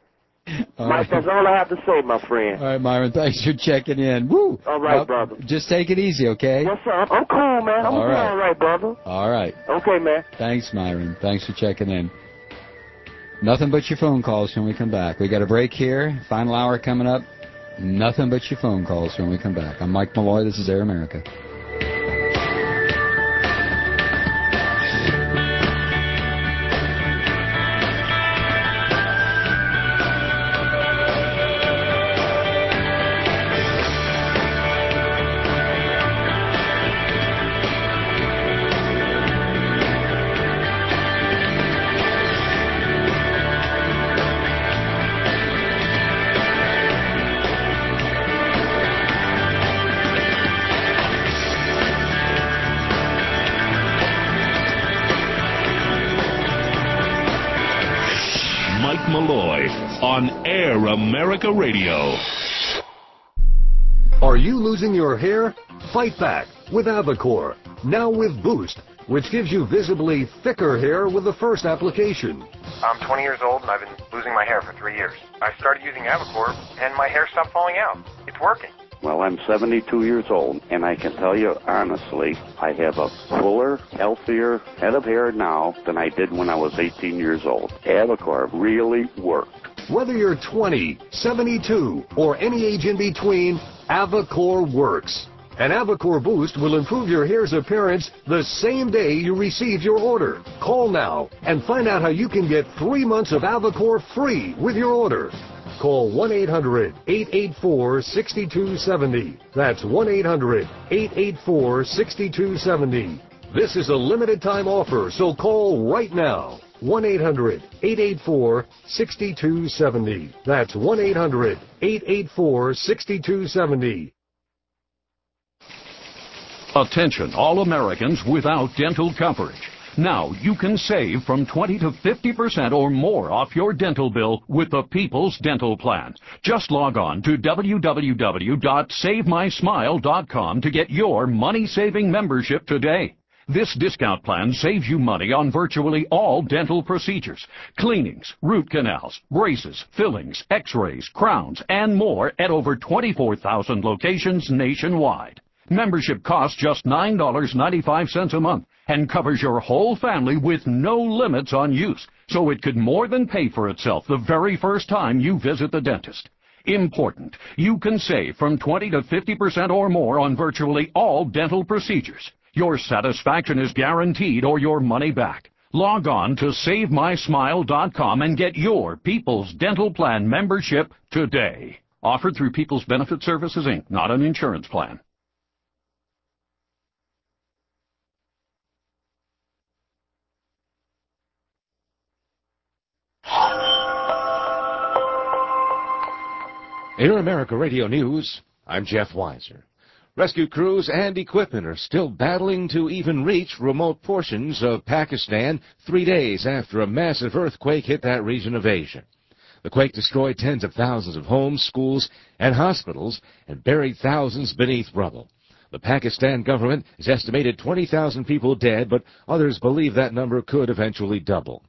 All Mike, right. that's all I have to say, my friend. All right, Myron, thanks for checking in. Woo! All right, well, brother. Just take it easy, okay? Yes, sir. I'm cool, man. I'm all right. all right, brother. All right. Okay, man. Thanks, Myron. Thanks for checking in. Nothing but your phone calls when we come back. We got a break here. Final hour coming up. Nothing but your phone calls when we come back. I'm Mike Malloy. This is Air America. Malloy on Air America Radio. Are you losing your hair? Fight back with Avacor. Now with Boost, which gives you visibly thicker hair with the first application. I'm twenty years old and I've been losing my hair for three years. I started using Avacor and my hair stopped falling out. It's working. Well, I'm seventy-two years old, and I can tell you honestly, I have a fuller, healthier head of hair now than I did when I was eighteen years old. Avacor really worked. Whether you're twenty, seventy-two, or any age in between, Avacor works. And Avacor Boost will improve your hair's appearance the same day you receive your order. Call now and find out how you can get three months of Avacor free with your order. Call one eight hundred, eight eight four, six two seven zero. That's one eight hundred, eight eight four, six two seven zero. This is a limited time offer, so call right now. one eight hundred, eight eight four, six two seven zero. That's one eight hundred, eight eight four, six two seven zero. Attention, all Americans without dental coverage. Now you can save from twenty to fifty percent or more off your dental bill with the People's Dental Plan. Just log on to w w w dot save my smile dot com to get your money-saving membership today. This discount plan saves you money on virtually all dental procedures, cleanings, root canals, braces, fillings, x-rays, crowns, and more at over twenty-four thousand locations nationwide. Membership costs just nine dollars and ninety-five cents a month and covers your whole family with no limits on use, so it could more than pay for itself the very first time you visit the dentist. Important, you can save from twenty to fifty percent or more on virtually all dental procedures. Your satisfaction is guaranteed or your money back. Log on to save my smile dot com and get your People's Dental Plan membership today. Offered through People's Benefit Services, Incorporated, not an insurance plan. Air America Radio News, I'm Jeff Weiser. Rescue crews and equipment are still battling to even reach remote portions of Pakistan three days after a massive earthquake hit that region of Asia. The quake destroyed tens of thousands of homes, schools, and hospitals and buried thousands beneath rubble. The Pakistan government has estimated twenty thousand people dead, but others believe that number could eventually double.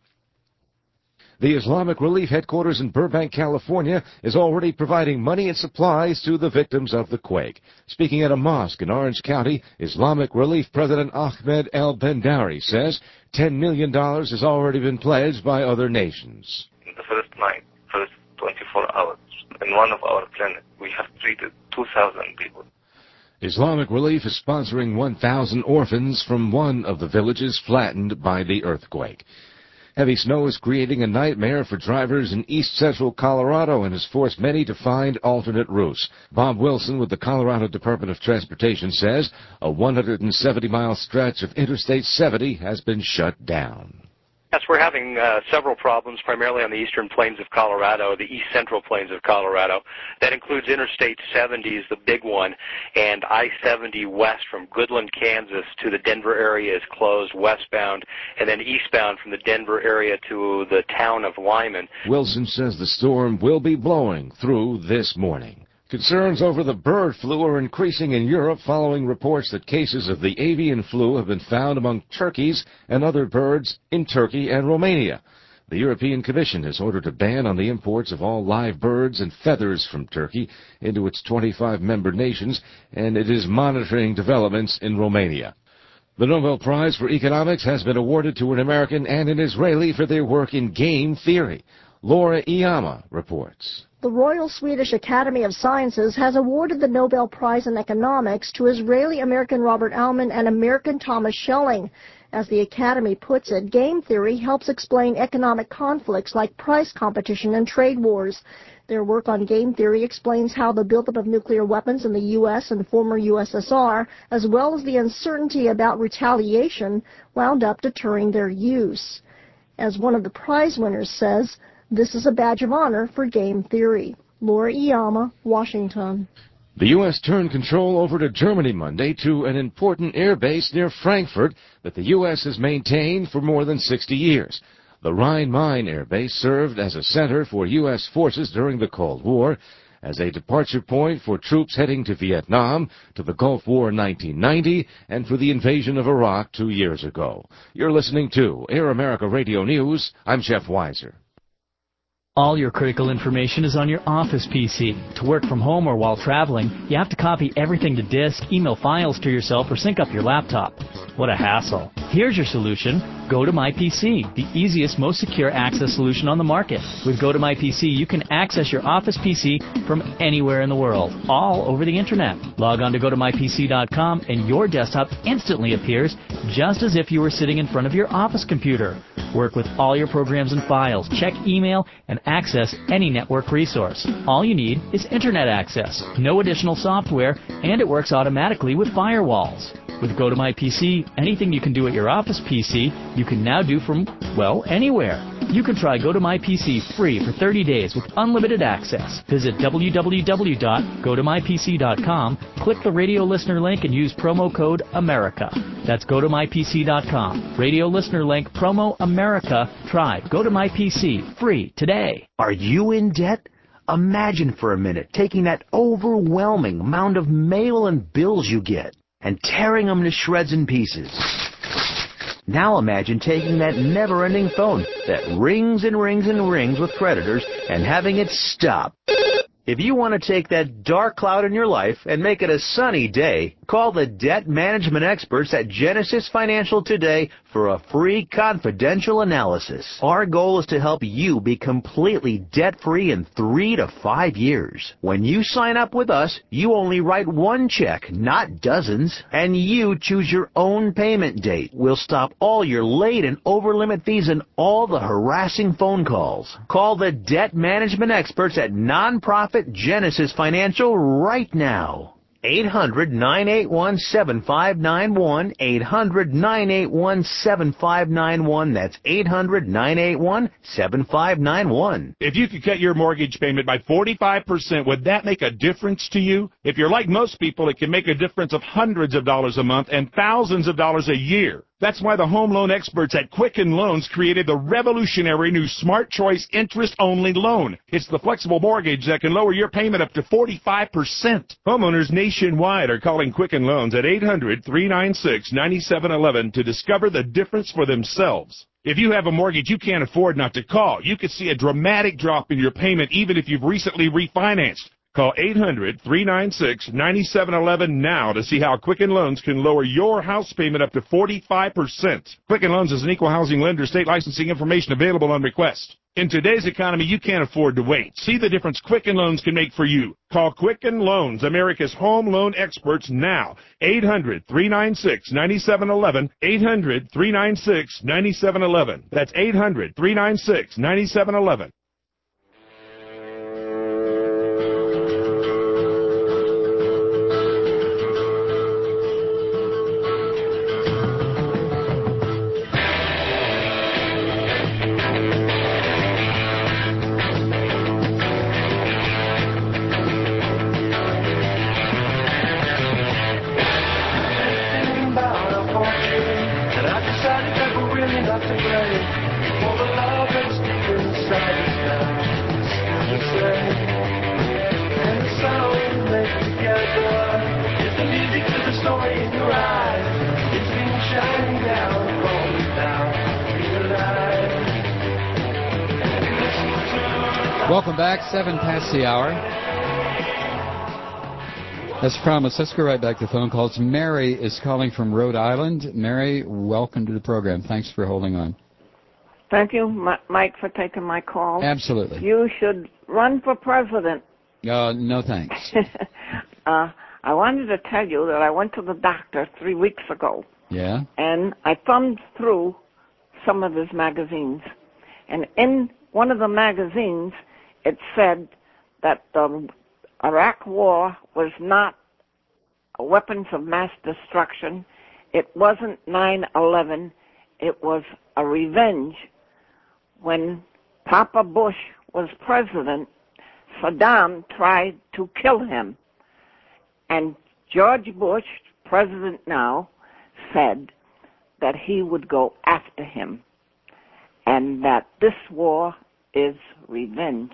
The Islamic Relief headquarters in Burbank, California, is already providing money and supplies to the victims of the quake. Speaking at a mosque in Orange County, Islamic Relief President Ahmed El-Bendari says ten million dollars has already been pledged by other nations. In the first night, first twenty-four hours, in one of our clinics, we have treated two thousand people. Islamic Relief is sponsoring one thousand orphans from one of the villages flattened by the earthquake. Heavy snow is creating a nightmare for drivers in east-central Colorado and has forced many to find alternate routes. Bob Wilson with the Colorado Department of Transportation says a one hundred seventy mile stretch of Interstate seventy has been shut down. Yes, we're having uh, several problems, primarily on the eastern plains of Colorado, the east central plains of Colorado. That includes Interstate seventy is the big one, and I seventy west from Goodland, Kansas to the Denver area is closed westbound, and then eastbound from the Denver area to the town of Lyman. Wilson says the storm will be blowing through this morning. Concerns over the bird flu are increasing in Europe following reports that cases of the avian flu have been found among turkeys and other birds in Turkey and Romania. The European Commission has ordered a ban on the imports of all live birds and feathers from Turkey into its twenty-five member nations, and it is monitoring developments in Romania. The Nobel Prize for Economics has been awarded to an American and an Israeli for their work in game theory. Laura Iyama reports. The Royal Swedish Academy of Sciences has awarded the Nobel Prize in Economics to Israeli-American Robert Aumann and American Thomas Schelling. As the Academy puts it, game theory helps explain economic conflicts like price competition and trade wars. Their work on game theory explains how the buildup of nuclear weapons in the U S and former U S S R, as well as the uncertainty about retaliation, wound up deterring their use. As one of the prize winners says, this is a badge of honor for game theory. Laura Iyama, Washington. The U S turned control over to Germany Monday to an important air base near Frankfurt that the U S has maintained for more than sixty years. The Rhine-Main Air Base served as a center for U S forces during the Cold War, as a departure point for troops heading to Vietnam, to the Gulf War in nineteen ninety, and for the invasion of Iraq two years ago. You're listening to Air America Radio News. I'm Jeff Weiser. All your critical information is on your office P C. To work from home or while traveling, you have to copy everything to disk, email files to yourself, or sync up your laptop. What a hassle. Here's your solution. GoToMyPC, the easiest, most secure access solution on the market. With GoToMyPC, you can access your office P C from anywhere in the world, all over the Internet. Log on to go to my p c dot com and your desktop instantly appears just as if you were sitting in front of your office computer. Work with all your programs and files, check email, and access any network resource. All you need is Internet access, no additional software, and it works automatically with firewalls. With GoToMyPC, anything you can do at your office P C, you can now do from, well, anywhere. You can try GoToMyPC free for thirty days with unlimited access. Visit w w w dot go to my p c dot com Click the radio listener link and use promo code America. That's go to my P C dot com. Radio listener link, promo America. Try Go to My P C, free today. Are you in debt? Imagine for a minute taking that overwhelming amount of mail and bills you get and tearing them to shreds and pieces. Now imagine taking that never-ending phone that rings and rings and rings with creditors and having it stop. If you want to take that dark cloud in your life and make it a sunny day, call the debt management experts at Genesis Financial today for a free confidential analysis. Our goal is to help you be completely debt-free in three to five years. When you sign up with us, you only write one check, not dozens, and you choose your own payment date. We'll stop all your late and over-limit fees and all the harassing phone calls. Call the debt management experts at Nonprofit Genesis Financial right now. eight hundred, nine eight one, seven five nine one, eight hundred, nine eight one, seven five nine one. That's eight hundred, nine eight one, seven five nine one. If you could cut your mortgage payment by forty-five percent, would that make a difference to you? If you're like most people, it can make a difference of hundreds of dollars a month and thousands of dollars a year. That's why the home loan experts at Quicken Loans created the revolutionary new Smart Choice interest-only loan. It's the flexible mortgage that can lower your payment up to forty-five percent. Homeowners nationwide are calling Quicken Loans at eight hundred, three nine six, nine seven one one to discover the difference for themselves. If you have a mortgage you can't afford not to call, you could see a dramatic drop in your payment even if you've recently refinanced. Call eight hundred, three nine six, nine seven one one now to see how Quicken Loans can lower your house payment up to forty-five percent. Quicken Loans is an equal housing lender. State licensing information available on request. In today's economy, you can't afford to wait. See the difference Quicken Loans can make for you. Call Quicken Loans, America's home loan experts, now. eight hundred, three nine six, nine seven one one. eight hundred, three nine six, nine seven one one. That's eight hundred, three nine six, nine seven one one. Welcome back, seven past the hour. As promised, let's go right back to phone calls. Mary is calling from Rhode Island. Mary, welcome to the program. Thanks for holding on. Thank you, Mike, for taking my call. Absolutely. You should run for president. Uh, no thanks. uh, I wanted to tell you that I went to the doctor three weeks ago. Yeah? And I thumbed through some of his magazines. And in one of the magazines, it said that the Iraq War was not weapons of mass destruction. It wasn't nine eleven. It was a revenge. When Papa Bush was president, Saddam tried to kill him. And George Bush, president now, said that he would go after him. And that this war is revenge.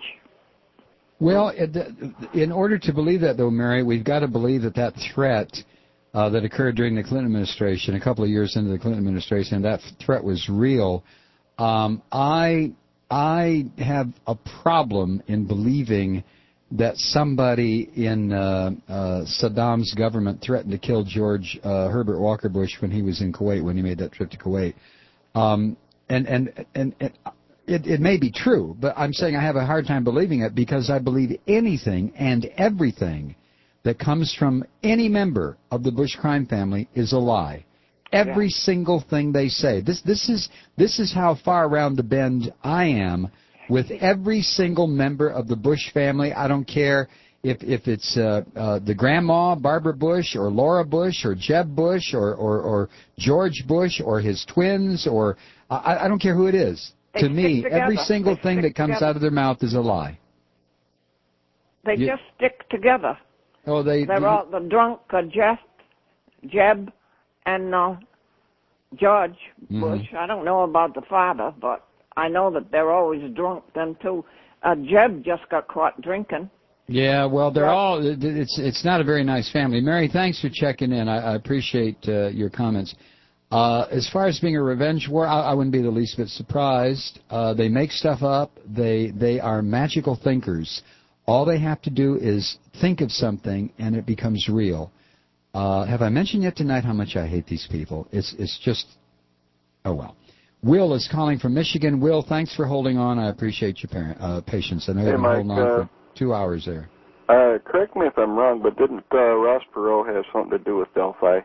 Well, in order to believe that, though, Mary, we've got to believe that that threat uh, that occurred during the Clinton administration, a couple of years into the Clinton administration, that threat was real. Um, I I have a problem in believing that somebody in uh, uh, Saddam's government threatened to kill George uh, Herbert Walker Bush when he was in Kuwait, when he made that trip to Kuwait. Um, and and and. and It, it may be true, but I'm saying I have a hard time believing it because I believe anything and everything that comes from any member of the Bush crime family is a lie. Every yeah. single thing they say. This this is this is how far around the bend I am with every single member of the Bush family. I don't care if if it's uh, uh, the grandma Barbara Bush or Laura Bush or Jeb Bush or or, or George Bush or his twins or I, I don't care who it is. They to me, together. every single they thing that comes together. out of their mouth is a lie. They You, just stick together. Oh, they. They're you, all the drunk uh, Jeff, Jeb, and uh, George mm-hmm. Bush. I don't know about the father, but I know that they're always drunk then too. Uh, Jeb just got caught drinking. Yeah, well, they're Yep. all. It's it's not a very nice family. Mary, thanks for checking in. I, I appreciate uh, your comments. Uh, as far as being a revenge war, I, I wouldn't be the least bit surprised. Uh, they make stuff up. They they are magical thinkers. All they have to do is think of something, and it becomes real. Uh, have I mentioned yet tonight how much I hate these people? It's it's just, oh well. Will is calling from Michigan. Will, thanks for holding on. I appreciate your parent, uh, patience. I know Hey, you've been Mike, holding on uh, for two hours there. Uh, correct me if I'm wrong, but didn't uh, Ross Perot have something to do with Delphi?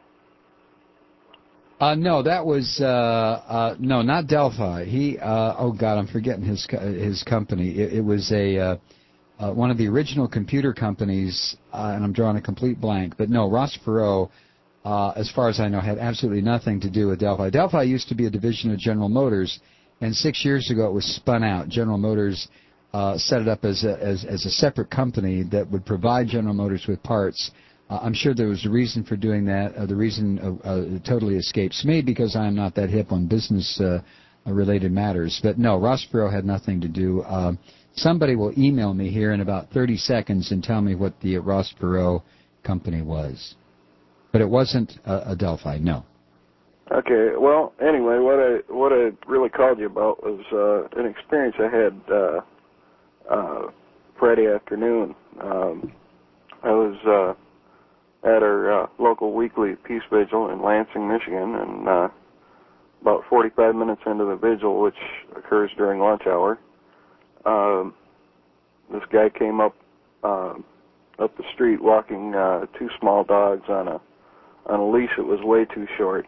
Uh, no, that was uh, uh, no, not Delphi. He, uh, oh God, I'm forgetting his co- his company. It, it was a uh, uh, one of the original computer companies, uh, and I'm drawing a complete blank. But no, Ross Perot, uh, as far as I know, had absolutely nothing to do with Delphi. Delphi used to be a division of General Motors, and six years ago it was spun out. General Motors uh, set it up as a as, as a separate company that would provide General Motors with parts. Uh, I'm sure there was a reason for doing that. Uh, the reason uh, uh, totally escapes me because I'm not that hip on business-related uh, matters. But no, Ross Perot had nothing to do. Uh, somebody will email me here in about thirty seconds and tell me what the Ross Perot company was. But it wasn't a, a Delphi, no. Okay, well, anyway, what I what I really called you about was uh, an experience I had uh, uh, Friday afternoon. Um, I was... Uh, at our uh, local weekly peace vigil in Lansing, Michigan, and uh, about forty-five minutes into the vigil, which occurs during lunch hour, um, this guy came up uh, up the street walking uh, two small dogs on a on a leash that was way too short,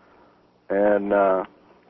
and uh,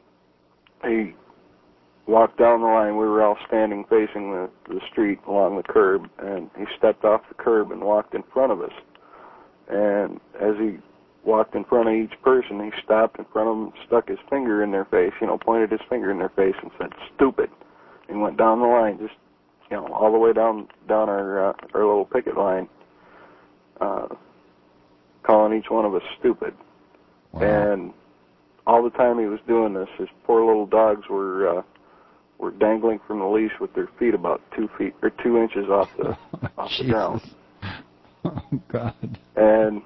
he walked down the line. We were all standing facing the, the street along the curb, and he stepped off the curb and walked in front of us. And as he walked in front of each person, he stopped in front of them, stuck his finger in their face, you know, pointed his finger in their face and said, "Stupid." And went down the line, just, you know, all the way down down our uh, our little picket line, uh, calling each one of us stupid. Wow. And all the time he was doing this, his poor little dogs were uh, were dangling from the leash with their feet about two feet or two inches off the off the ground. Oh, God. And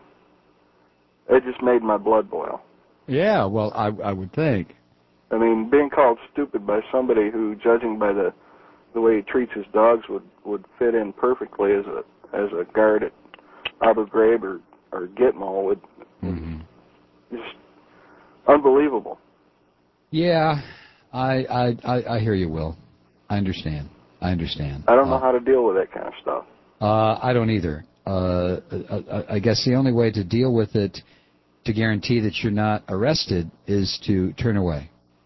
it just made my blood boil. Yeah, well, I I would think. I mean, being called stupid by somebody who, judging by the the way he treats his dogs, would, would fit in perfectly as a as a guard at Abu Ghraib or, or Gitmo, would mm-hmm. just unbelievable. Yeah, I, I I I hear you, Will. I understand. I understand. I don't know uh, how to deal with that kind of stuff. Uh, I don't either. Uh, I, I guess the only way to deal with it, to guarantee that you're not arrested, is to turn away.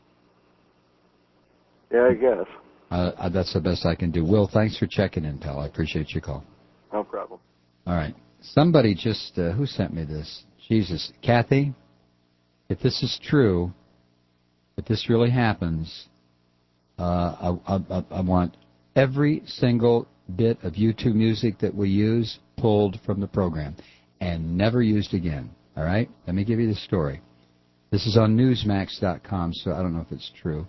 Yeah, I guess. Uh, that's the best I can do. Will, thanks for checking in, pal. I appreciate your call. No problem. All right. Somebody just, uh, who sent me this? Jesus. Kathy, if this is true, if this really happens, uh, I, I, I want every single bit of YouTube music that we use pulled from the program and never used again. All right? Let me give you the story. This is on Newsmax dot com, so I don't know if it's true.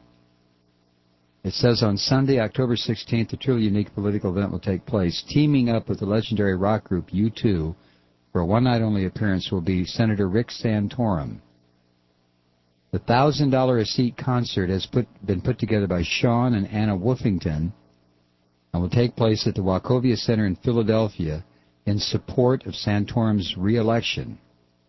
It says on Sunday, October sixteenth, a truly unique political event will take place. Teaming up with the legendary rock group U two for a one-night-only appearance will be Senator Rick Santorum. The one thousand dollars a seat concert has put, been put together by Sean and Anna Woofington and will take place at the Wachovia Center in Philadelphia in support of Santorum's re-election.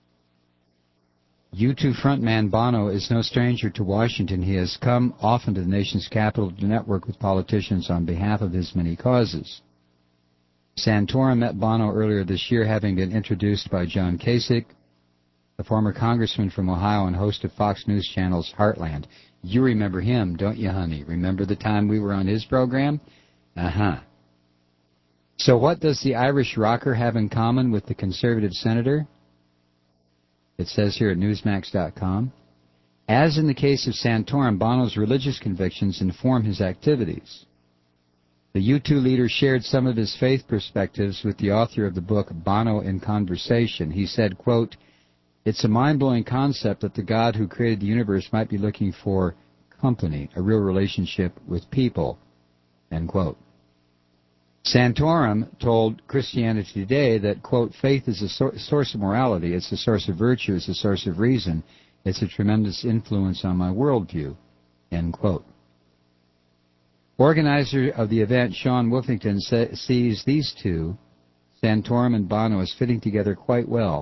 U two frontman Bono is no stranger to Washington. He has come often to the nation's capital to network with politicians on behalf of his many causes. Santorum met Bono earlier this year, having been introduced by John Kasich, the former congressman from Ohio and host of Fox News Channel's Heartland. You remember him, don't you, honey? Remember the time we were on his program? Uh-huh. So what does the Irish rocker have in common with the conservative senator? It says here at Newsmax dot com. As in the case of Santorum, Bono's religious convictions inform his activities. The U two leader shared some of his faith perspectives with the author of the book Bono in Conversation. He said, quote, "It's a mind-blowing concept that the God who created the universe might be looking for company, a real relationship with people," end quote. Santorum told Christianity Today that, quote, "Faith is a so- source of morality, it's a source of virtue, it's a source of reason, it's a tremendous influence on my worldview," end quote. Organizer of the event, Sean Wolfington, sa- sees these two, Santorum and Bono, as fitting together quite well.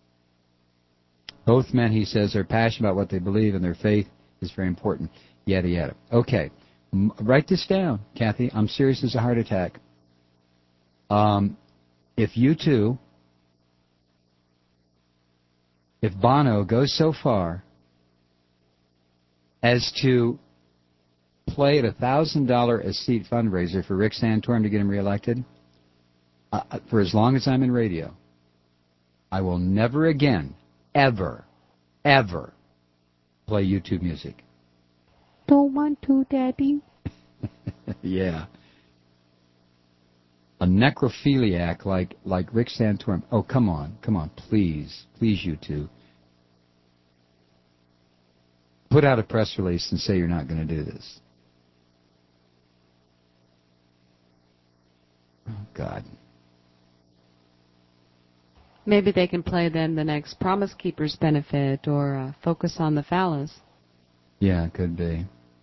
Both men, he says, are passionate about what they believe, and their faith is very important, yada, yada. Okay, M- write this down, Kathy. I'm serious as a heart attack. Um, if you two, if Bono goes so far as to play at a one thousand dollars a seat fundraiser for Rick Santorum to get him reelected, uh, for as long as I'm in radio, I will never again, ever, ever play YouTube music. Don't want to, Daddy. Yeah. A necrophiliac like, like Rick Santorum. Oh, come on, come on, please, please, you two. Put out a press release and say you're not going to do this. Oh, God. Maybe they can play then the next Promise Keepers benefit or uh, Focus on the Fallows. Yeah, it could be.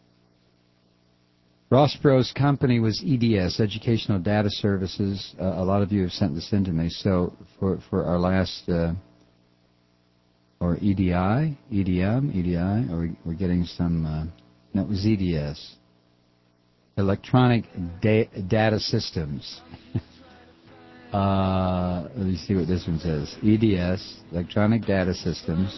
Ross Perot's company was E D S, Educational Data Services. Uh, a lot of you have sent this in to me. So for, for our last, uh, or E D I, E D M, E D I, or we, we're getting some, uh, no, it was E D S. Electronic da- Data Systems. uh, let me see what this one says. E D S, Electronic Data Systems.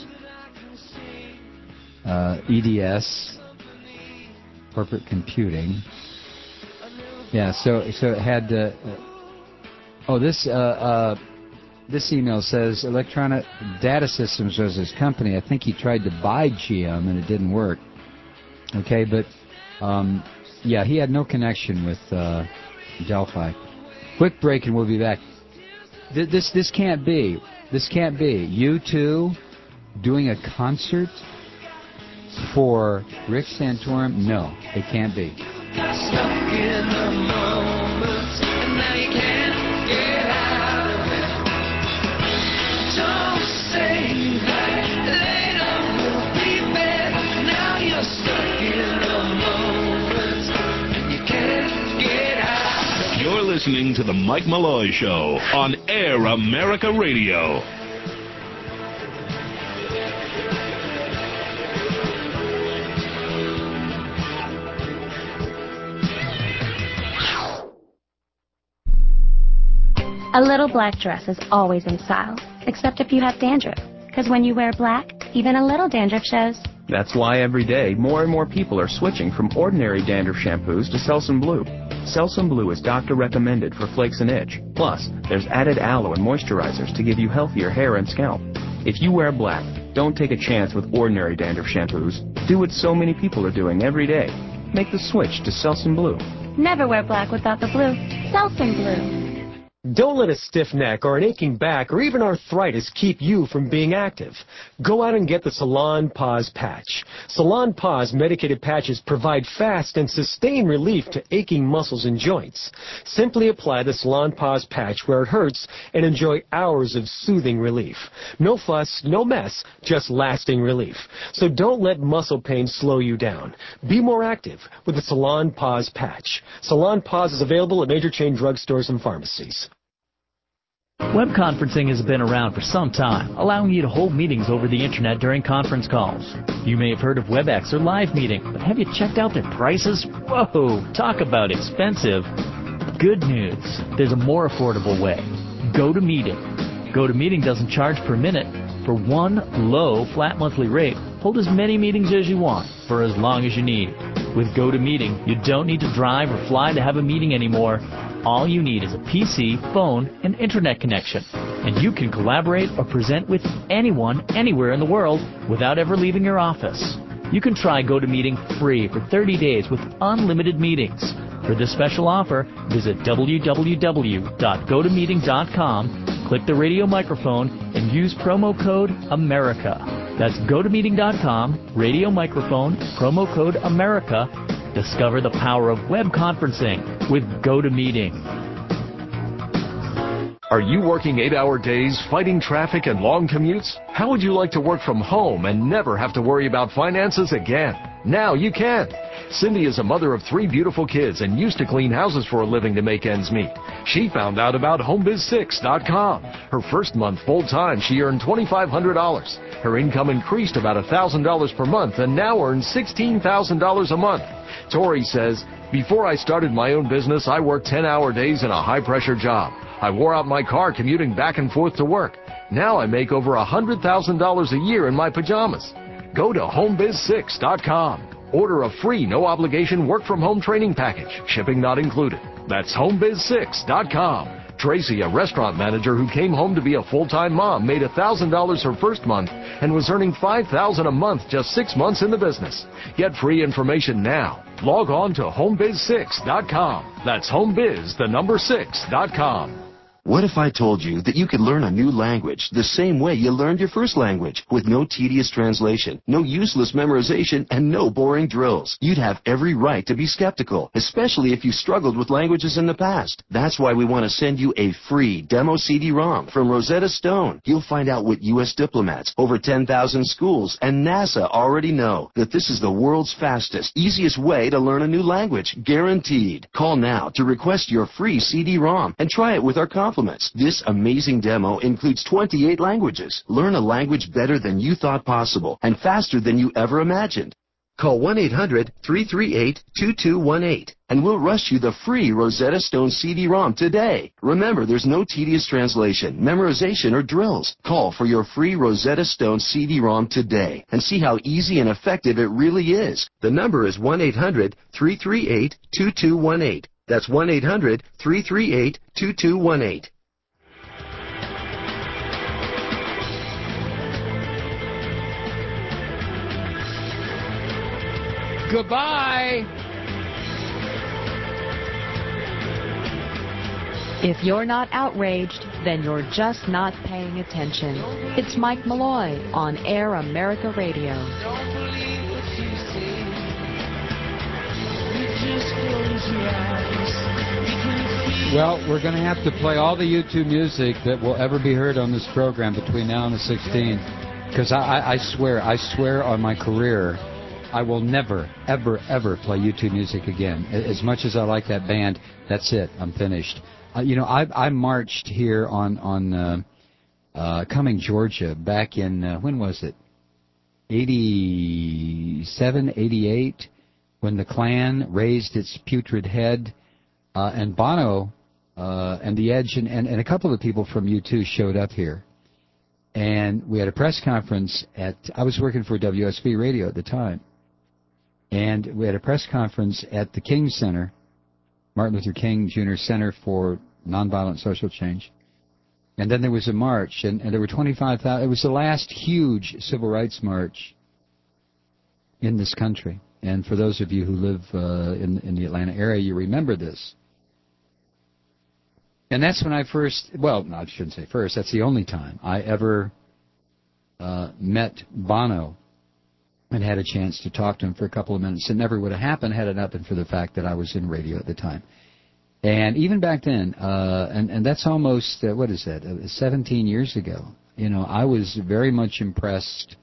Uh, E D S, Corporate Computing. Yeah, so so it had. Uh, oh, this uh, uh, this email says Electronic Data Systems was his company. I think he tried to buy G M and it didn't work. Okay, but um, yeah, he had no connection with uh, Delphi. Quick break and we'll be back. Th- this this can't be. This can't be. You two doing a concert for Rick Santorum? No, it can't be. You're listening to the Mike Malloy Show on Air America Radio. A little black dress is always in style, except if you have dandruff. Because when you wear black, even a little dandruff shows. That's why every day more and more people are switching from ordinary dandruff shampoos to Selsun Blue. Selsun Blue is doctor recommended for flakes and itch. Plus, there's added aloe and moisturizers to give you healthier hair and scalp. If you wear black, don't take a chance with ordinary dandruff shampoos. Do what so many people are doing every day. Make the switch to Selsun Blue. Never wear black without the blue. Selsun Blue. Don't let a stiff neck or an aching back or even arthritis keep you from being active. Go out and get the Salon Pause Patch. Salon Pause medicated patches provide fast and sustained relief to aching muscles and joints. Simply apply the Salon Pause Patch where it hurts and enjoy hours of soothing relief. No fuss, no mess, just lasting relief. So don't let muscle pain slow you down. Be more active with the Salon Pause Patch. Salon Pause is available at major chain drugstores and pharmacies. Web conferencing has been around for some time, allowing you to hold meetings over the internet during conference calls. You may have heard of WebEx or Live Meeting, but have you checked out their prices? Whoa, talk about expensive. Good news, there's a more affordable way. GoToMeeting. GoToMeeting doesn't charge per minute. For one low, flat monthly rate, hold as many meetings as you want for as long as you need. With GoToMeeting, you don't need to drive or fly to have a meeting anymore. All you need is a P C, phone, and internet connection. And you can collaborate or present with anyone, anywhere in the world without ever leaving your office. You can try GoToMeeting free for thirty days with unlimited meetings. For this special offer, visit w w w dot go to meeting dot com, click the radio microphone, and use promo code AMERICA. That's go to meeting dot com, radio microphone, promo code AMERICA. Discover the power of web conferencing with GoToMeeting. Are you working eight-hour days, fighting traffic and long commutes? How would you like to work from home and never have to worry about finances again? Now you can. Cindy is a mother of three beautiful kids and used to clean houses for a living to make ends meet. She found out about home biz six dot com. Her first month full-time, she earned two thousand five hundred dollars. Her income increased about one thousand dollars per month and now earns sixteen thousand dollars a month. Tori says, before I started my own business, I worked ten-hour days in a high-pressure job. I wore out my car commuting back and forth to work. Now I make over one hundred thousand dollars a year in my pajamas. Go to home biz six dot com. Order a free, no-obligation work-from-home training package. Shipping not included. That's home biz six dot com. Tracy, a restaurant manager who came home to be a full-time mom, made one thousand dollars her first month and was earning five thousand dollars a month just six months in the business. Get free information now. Log on to home biz six dot com. That's homebiz, the number six dot com. What if I told you that you could learn a new language the same way you learned your first language, with no tedious translation, no useless memorization, and no boring drills? You'd have every right to be skeptical, especially if you struggled with languages in the past. That's why we want to send you a free demo C D ROM from Rosetta Stone. You'll find out what U S diplomats, over ten thousand schools, and NASA already know, that this is the world's fastest, easiest way to learn a new language, guaranteed. Call now to request your free C D ROM and try it with our compliments. This amazing demo includes twenty-eight languages. Learn a language better than you thought possible and faster than you ever imagined. Call one eight hundred, three three eight, two two one eight and we'll rush you the free Rosetta Stone C D ROM today. Remember, there's no tedious translation, memorization, or drills. Call for your free Rosetta Stone C D ROM today and see how easy and effective it really is. The number is one eight hundred, three three eight, two two one eight. That's one eight hundred, three three eight, two two one eight. Goodbye. If you're not outraged, then you're just not paying attention. It's Mike Malloy on Air America Radio. Well, we're going to have to play all the YouTube music that will ever be heard on this program between now and the sixteenth. Because I, I, I swear, I swear on my career, I will never, ever, ever play YouTube music again. As much as I like that band, that's it. I'm finished. Uh, you know, I, I marched here on, on uh, uh, Cumming, Georgia, back in, uh, when was it? eighty-seven, eighty-eight, when the Klan raised its putrid head. Uh, and Bono uh, and The Edge and, and, and a couple of people from U two showed up here. And we had a press conference at, I was working for W S B Radio at the time. And we had a press conference at the King Center, Martin Luther King Junior Center for Nonviolent Social Change. And then there was a march, and, and there were twenty-five thousand. It was the last huge civil rights march in this country. And for those of you who live uh, in, in the Atlanta area, you remember this. And that's when I first, well, no, I shouldn't say first, that's the only time I ever uh, met Bono and had a chance to talk to him for a couple of minutes. It never would have happened had it not been for the fact that I was in radio at the time. And even back then, uh, and, and that's almost, uh, what is that, uh, seventeen years ago, you know, I was very much impressed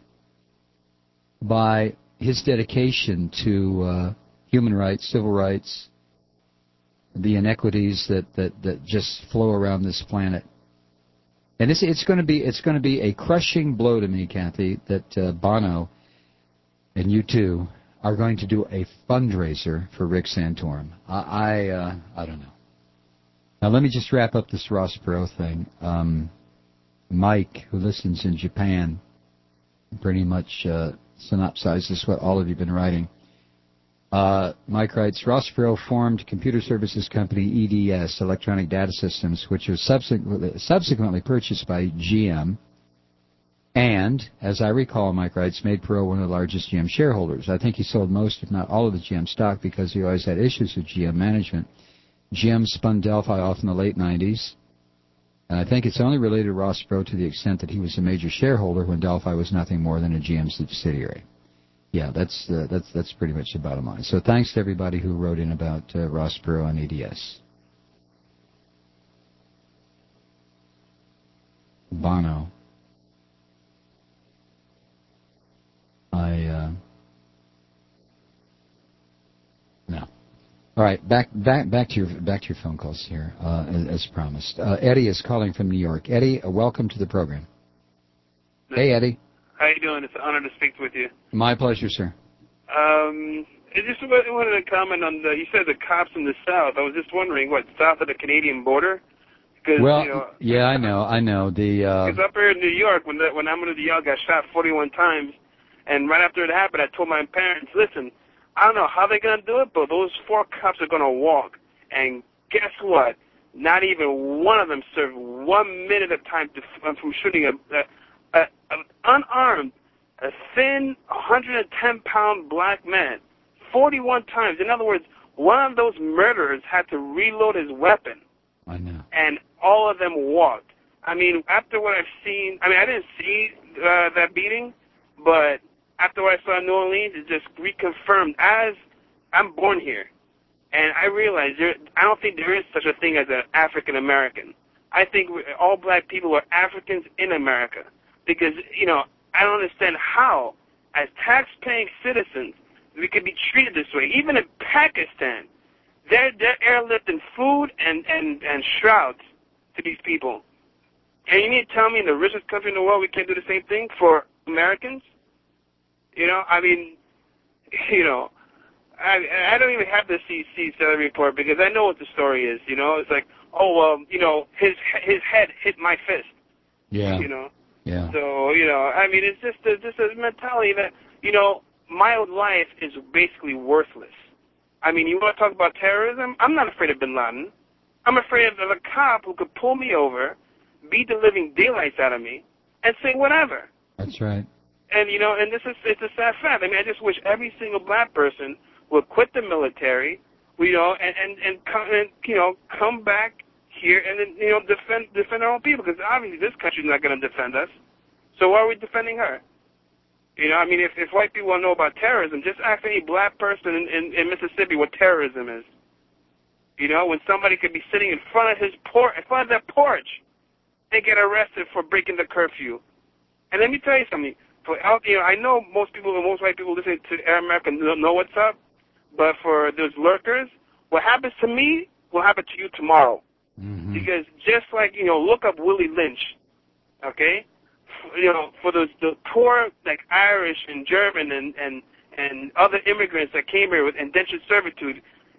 by his dedication to uh, human rights, civil rights, the inequities that, that, that just flow around this planet. And it's, it's going to be it's going to be a crushing blow to me, Kathy, that uh, Bono and you two are going to do a fundraiser for Rick Santorum. I I, uh, I don't know. Now let me just wrap up this Ross Perot thing. Um, Mike, who listens in Japan, pretty much uh, synopsizes what all of you have been writing. Uh, Mike writes, Ross Perot formed computer services company E D S, Electronic Data Systems, which was subsequently, subsequently purchased by G M. And, as I recall, Mike writes, made Perot one of the largest G M shareholders. I think he sold most, if not all, of the G M stock because he always had issues with G M management. G M spun Delphi off in the late nineties, and I think it's only related to Ross Perot to the extent that he was a major shareholder when Delphi was nothing more than a G M subsidiary. Yeah, that's uh, that's that's pretty much the bottom line. So thanks to everybody who wrote in about uh, Ross Perot and A D S. Bono. I, uh, no. All right, back back back to your back to your phone calls here, uh, as, as promised. Uh, Eddie is calling from New York. Eddie, uh, welcome to the program. Hey, Eddie. How you doing? It's an honor to speak with you. My pleasure, sir. Um, I just wanted to comment on the. You said the cops in the South. I was just wondering, what, south of the Canadian border? Cause, well, you know, yeah, I know, I know. The uh, because up here in New York, when the, when Amadou Diallo got shot forty-one times, and right after it happened, I told my parents, listen, I don't know how they're gonna do it, but those four cops are gonna walk. And guess what? Not even one of them served one minute of time to, from shooting a, a, a an unarmed, a thin, one hundred ten pound black man forty-one times. In other words, one of those murderers had to reload his weapon. I know. And all of them walked. I mean, after what I've seen, I mean, I didn't see uh, that beating, but after what I saw in New Orleans, it just reconfirmed. As I'm born here, and I realized there, I don't think there is such a thing as an African American. I think we, all black people are Africans in America, because you know I don't understand how, as tax-paying citizens, we could be treated this way. Even in Pakistan, they're they're airlifting food and and and shrouds to these people. And you mean to tell me in the richest country in the world we can't do the same thing for Americans? You know, I mean, you know, I I don't even have to see see salary report because I know what the story is. You know, it's like, oh well, you know, his his head hit my fist. Yeah. You know. Yeah. So you know, I mean, it's just a, just a mentality that you know, my life is basically worthless. I mean, you want to talk about terrorism? I'm not afraid of Bin Laden. I'm afraid of a cop who could pull me over, beat the living daylights out of me, and say whatever. That's right. And, you know, and this is, it's a sad fact. I mean, I just wish every single black person would quit the military, you know, and, and, and, come, and you know, come back here and, then, you know, defend defend our own people, because obviously this country's not going to defend us. So why are we defending her? You know, I mean, if, if white people want to know about terrorism, just ask any black person in, in, in Mississippi what terrorism is. You know, when somebody could be sitting in front of his porch, in front of their porch, and get arrested for breaking the curfew. And let me tell you something. For you know, I know most people, most white people listening to Air America know, know what's up, but for those lurkers, what happens to me will happen to you tomorrow. Mm-hmm. Because just like, you know, look up Willie Lynch, okay? You know, for those the poor, like Irish and German and, and, and other immigrants that came here with indentured servitude,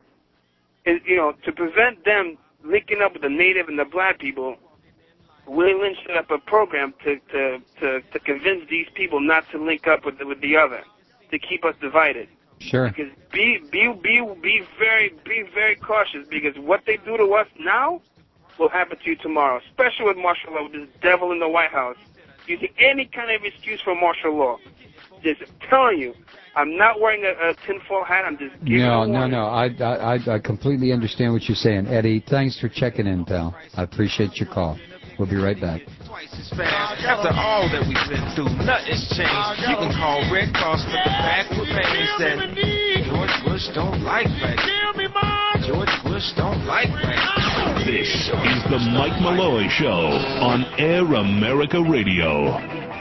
and, you know, to prevent them linking up with the native and the black people, Willie Lynch set up a program to, to, to, to convince these people not to link up with the, with the other, to keep us divided. Sure. Because be be be be very be very cautious, because what they do to us now will happen to you tomorrow, especially with martial law, with this devil in the White House, using any kind of excuse for martial law. Just telling you, I'm not wearing a, a tinfoil hat. I'm just giving No, a no, warning. no. I, I, I completely understand what you're saying. Eddie, thanks for checking in, pal. I appreciate your call. We'll be right back. After all that we've been through, nothing's changed. You can call Red Cross at the back with pain and say, George Bush don't like race. George Bush don't like race. This is the Mike Malloy Show on Air America Radio.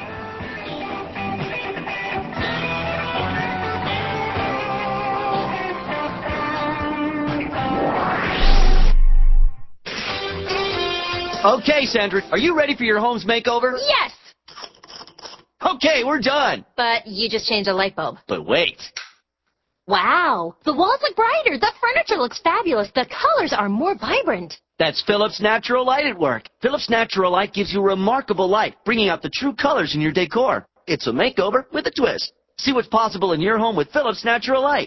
Okay, Sandra, are you ready for your home's makeover? Yes! Okay, we're done. But you just changed a light bulb. But wait. Wow, the walls look brighter. The furniture looks fabulous. The colors are more vibrant. That's Philips Natural Light at work. Philips Natural Light gives you remarkable light, bringing out the true colors in your decor. It's a makeover with a twist. See what's possible in your home with Philips Natural Light.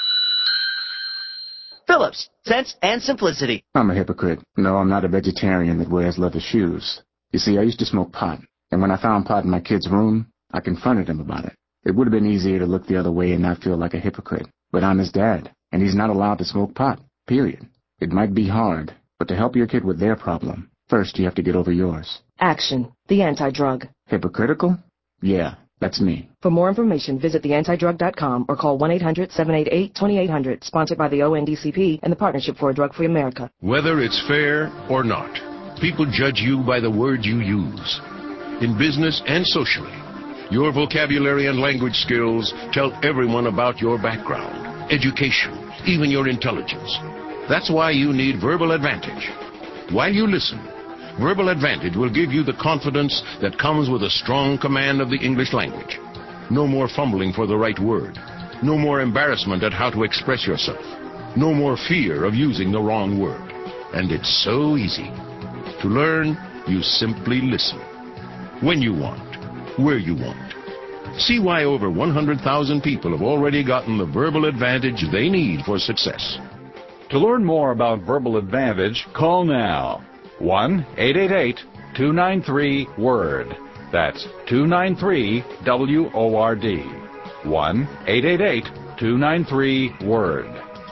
Philips, sense and simplicity. I'm a hypocrite. No, I'm not a vegetarian that wears leather shoes. You see, I used to smoke pot. And when I found pot in my kid's room, I confronted him about it. It would have been easier to look the other way and not feel like a hypocrite. But I'm his dad, and he's not allowed to smoke pot, period. It might be hard, but to help your kid with their problem, first you have to get over yours. Action, the anti-drug. Hypocritical? Yeah, that's me. For more information, visit the anti drug dot com or call one eight hundred, seven eight eight, two eight zero zero, sponsored by the O N D C P and the Partnership for a Drug-Free America. Whether it's fair or not, people judge you by the words you use. In business and socially, your vocabulary and language skills tell everyone about your background, education, even your intelligence. That's why you need Verbal Advantage. While you listen, Verbal Advantage will give you the confidence that comes with a strong command of the English language. No more fumbling for the right word. No more embarrassment at how to express yourself. No more fear of using the wrong word. And it's so easy. To learn, you simply listen. When you want, where you want. See why over one hundred thousand people have already gotten the Verbal Advantage they need for success. To learn more about Verbal Advantage, call now. one eight eight eight, two nine three, WORD. That's two nine three, W O R D. one eight eight eight, two nine three, WORD.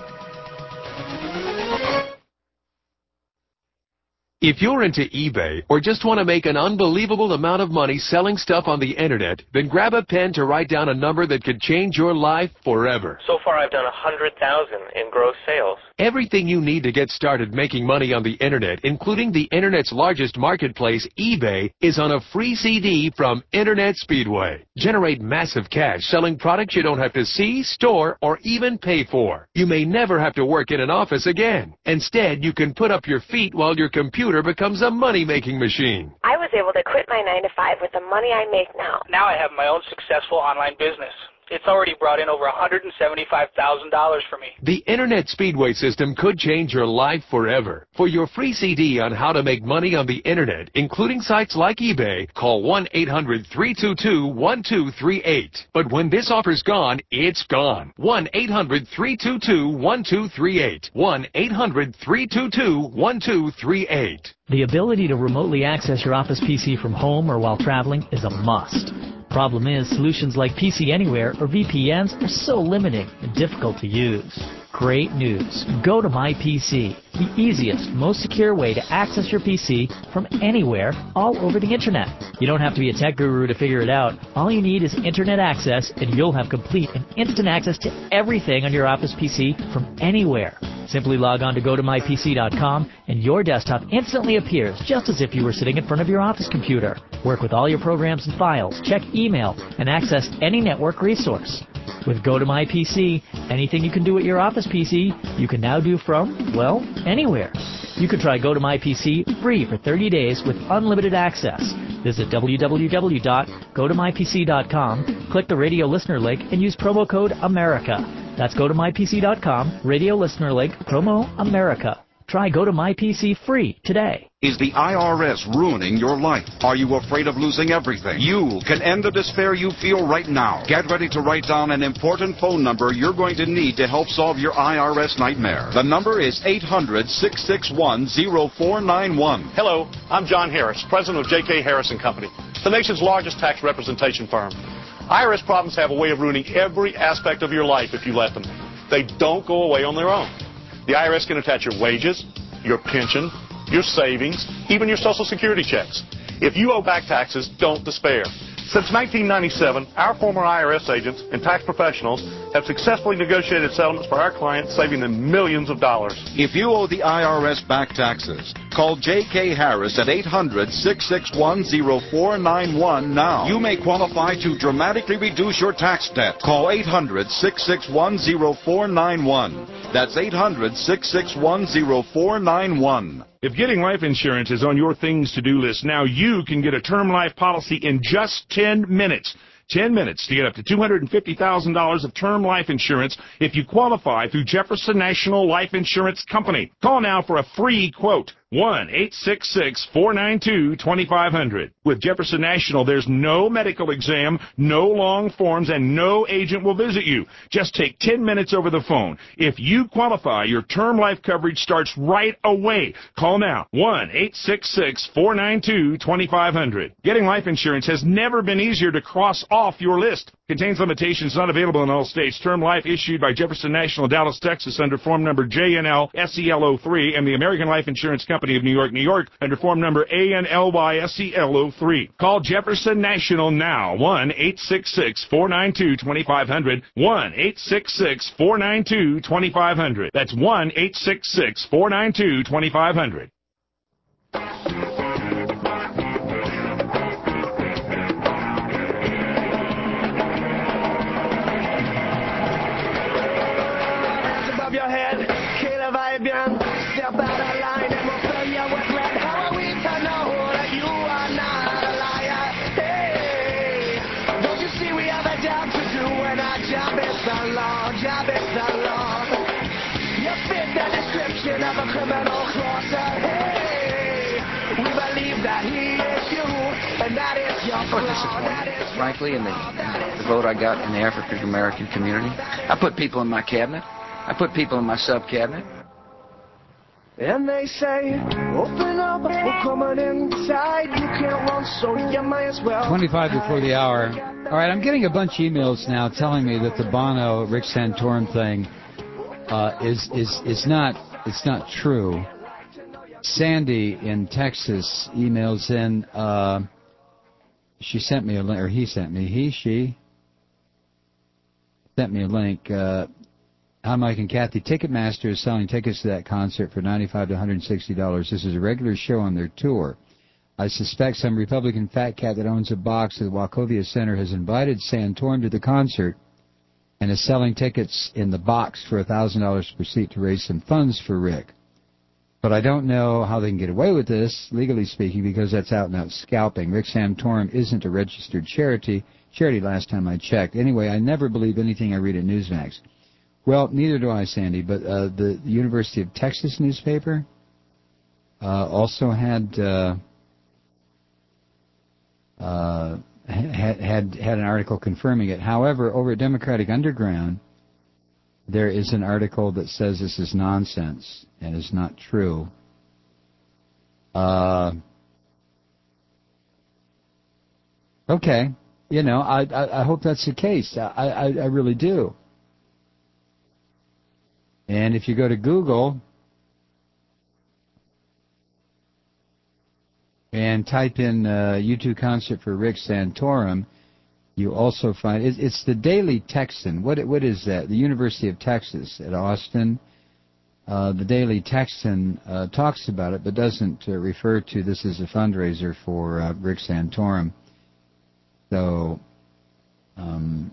If you're into eBay or just want to make an unbelievable amount of money selling stuff on the internet, then grab a pen to write down a number that could change your life forever. So far I've done one hundred thousand in gross sales. Everything you need to get started making money on the internet, including the internet's largest marketplace, eBay, is on a free C D from Internet Speedway. Generate massive cash selling products you don't have to see, store, or even pay for. You may never have to work in an office again. Instead, you can put up your feet while your computer becomes a money-making machine. I was able to quit my nine to five with the money I make now. Now I have my own successful online business. It's already brought in over one hundred seventy-five thousand dollars for me. The Internet Speedway system could change your life forever. For your free C D on how to make money on the Internet, including sites like eBay, call one eight hundred, three two two, one two three eight. But when this offer's gone, it's gone. one eight hundred, three two two, one two three eight. one eight hundred, three two two, one two three eight. The ability to remotely access your office P C from home or while traveling is a must. Problem is, solutions like P C Anywhere or V P Ns are so limiting and difficult to use. Great news. Go to My P C, the easiest, most secure way to access your P C from anywhere all over the internet. You don't have to be a tech guru to figure it out. All you need is internet access and you'll have complete and instant access to everything on your office P C from anywhere. Simply log on to go to my P C dot com and your desktop instantly appears just as if you were sitting in front of your office computer. Work with all your programs and files, check email, and access any network resource. With Go to My P C, anything you can do at your office P C, you can now do from, well, anywhere. You can try Go to My P C free for thirty days with unlimited access. Visit w w w dot go to my p c dot com, click the radio listener link, and use promo code AMERICA. That's go to my p c dot com, radio listener link, promo AMERICA. Try Go to My P C free today. Is the I R S ruining your life? Are you afraid of losing everything? You can end the despair you feel right now. Get ready to write down an important phone number you're going to need to help solve your I R S nightmare. The number is eight hundred, six six one, zero four nine one. Hello, I'm John Harris, president of J K Harris and Company, the nation's largest tax representation firm. I R S problems have a way of ruining every aspect of your life if you let them. They don't go away on their own. The I R S can attach your wages, your pension, your savings, even your Social Security checks. If you owe back taxes, don't despair. Since nineteen ninety-seven, our former I R S agents and tax professionals have successfully negotiated settlements for our clients, saving them millions of dollars. If you owe the I R S back taxes, call J K Harris at eight hundred, six six one, zero four nine one now. You may qualify to dramatically reduce your tax debt. Call eight hundred, six six one, zero four nine one. That's eight hundred, six six one, zero four nine one. If getting life insurance is on your things to do list, now you can get a term life policy in just ten minutes. ten minutes to get up to two hundred fifty thousand dollars of term life insurance if you qualify through Jefferson National Life Insurance Company. Call now for a free quote. one eight six six, four nine two, two five zero zero. With Jefferson National, there's no medical exam, no long forms, and no agent will visit you. Just take ten minutes over the phone. If you qualify, your term life coverage starts right away. Call now, one eight six six, four nine two, two five zero zero. Getting life insurance has never been easier to cross off your list. Contains limitations, not available in all states. Term life issued by Jefferson National, Dallas, Texas, under form number J N L S E L O three, and the American Life Insurance Company of New York, New York, under form number A N L Y S E L O three. Call Jefferson National now, one eight six six, four nine two, two five zero zero, one eight six six, four nine two, two five zero zero. That's one eight six six, four nine two, two five zero zero. Your head, kill a Vibian, step out of line and we'll fill you with red. How are we to know that you are not a liar? Hey, don't you see we have a job to do and our job is the law, job is the law. You fit the description of a criminal crosser. Hey, we believe that he is you and that is your flaw. That is frankly, in the, in the vote I got in the African American community. I put people in my cabinet. I put people in my sub-cabinet. And they say, open up, we're coming inside. You can't run, so you might as well. twenty-five before the hour. All right, I'm getting a bunch of emails now telling me that the Bono Rick Santorum thing uh, is is is not it's not true. Sandy in Texas emails in. Uh, she sent me a link, or he sent me. He she sent me a link. Uh, Hi, Mike and Kathy. Ticketmaster is selling tickets to that concert for ninety-five to one hundred sixty dollars. This is a regular show on their tour. I suspect some Republican fat cat that owns a box at the Wachovia Center has invited Santorum to the concert and is selling tickets in the box for one thousand dollars per seat to raise some funds for Rick. But I don't know how they can get away with this, legally speaking, because that's out-and-out scalping. Rick Santorum isn't a registered charity. Charity last time I checked. Anyway, I never believe anything I read at Newsmax. Well, neither do I, Sandy, but uh, the University of Texas newspaper uh, also had, uh, uh, had had had an article confirming it. However, over at Democratic Underground, there is an article that says this is nonsense and is not true. Uh, okay, you know, I, I I hope that's the case. I I, I really do. And if you go to Google and type in uh, U two concert for Rick Santorum, you also find it, it's the Daily Texan. What what is that? The University of Texas at Austin. Uh, the Daily Texan uh, talks about it, but doesn't uh, refer to this as a fundraiser for uh, Rick Santorum. So. Um,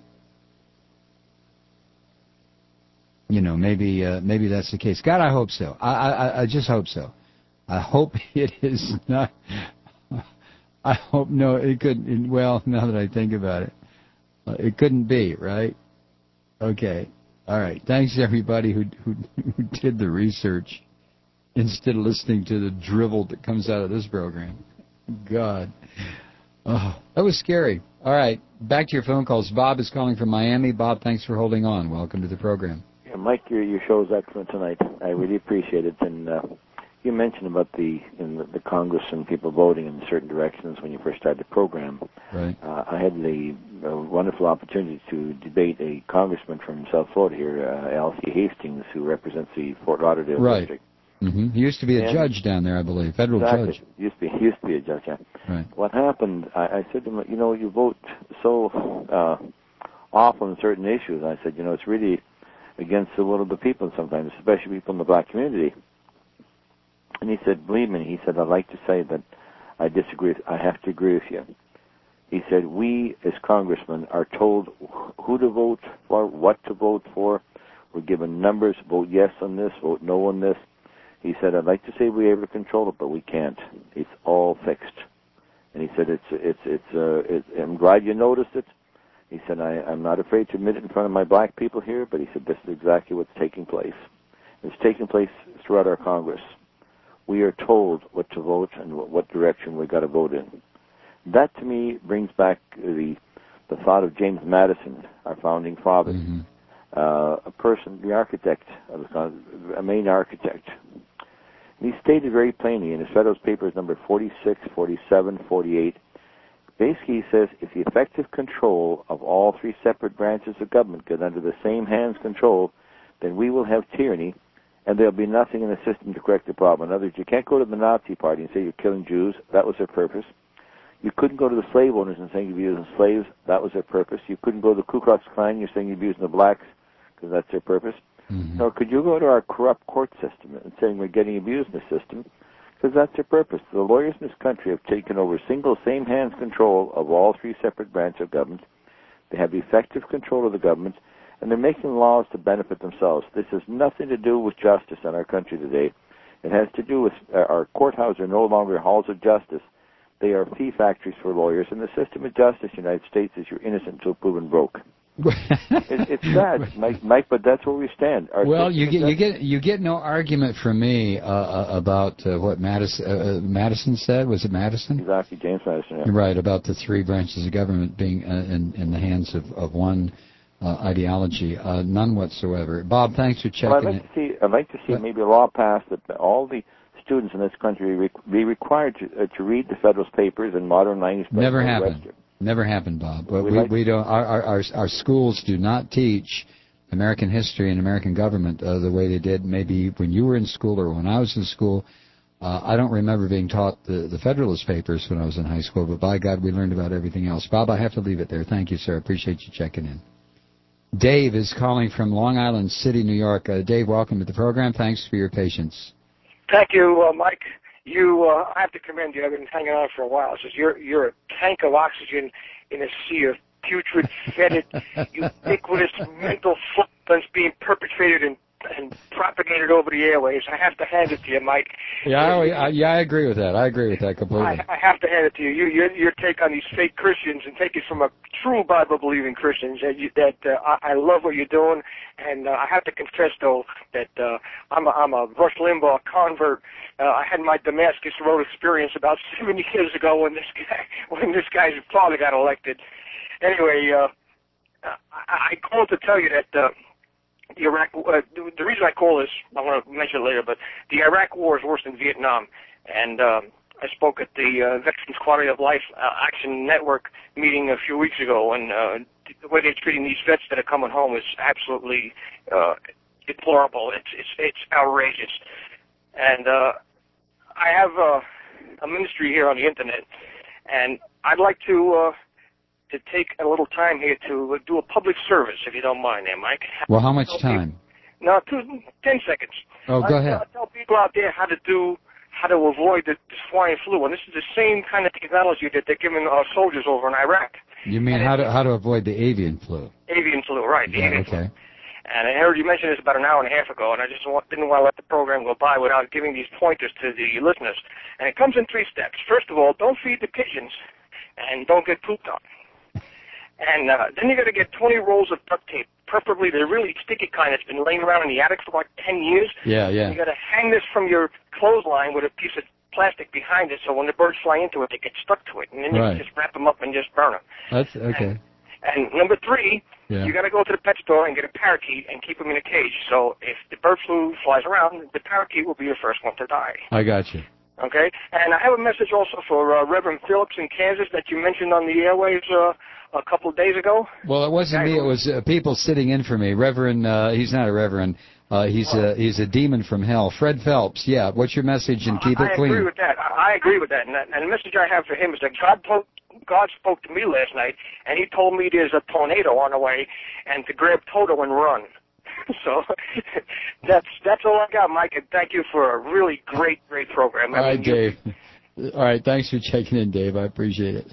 You know, maybe uh, maybe that's the case. God, I hope so. I, I I just hope so. I hope it is not. I hope no. It couldn't. Well, now that I think about it, uh, it couldn't be, right? Okay. All right. Thanks everybody who who, who did the research instead of listening to the drivel that comes out of this program. God, oh, that was scary. All right. Back to your phone calls. Bob is calling from Miami. Bob, thanks for holding on. Welcome to the program. Yeah, Mike, your your show is excellent tonight. I really appreciate it. And uh, you mentioned about the in the, the Congress and people voting in certain directions when you first started the program. Right. Uh, I had the uh, wonderful opportunity to debate a congressman from South Florida here, uh, Al C. Hastings, who represents the Fort Lauderdale right. district. Mm-hmm. He used to be a and judge down there, I believe, federal exactly. judge. Used to be used to be a judge. Yeah. Right. What happened? I, I said to him, you know, you vote so uh, often on certain issues. I said, you know, it's really against the will of the people sometimes, especially people in the black community. And he said, believe me, he said, I'd like to say that I disagree. With, I have to agree with you. He said, we as congressmen are told who to vote for, what to vote for. We're given numbers, vote yes on this, vote no on this. He said, I'd like to say we're able to control it, but we can't. It's all fixed. And he said, it's, it's, it's, uh, it, I'm glad you noticed it. He said, I, I'm not afraid to admit it in front of my black people here, but he said, this is exactly what's taking place. It's taking place throughout our Congress. we are told what to vote and what direction we got to vote in. That, to me, brings back the the thought of James Madison, our founding father, mm-hmm. uh, a person, the architect, of the, a main architect. And he stated very plainly in his Federalist Papers number forty-six, forty-seven, forty-eight, basically he says, if the effective control of all three separate branches of government get under the same hand's control, then we will have tyranny, and there'll be nothing in the system to correct the problem. In other words, you can't go to the Nazi Party and say you're killing Jews. That was their purpose. You couldn't go to the slave owners and say you're abusing slaves. That was their purpose. You couldn't go to the Ku Klux Klan and you're saying you're abusing the blacks because that's their purpose. Mm-hmm. Nor could you go to our corrupt court system and saying we're getting abused in the system because that's their purpose. The lawyers in this country have taken over single, same-hands control of all three separate branches of government. They have effective control of the government, and they're making laws to benefit themselves. This has nothing to do with justice in our country today. It has to do with uh, our courthouses are no longer halls of justice. They are fee factories for lawyers, and the system of justice in the United States is you're innocent until proven broke. it, it's sad, Mike, Mike, but that's where we stand. Our well, you get you get you get no argument from me uh, about uh, what Madison, uh, Madison said. Was it Madison? Exactly, James Madison. Yeah. Right, about the three branches of government being uh, in in the hands of of one uh, ideology. Uh, none whatsoever. Bob, thanks for checking. Well, I'd like it. to see. I'd like to see what? maybe a law passed that all the students in this country be required to, uh, to read the Federalist Papers in modern language. Never happened. Western. Never happened, Bob. But we, we, like we don't. Our, our our schools do not teach American history and American government uh, the way they did maybe when you were in school or when I was in school. Uh, I don't remember being taught the, the Federalist Papers when I was in high school, but by God, we learned about everything else. Bob, I have to leave it there. Thank you, sir. Appreciate you checking in. Dave is calling from Long Island City, New York. Uh, Dave, welcome to the program. Thanks for your patience. Thank you, uh, Mike. You, uh, I have to commend you. I've been hanging on for a while. It says you're you're a tank of oxygen in a sea of putrid, fetid, ubiquitous mental substance being perpetrated and and propagated over the airwaves. I have to hand it to you, Mike. Yeah, I, I, yeah, I agree with that. I agree with that completely. I, I have to hand it to you. You your, your take on these fake Christians and take it from a true Bible-believing Christians that you, that uh, I, I love what you're doing, and uh, I have to confess though that uh, I'm a, I'm a Rush Limbaugh convert. Uh, I had my Damascus Road experience about seventy years ago when this guy when this guy's father got elected. Anyway, uh, I, I called to tell you that. Uh, The Iraq, uh, the reason I call this, I want to mention it later, but the Iraq War is worse than Vietnam. And um, I spoke at the uh, Veterans Quality of Life uh, Action Network meeting a few weeks ago, and uh, the way they're treating these vets that are coming home is absolutely uh, deplorable. It's it's it's outrageous. And uh, I have uh, a ministry here on the internet, and I'd like to. Uh, to take a little time here to uh, do a public service, if you don't mind there, Mike. Well, how much time? No, two, ten seconds. Oh, go I, ahead. I tell people out there how to do, how to avoid the, the swine flu, and this is the same kind of technology that they're giving our soldiers over in Iraq. You mean how to how to avoid the avian flu? Avian flu, right, the yeah, avian okay. flu. And I heard you mention this about an hour and a half ago, and I just want, didn't want to let the program go by without giving these pointers to the listeners. And it comes in three steps. First of all, don't feed the pigeons, and don't get pooped on. And uh, then you got to get twenty rolls of duct tape, preferably the really sticky kind that's been laying around in the attic for like ten years. Yeah, yeah. You got to hang this from your clothesline with a piece of plastic behind it, so when the birds fly into it, they get stuck to it, and then right. you can just wrap them up and just burn them. That's okay. And, and number three, yeah. you got to go to the pet store and get a parakeet and keep them in a cage. So if the bird flu flies around, the parakeet will be the first one to die. I got you. Okay, and I have a message also for uh, Reverend Phillips in Kansas that you mentioned on the airwaves uh, a couple of days ago. Well, it wasn't me. It was uh, people sitting in for me. Reverend, uh, he's not a reverend. Uh, he's a he's a demon from hell. Fred Phelps. Yeah. What's your message? And keep I it clean. I agree with that. I agree with that. And, that. and the message I have for him is that God told, God spoke to me last night, and He told me there's a tornado on the way, and to grab Toto and run. So that's that's all I got, Mike. And thank you for a really great, great program. All right, Dave. All right, thanks for checking in, Dave. I appreciate it.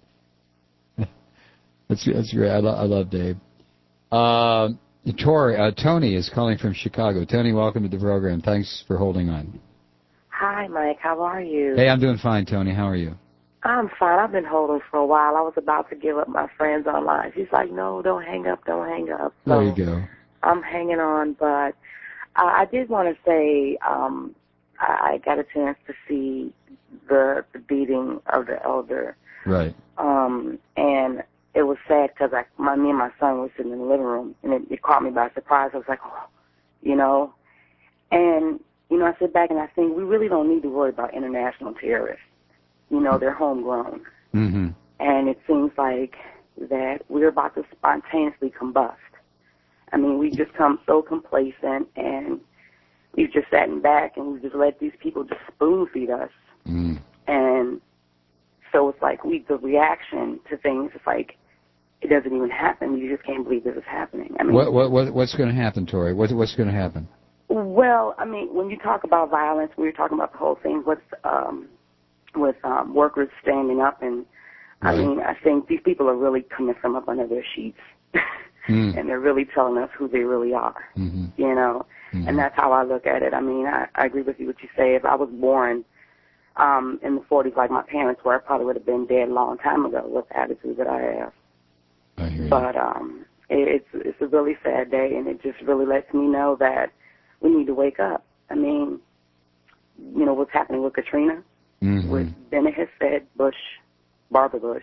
That's that's great. I, lo- I love Dave. Uh, Tori, uh, Tony is calling from Chicago. Tony, welcome to the program. Thanks for holding on. Hi, Mike. How are you? Hey, I'm doing fine, Tony. How are you? I'm fine. I've been holding for a while. I was about to give up my friends online. She's like, no, don't hang up, don't hang up. So there you go. I'm hanging on, but uh, I did want to say um, I got a chance to see the, the beating of the elder. Right. Um, and it was sad because I, my, me and my son were sitting in the living room, and it, it caught me by surprise. I was like, oh, you know. And, you know, I sit back and I think we really don't need to worry about international terrorists. You know, they're homegrown. Mm-hmm. And it seems like that we're about to spontaneously combust. I mean, we've just come so complacent, and we've just sat back and we've just let these people just spoon feed us. Mm. And so it's like we, the reaction to things, it's like it doesn't even happen. You just can't believe this is happening. I mean, what, what, what, what's going to happen, Tori? What, what's going to happen? Well, I mean, when you talk about violence, we were talking about the whole thing with um, with um, workers standing up, and Right. I mean, I think these people are really coming from up under their sheets, mm. and they're really telling us who they really are. Mm-hmm. You know, mm-hmm. and that's how I look at it. I mean, I, I agree with you what you say. If I was born um, in the forties like my parents were, I probably would have been dead a long time ago with the attitude that I have. I hear you. But um, it, it's it's a really sad day, and it just really lets me know that we need to wake up. I mean, you know, what's happening with Katrina, mm-hmm. with Bennett has said, Bush, Barbara Bush,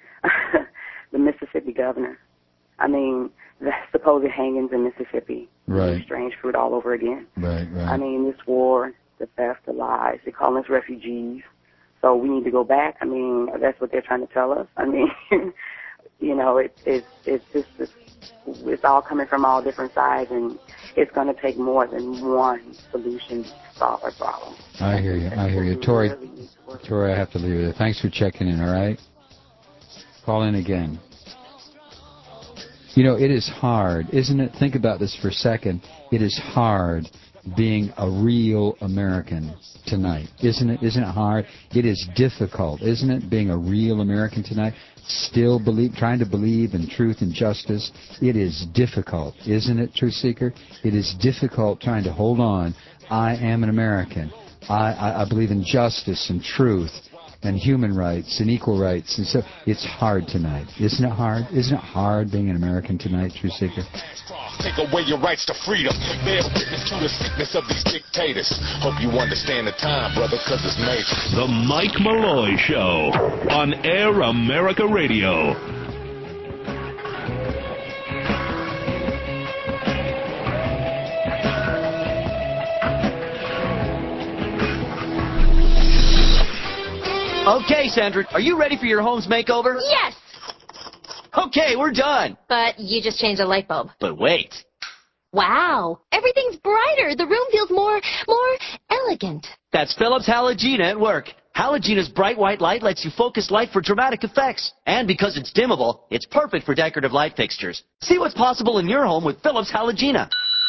the Mississippi governor. I mean, the supposed hangings in Mississippi. Right. Strange fruit all over again. Right, right. I mean, this war, the theft, the lies, they call us refugees. So we need to go back. I mean, that's what they're trying to tell us. I mean, you know, it, it, it's just, it's, it's all coming from all different sides, and it's going to take more than one solution to solve our problem. I hear you. I hear you. Tori, Tori, I have to leave you there. Thanks for checking in, all right? Call in again. You know, it is hard, isn't it? Think about this for a second. It is hard being a real American tonight, isn't it? Isn't it hard? It is difficult, isn't it, being a real American tonight? Still believe, trying to believe in truth and justice. It is difficult, isn't it, Truth Seeker? It is difficult trying to hold on. I am an American. I, I, I believe in justice and truth and human rights and equal rights. And so it's hard tonight. Isn't it hard? Isn't it hard being an American tonight, Truth Seeker? Take away your rights to freedom. Bear witness to the sickness of these dictators. Hope you understand the time, brother, because it's major. The Mike Malloy Show on Air America Radio. Okay, Sandra, are you ready for your home's makeover? Yes! Okay, we're done. But you just changed a light bulb. But wait. Wow, everything's brighter. The room feels more, more elegant. That's Philips Halogena at work. Halogena's bright white light lets you focus light for dramatic effects. And because it's dimmable, it's perfect for decorative light fixtures. See what's possible in your home with Philips Halogena.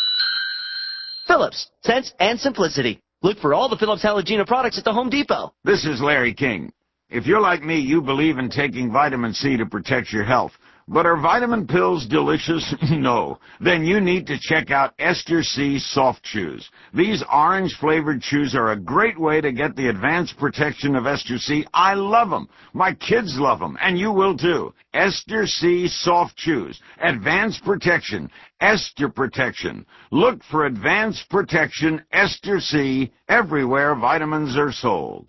Philips, sense and simplicity. Look for all the Philips Halogena products at the Home Depot. This is Larry King. If you're like me, you believe in taking vitamin C to protect your health. But are vitamin pills delicious? No. Then you need to check out Ester C Soft Chews. These orange-flavored chews are a great way to get the advanced protection of Ester C. I love them. My kids love them, and you will too. Ester C Soft Chews. Advanced protection. Ester protection. Look for advanced protection Ester C everywhere vitamins are sold.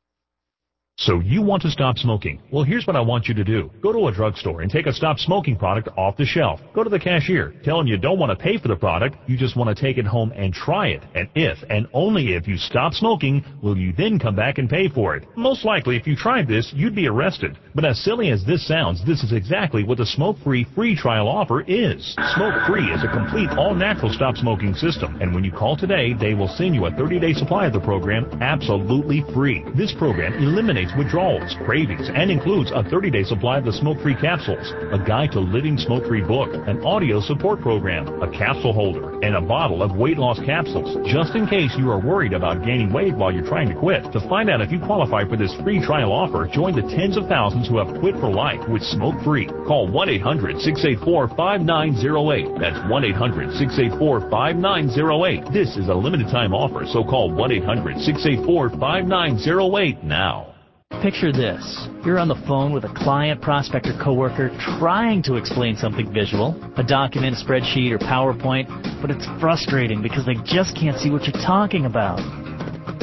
So you want to stop smoking? Well, here's what I want you to do. Go to a drugstore and take a stop smoking product off the shelf. Go to the cashier. Tell him you don't want to pay for the product. You just want to take it home and try it. And if, and only if, you stop smoking, will you then come back and pay for it. Most likely, if you tried this, you'd be arrested. But as silly as this sounds, this is exactly what the smoke-free free trial offer is. Smoke-free is a complete all-natural stop smoking system. And when you call today, they will send you a thirty-day supply of the program absolutely free. This program eliminates withdrawals, cravings, and includes a thirty-day supply of the smoke-free capsules, a guide to living smoke-free book, an audio support program, a capsule holder, and a bottle of weight loss capsules, just in case you are worried about gaining weight while you're trying to quit. To find out if you qualify for this free trial offer, join the tens of thousands who have quit for life with smoke-free. Call one eight hundred, six eight four, five nine zero eight. That's one eight hundred, six eight four, five nine zero eight. This is a limited time offer, so call one eight hundred, six eight four, five nine zero eight now. Picture this. You're on the phone with a client, prospect, or coworker trying to explain something visual, a document, a spreadsheet, or PowerPoint, but it's frustrating because they just can't see what you're talking about.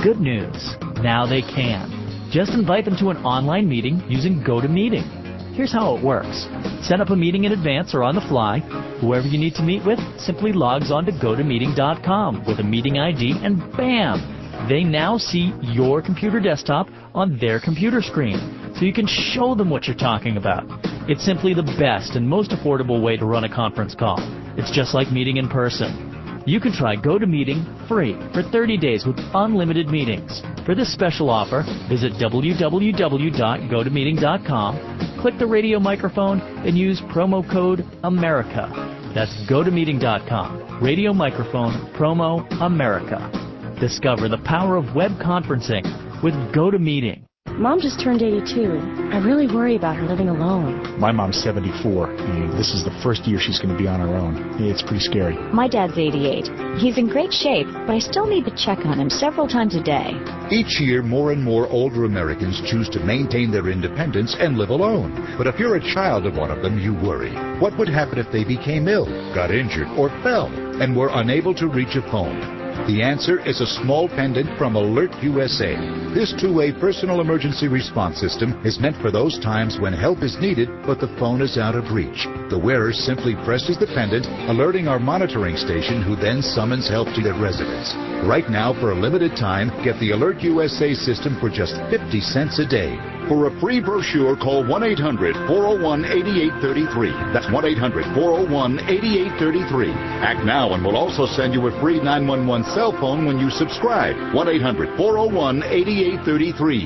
Good news. Now they can. Just invite them to an online meeting using GoToMeeting. Here's how it works. Set up a meeting in advance or on the fly. Whoever you need to meet with simply logs on to go to meeting dot com with a meeting I D, and bam! They now see your computer desktop on their computer screen, so you can show them what you're talking about. It's simply the best and most affordable way to run a conference call. It's just like meeting in person. You can try GoToMeeting free for thirty days with unlimited meetings. For this special offer, visit w w w dot go to meeting dot com, click the radio microphone, and use promo code America. That's go to meeting dot com, radio microphone, promo America. Discover the power of web conferencing with GoToMeeting. Mom just turned eighty-two. I really worry about her living alone. My mom's seventy-four, and this is the first year she's going to be on her own. It's pretty scary. My dad's eighty-eight. He's in great shape, but I still need to check on him several times a day. Each year, more and more older Americans choose to maintain their independence and live alone. But if you're a child of one of them, you worry. What would happen if they became ill, got injured, or fell, and were unable to reach a phone? The answer is a small pendant from Alert U S A. This two-way personal emergency response system is meant for those times when help is needed, but the phone is out of reach. The wearer simply presses the pendant, alerting our monitoring station, who then summons help to their residence. Right now, for a limited time, get the Alert U S A system for just fifty cents a day. For a free brochure, call one eight hundred, four oh one, eight eight three three. That's one eight hundred, four oh one, eight eight three three. Act now and we'll also send you a free nine one one cell phone when you subscribe. one eight hundred, four oh one, eight eight three three.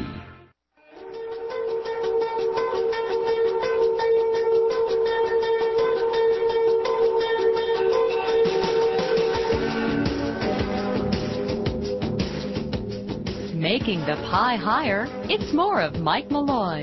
Making the pie higher, it's more of Mike Malloy.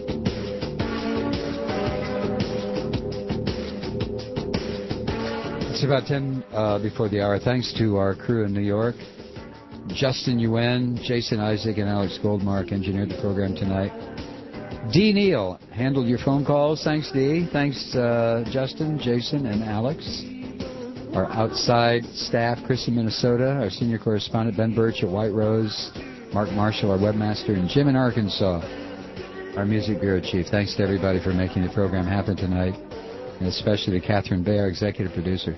It's about ten uh, before the hour. Thanks to our crew in New York. Justin Yuen, Jason Isaac, and Alex Goldmark engineered the program tonight. Dee Neal handled your phone calls. Thanks, Dee. Thanks, uh, Justin, Jason, and Alex. Our outside staff, Chris in Minnesota, our senior correspondent, Ben Birch at White Rose, Mark Marshall, our webmaster, and Jim in Arkansas, our music bureau chief. Thanks to everybody for making the program happen tonight, and especially to Catherine Bay, our executive producer.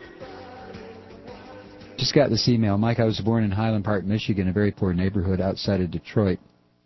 Just got this email. Mike, I was born in Highland Park, Michigan, a very poor neighborhood outside of Detroit.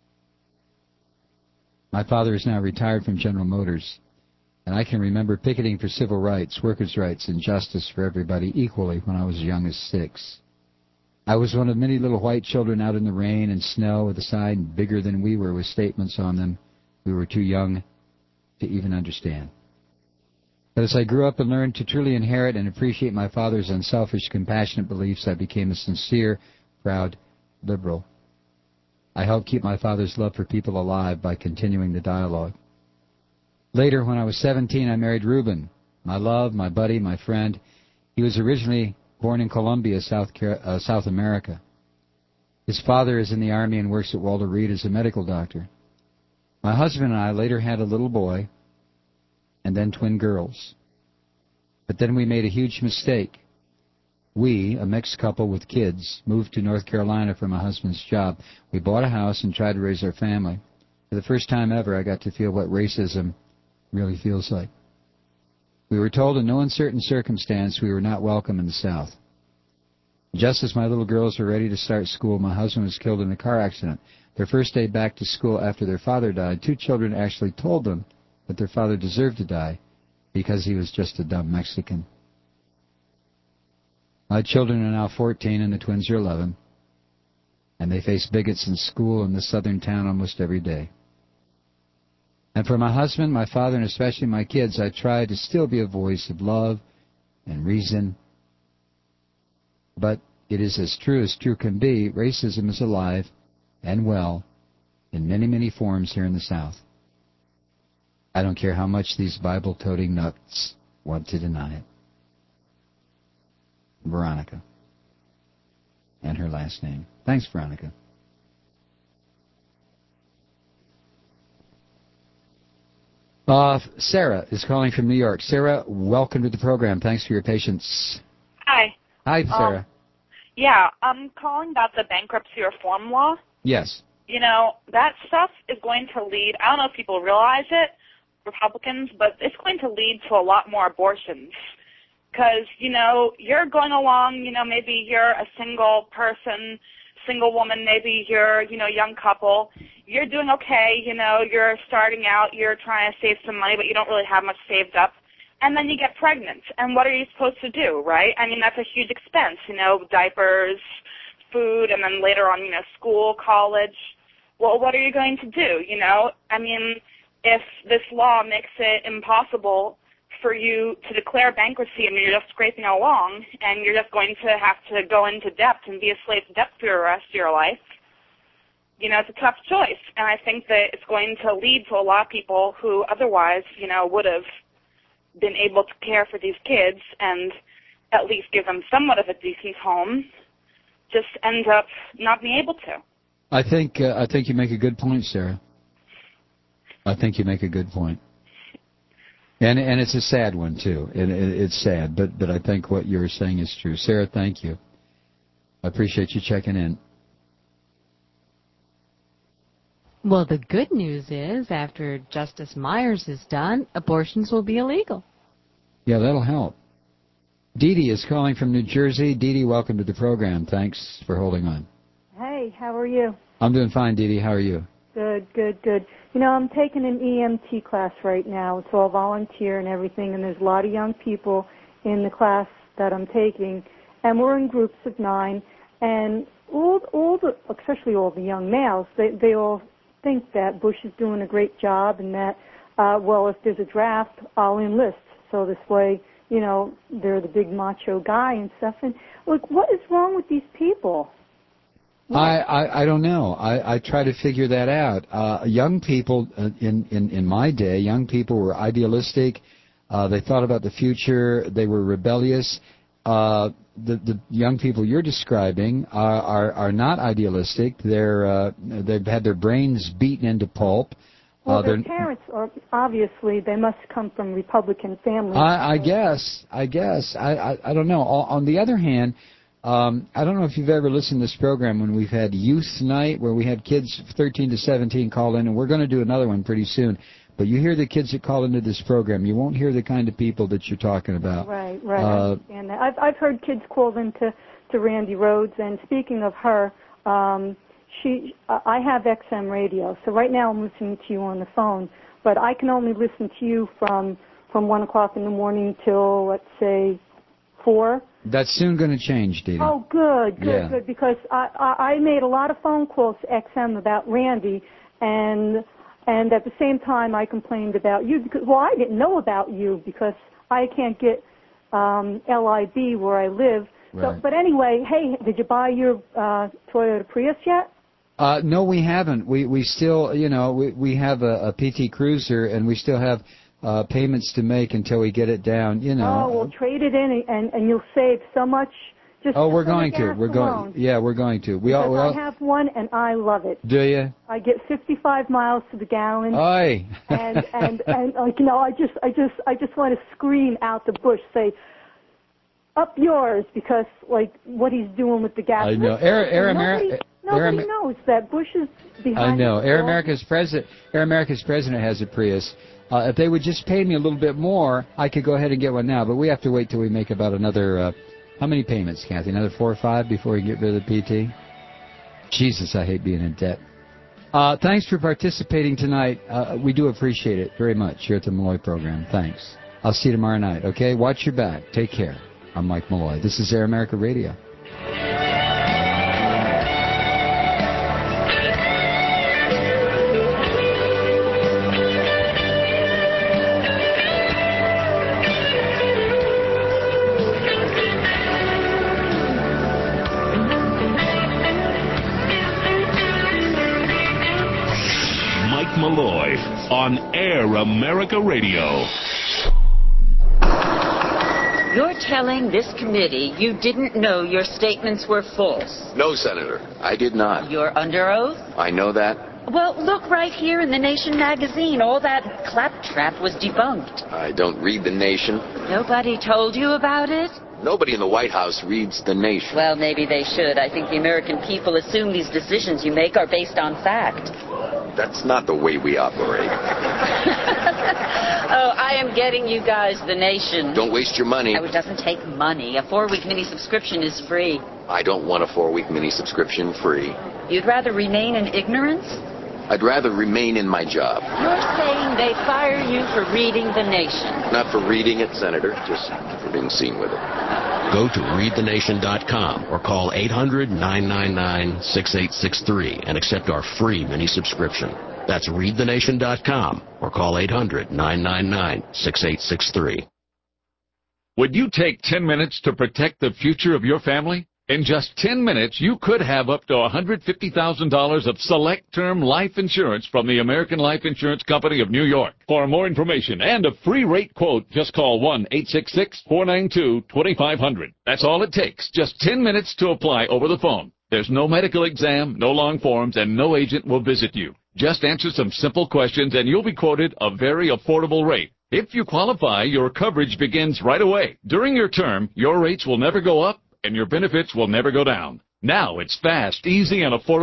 My father is now retired from General Motors, and I can remember picketing for civil rights, workers' rights, and justice for everybody equally when I was as young as six. I was one of many little white children out in the rain and snow with a sign bigger than we were with statements on them we were too young to even understand. But as I grew up and learned to truly inherit and appreciate my father's unselfish, compassionate beliefs, I became a sincere, proud liberal. I helped keep my father's love for people alive by continuing the dialogue. Later, when I was seventeen, I married Reuben, my love, my buddy, my friend. He was originally born in Colombia, South, uh, South America. His father is in the Army and works at Walter Reed as a medical doctor. My husband and I later had a little boy and then twin girls. But then we made a huge mistake. We, a mixed couple with kids, moved to North Carolina for my husband's job. We bought a house and tried to raise our family. For the first time ever, I got to feel what racism really feels like. We were told in no uncertain circumstance we were not welcome in the South. Just as my little girls were ready to start school, my husband was killed in a car accident. Their first day back to school after their father died, two children actually told them that their father deserved to die because he was just a dumb Mexican. My children are now fourteen and the twins are eleven, and they face bigots in school in this southern town almost every day. And for my husband, my father, and especially my kids, I try to still be a voice of love and reason. But it is as true as true can be. Racism is alive and well in many, many forms here in the South. I don't care how much these Bible-toting nuts want to deny it. Veronica. And her last name. Thanks, Veronica. Uh, Sarah is calling from New York. Sarah, welcome to the program. Thanks for your patience. Hi. Hi, Sarah. Um, Yeah, I'm calling about the bankruptcy reform law. Yes. You know, that stuff is going to lead, I don't know if people realize it, Republicans, but it's going to lead to a lot more abortions. Because, you know, you're going along, you know, maybe you're a single person, single woman, maybe you're, you know, a young couple. You're doing okay, you know, you're starting out, you're trying to save some money, but you don't really have much saved up. And then you get pregnant. And what are you supposed to do, right? I mean, that's a huge expense, you know, diapers, food, and then later on, you know, school, college. Well, what are you going to do, you know? I mean, if this law makes it impossible for you to declare bankruptcy and you're just scraping along and you're just going to have to go into debt and be a slave to debt for the rest of your life, you know, it's a tough choice. And I think that it's going to lead to a lot of people who otherwise, you know, would have been able to care for these kids and at least give them somewhat of a decent home, just end up not being able to. I think uh, I think you make a good point, Sarah. I think you make a good point. And and it's a sad one, too. And it, it's sad, but, but I think what you're saying is true. Sarah, thank you. I appreciate you checking in. Well, the good news is, after Justice Myers is done, abortions will be illegal. Yeah, that'll help. Dee Dee is calling from New Jersey. Dee Dee, welcome to the program. Thanks for holding on. Hey, how are you? I'm doing fine, Dee Dee. How are you? Good, good, good. You know, I'm taking an E M T class right now. It's all volunteer and everything, and there's a lot of young people in the class that I'm taking, and we're in groups of nine, and all, all the, especially all the young males, they, they all think that Bush is doing a great job and that, uh, well, if there's a draft, I'll enlist. So this way, you know, they're the big macho guy and stuff. And, look, what is wrong with these people? I, I, I don't know. I, I try to figure that out. Uh, young people, uh, in, in, in my day, young people were idealistic. Uh, they thought about the future. They were rebellious. Uh, the, the young people you're describing are, are, are not idealistic. They're, uh, they've had their brains beaten into pulp. Well, uh, their parents are, obviously, they must come from Republican families. I, I guess. I guess. I, I, I don't know. On the other hand, Um, I don't know if you've ever listened to this program when we've had Youth Night, where we had kids thirteen to seventeen call in, and we're going to do another one pretty soon. But you hear the kids that call into this program. You won't hear the kind of people that you're talking about. Right, right. Uh, I understand that. I've, I've heard kids call into to Randy Rhodes, and speaking of her, um, she, uh, I have X M radio, so right now I'm listening to you on the phone, but I can only listen to you from, from one o'clock in the morning till, let's say, four. That's soon going to change, Dee Dee. Oh, good, good, Yeah. good, because I, I, I made a lot of phone calls to X M about Randy, and and at the same time I complained about you, because, well, I didn't know about you because I can't get um, L I B where I live. So, Right. but anyway, hey, did you buy your uh, Toyota Prius yet? Uh, no, we haven't. We we still, you know, we we have a, a P T Cruiser, and we still have uh, payments to make until we get it down. You know. Oh, well, trade it in, and and you'll save so much. Just oh, we're for the going to. gas We're alone. going. Yeah, we're going to. We Because all. We all I have one, and I love it. do you? I get fifty-five miles to the gallon. Aye. and and and like you know, I just I just I just want to scream out the bush, say, up yours, because like what he's doing with the gas. I know. Air Air Nobody, America. nobody Air, knows that Bush is behind. I know. the Air wall. America's president. Air America's president has a Prius. Uh, if they would just pay me a little bit more, I could go ahead and get one now. But we have to wait till we make about another. Uh, how many payments, Kathy? Another four or five before we get rid of the P T. Jesus, I hate being in debt. Uh, thanks for participating tonight. Uh, we do appreciate it very much here at the Malloy program. Thanks. I'll see you tomorrow night. Okay, watch your back. Take care. I'm Mike Malloy. This is Air America Radio. Mike Malloy on Air America Radio. You're telling this committee you didn't know your statements were false. No, Senator, I did not. You're under oath? I know that. Well, look right here in the Nation magazine. All that claptrap was debunked. I don't read the Nation. Nobody told you about it? Nobody in the White House reads The Nation. Well, maybe they should. I think the American people assume these decisions you make are based on fact. That's not the way we operate. Oh, I am getting you guys The Nation. Don't waste your money. Oh, it doesn't take money. A four-week mini subscription is free. I don't want a four-week mini subscription free. You'd rather remain in ignorance? I'd rather remain in my job. You're saying they fire you for reading The Nation. Not for reading it, Senator, just for being seen with it. Go to read the nation dot com or call eight hundred, nine nine nine, six eight six three and accept our free mini subscription. That's read the nation dot com or call eight hundred, nine nine nine, six eight six three. Would you take ten minutes to protect the future of your family? In just ten minutes, you could have up to one hundred fifty thousand dollars of select term life insurance from the American Life Insurance Company of New York. For more information and a free rate quote, just call one eight six six, four nine two, two five zero zero. That's all it takes, just ten minutes to apply over the phone. There's no medical exam, no long forms, and no agent will visit you. Just answer some simple questions and you'll be quoted a very affordable rate. If you qualify, your coverage begins right away. During your term, your rates will never go up and your benefits will never go down. Now it's fast, easy, and affordable.